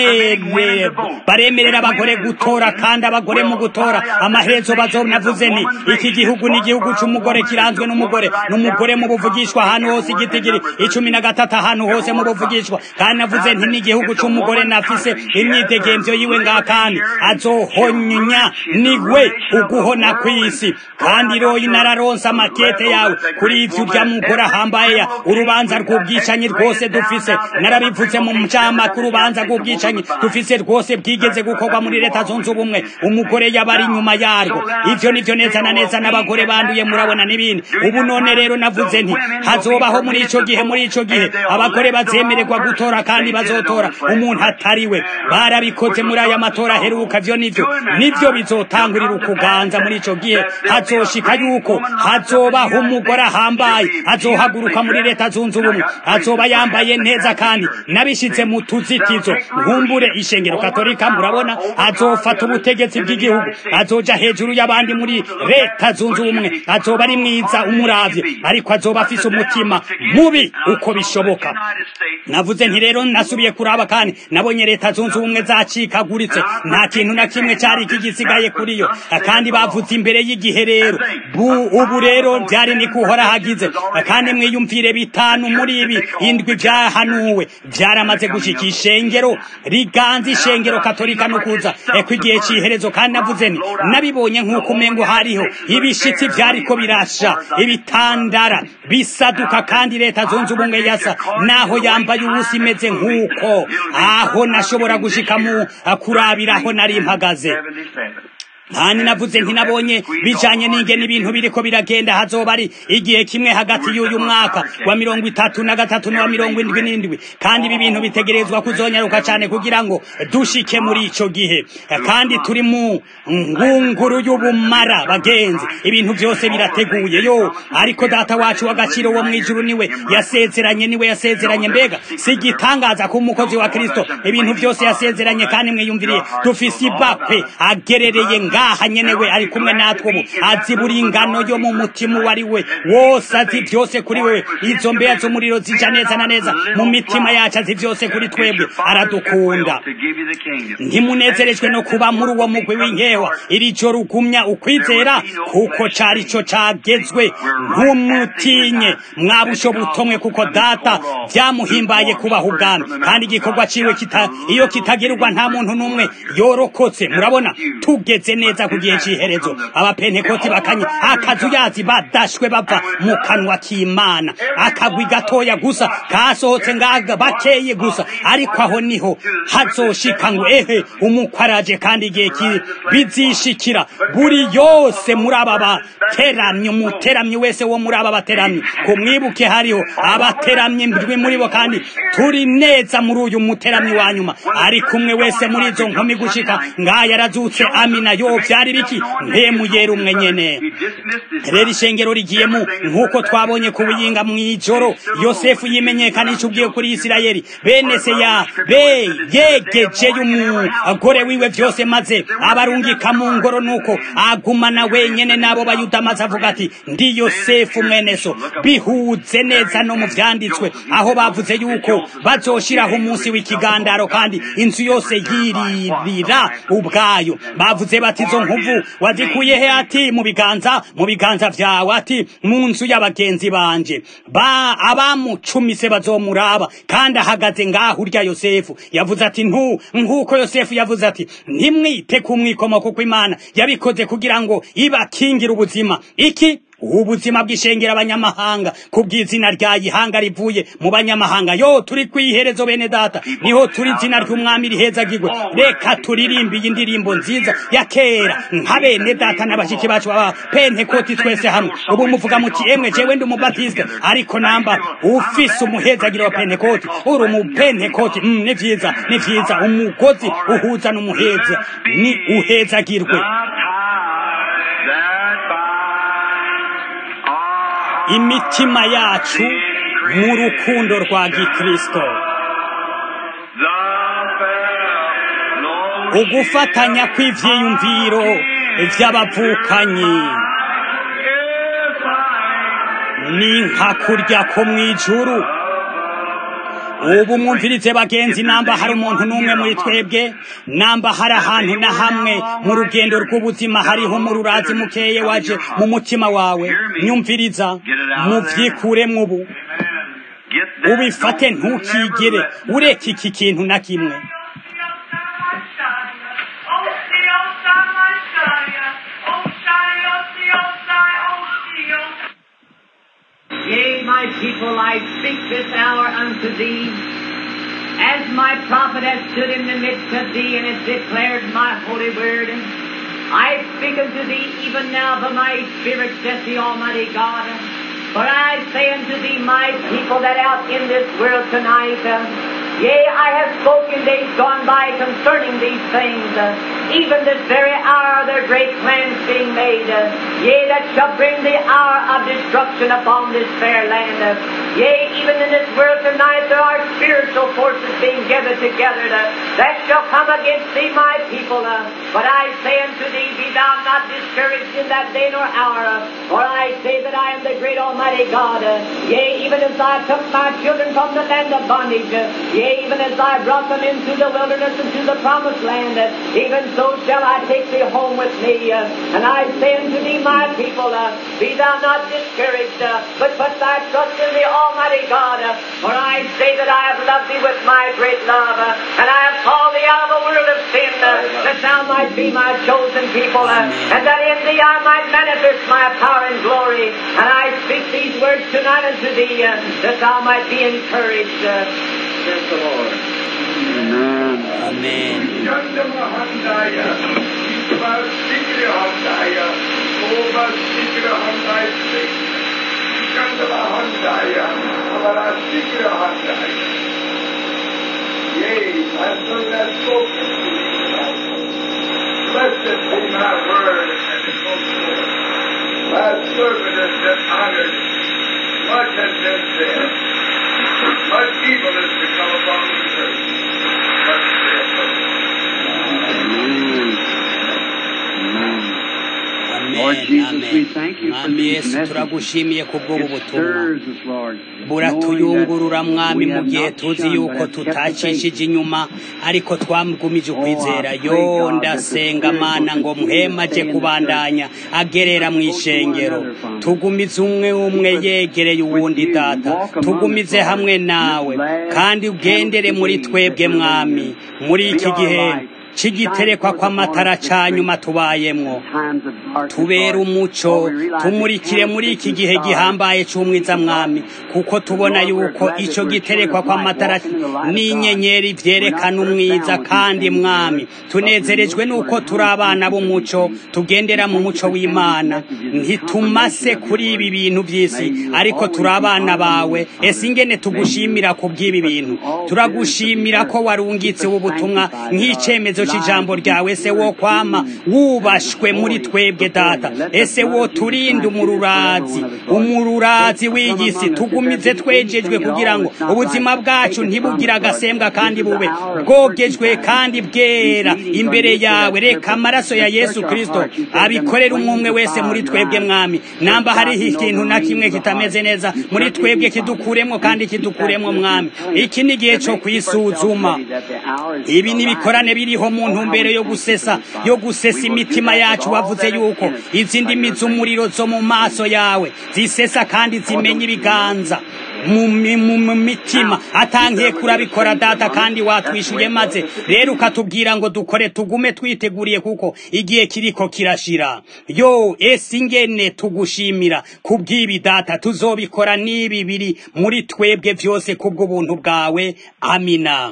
baremerera abagore gutora, kandi abagore mu gutora amaherezo navuze nti iki gihugu ni igihugu c'umugore, kiranzwe n'umugore mu buvugishwa ahantu hose, igitigiri 13 ahantu hose mu buvugishwa. kandi navuze nti ni igihugu c'umugore, nafise imyidegemvyo yiwe ngaha, kandi azohonya niwe uguhona kw'isi. kandi royi nararonsa makete yawe kuri ivyo urya mugore ahambaye, urubanza rw'ubwicanyi rwose dufise. Narabivuze mu mcama ku rubanza rw'ubwicanyi dufise rwose bwigeze gukorwa muri Leta Zunze Ubumwe, umugore yabari inyuma yarwo. Ivyo nivyo neza na neza n'abagore banduye, murabona n'ibindi. Ubu none rero navuze nti hazobaho muri ico gihe abagore bazemererwa gutora, kandi bazotora umuntu atariwe. Barabikoze muri aya matora aheruka. Vyo nivyo bizotangurira ukuganza muri ico gihe. Hazoshika yuko hazobaho umugore ahambaye azohaguruka muri Leta Zunze Ubumwe, azoba yambaye neza, kandi nabishize mu tuzitizo. Nkumbure ishengero Katolika, murabona, azofata ubutegetsi bw'igihugu, azoja hejuru y'abandi muri Leta Zunze Ubumwe, azoba ari mwiza umuravye, ariko azoba afise umutima mubi uko bishoboka. Navuze nti rero nasubiye kuraba, kandi nabonye Leta Zunze Ubumwe zacikaguritse, nta kintu na kimwe cyari kigisigaye kuri yo. kandi bavuze imbere y'igihe rero ubu rero byari ni kuhora hagize. kandi mwiyumvire 5 muri ibi 7 byahanuwe byaramaze gushika ishengero riganza, ishengero Katolika no kuza kw'igihe ciherezo. kandi navuze nti nabibonye nk'uko umengo hariho ibishitsi byariko birasha, ibitandara bisaduka, kandi Leta Zunze Ubumwe yasa naho yambaye ubusa, imeze nk'uko aho nashobora gushika mu kurabiraho nari mpagaze. kandi navuze nti nabonye bijanye n'ingene ibintu biriko biragenda. hazoba ari igihe kimwe hagati y'uyu mwaka wa 33 na 77, kandi ibi bintu bitegerezwa kuzonyaruka cyane kugira ngo dushike muri ico gihe. kandi turi mu ngunguru y'ubumara bagenzi, ibintu byose birateguye ariko data wacu w'agaciro wo mwijuru niwe yasezeranye. Mbega si gitangaza ko umukozi wa Kristo ibintu byose yasezeranye. kandi mwiyumviriye dufise ibakwe agerereye ngaha nyenewe, ari kumwe natwe ubu, azi buri ngano yo mu mutima wari we wose, azi byose kuri wewe. izo mbeya z'umuriro zija neza na neza mu mitima yacu, azi byose kuri twebwe, aradukunda. ntimunezerejwe no kuba muri uwo mugwi w'inkewa iri joro ugumya ukwizera, kuko cari co cagezwe. ntumutinye mwabusho butomwe, kuko data byamuhimbaye kubaha ubwami, kandi igikorwa ciwe iyo kitagirwa nta muntu n'umwe yorokotse. murabona tugeze neza ku gihe ciherezo. abapentekoti bakanye akazuyazi badashwe bava mu kanwa k'Imana, akagwi gatoya gusa kasohotse ngaga bakeye gusa, ariko aho niho hazoshika ngo umukwaraje. kandi igihe bizishikira buri yose muri aba bateramye, umuteramyi wese wo muri aba bateramye, kumwibuke hariho abateramye ndwi muri bo, kandi turi neza muri uyu muteramyi wa nyuma, ari kumwe wese muri izo nkumi gushika ngaya yarazutse. amina. byari biki mpemuyera umwe nyene rero ishengero rigiyemo nk'uko twabonye ku buyinga mw'ijoro Yosefu yimenyekanisha ubwiye kuri Isirayeli bene se yegejeyo umugore wiwe vyose maze abarungika mu ngoro nuko agumana wenyene nabo bayuda maze avuga ati ndi Yosefu mwene so bihuze neza no mu vyanditswe aho bavuze yuko bazoshiraho umunsi w'ikigandaro kandi inzu yose yiririra ubwayo bavuze bati zo nkuvu wazikuye he ati mu biganza vyawe ati mu nzu y'abagenzi banje abamucumise bazomuraba kandi ahagaze ngaho urya Yosefu yavuze ati nkuko Yosefu yavuze ati ntimwite kumwikoma kuko Imana yabikoze kugira ngo ibakingira ubuzima iki ubuzima bw'ishengera abanyamahanga kubw'izina rya Yihanga rivuye mu banyamahanga yo turi kwiherezo bene data niho turi izina ry'umwami rihezagirwe reka turirimbe iyi ndirimbo nziza ya kera nka bene data n'abashiki bacu baba Pentekoti twese hamwe ubu muvuga muti emwe jewe ndi umubatiste ariko namba ufise umuhezagiro wa Pentekoti uri umupentekoti ni vyiza umugozi uhuza n'umuheza ni uhezagirwe imitima yacu mu rukundo rwa Gikristo ugufatanya kw'ivyiyumviro vy'abavukanyi ni nka kurya ko mw'ijuru ubu mwumvirize bagenzi namba hari umuntu n'umwe muri twebwe namba hari ahantu na hamwe mu rugendo rw'ubuzima hariho umururazi mukeye waje mu mutima wawe nyumviriza muvyikuremwo ubu ubifate ntukigere ureka iki kintu na kimwe Yea, my people, I speak this hour unto thee, as my prophet has stood in the midst of thee and has declared my holy word. I speak unto thee even now by my Spirit, saith the Almighty God. For I say unto thee, my people that out in this world tonight, yea, I have spoken days gone by concerning these things, even this very hour their great plans being made, yea, that shall bring the hour of destruction upon this fair land. Yea, even in this world tonight there are spiritual forces being gathered together that shall come against thee, my people. But I say unto thee, be thou not discouraged in that day nor hour, for I say that I am the great Almighty God. Yea, even as I took my children from the land of bondage, yea, even as I brought them into the wilderness, into the promised land, even so shall I take thee home with me. And I say unto thee, my people, be thou not discouraged, but put thy trust in the Almighty God. For I say that I have loved thee with my great love, and I have called thee out of the world of sin, that thou might be my chosen people, and that in thee I might manifest my power and glory. And I speak these words tonight unto thee, that thou might be encouraged. Says the Lord. Amen. Yea, my son has spoken to me. Blessed be my word and it goes forth. My servant has been honored. Much has been said. Much evil is to come upon the earth. But saith the Lord. Mwami Yesu turagushimiye kubw'ubu butumwa buratuyungurura mwami mu gihe tuzi yuko tutacishije inyuma ariko twamugumije ukwizera yo ndasenga mana ngo muhemaje kubandanya agerera mu ishengero tugumize umwe yegereye uwundi data tugumize hamwe nawe kandi ugendere muri twebwe mwami muri iki gihe chigiterekwa kwa matara cyanyuma tubayemwo tubera umuco tumurikire muri iki gihe gihambaye cy'umwiza mwami kuko tubona yuko ico giterekwa kwa matara n'inyenyeri vyerekana umwiza kandi mwami tunezerejwe nuko turi abana b'umuco tugendera mu muco w'Imana ntitumase kuri ibi bintu by'isi ariko turi abana bawe ese ingene tugushimira kubw'ibi bintu turagushimira ko warungitse ubutumwa nk'icemezo c'ijambo ryawe ese wo kwama wubashwe muri twebwe data ese wo turinda umururazi w'igisi tugumize twejejwe kugira ngo ubuzima bwacu ntibugira agasembwa kandi bube bwogejwe kandi bwera imbere yawe reka amaraso ya Yesu Kristo abikorera umwe wese muri twebwe mwami namba hariho ikintu na kimwe kitameze neza muri twebwe kidukuremwo kandi kidukuremwo mwami iki ni igihe cyo kwisuzuma ibi nibikorane biriho mu ntumbero yo gusesa imitima yacu wavuze yuko izindi mizumuriro zo mu maso yawe zisesa kandi zimenye ibiganza mu mitima atangiye kurabikora data kandi watwishuye maze rero ukatubwira ngo dukore tugume twiteguriye kuko igihe kiriko kirashira yo ingene tugushimira kubw'ibi data tuzobikora n'ibi biri muri twebwe byose kubw'ubuntu bwawe amina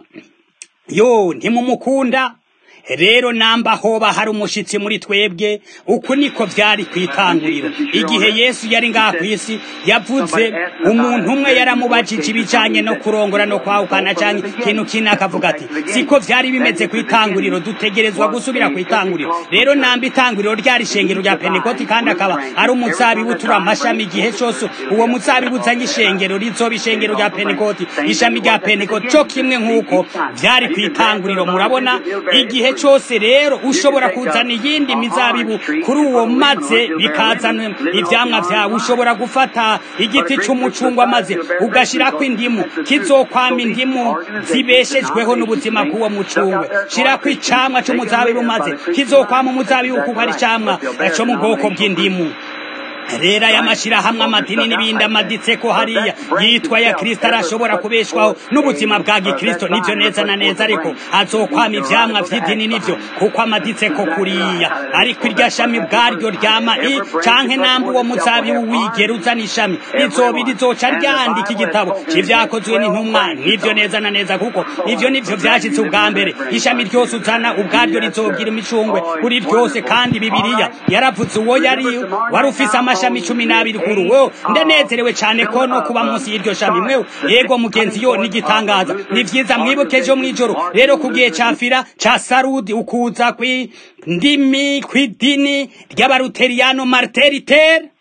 yo ntimumukunda rero namba hoba hari umushitsi muri twebwe uku niko vyari kwitanguriro igihe Yesu yari ngaha kwisi yavuze umuntu umwe yaramubajije ibijanye no kurongora no kwahukana cyane kintu kinakavuga ati siko vyari bimeze kwitanguriro dutegerezwa gusubira kwitanguriro rero namba itanguriro ryari shengero rya Pentecote kandi akaba ari umuzabibu tura amashami igihe cyose uwo muzabibu uzanye ishengero rizoba ishengero rya Pentecote ishami rya Pentecote cyo kimwe nkuko vyari kwitanguriro murabona igihe cyose rero ushobora kuzana iyindi mizabibu kuri uwo maze bikazana ivyamwa vyawe ushobora gufata igiti cy'umucungwa maze ugashirako indimu kizokwama indimu zibeshejweho n'ubuzima bw'uwo mucungwe shirako icamwa c'umuzabibu maze kizokwama umuzabibu kuko ari icamwa cyo mu bwoko bw'indimu rera y'amashira hamwe amadini n'ibindi amaditse ko hariya yitwa ya Kristo arashobora kubeshwaho n'ubuzima bwa Gikristo nivyo neza na neza ariko azokwama ivyamwa vy'idini nivyo kuko amaditse ko kuriya ariko irya shami bwaryo ryama canke namba uwo muzabibu wigera uzana ishami rizoca ryandika igitabo c'ivyakozwe n'intumwa nivyo neza na neza kuko ivyo nivyo vyashitse ubwa mbere ishami ryose uzana ubwaryo rizogira imicungwe buri ryose kandi Bibiliya yaravuze uwo yari wari ufise amashami 12 kuri wo ndanezerewe cyane ko no kuba munsi y'iryo shami mwe yego mugenzi yo nigitangaza ni vyiza mwibukeje mwijoro rero kugiye cafira ca Sarudi ukuza kw'idini ry'abaluteriano marteriter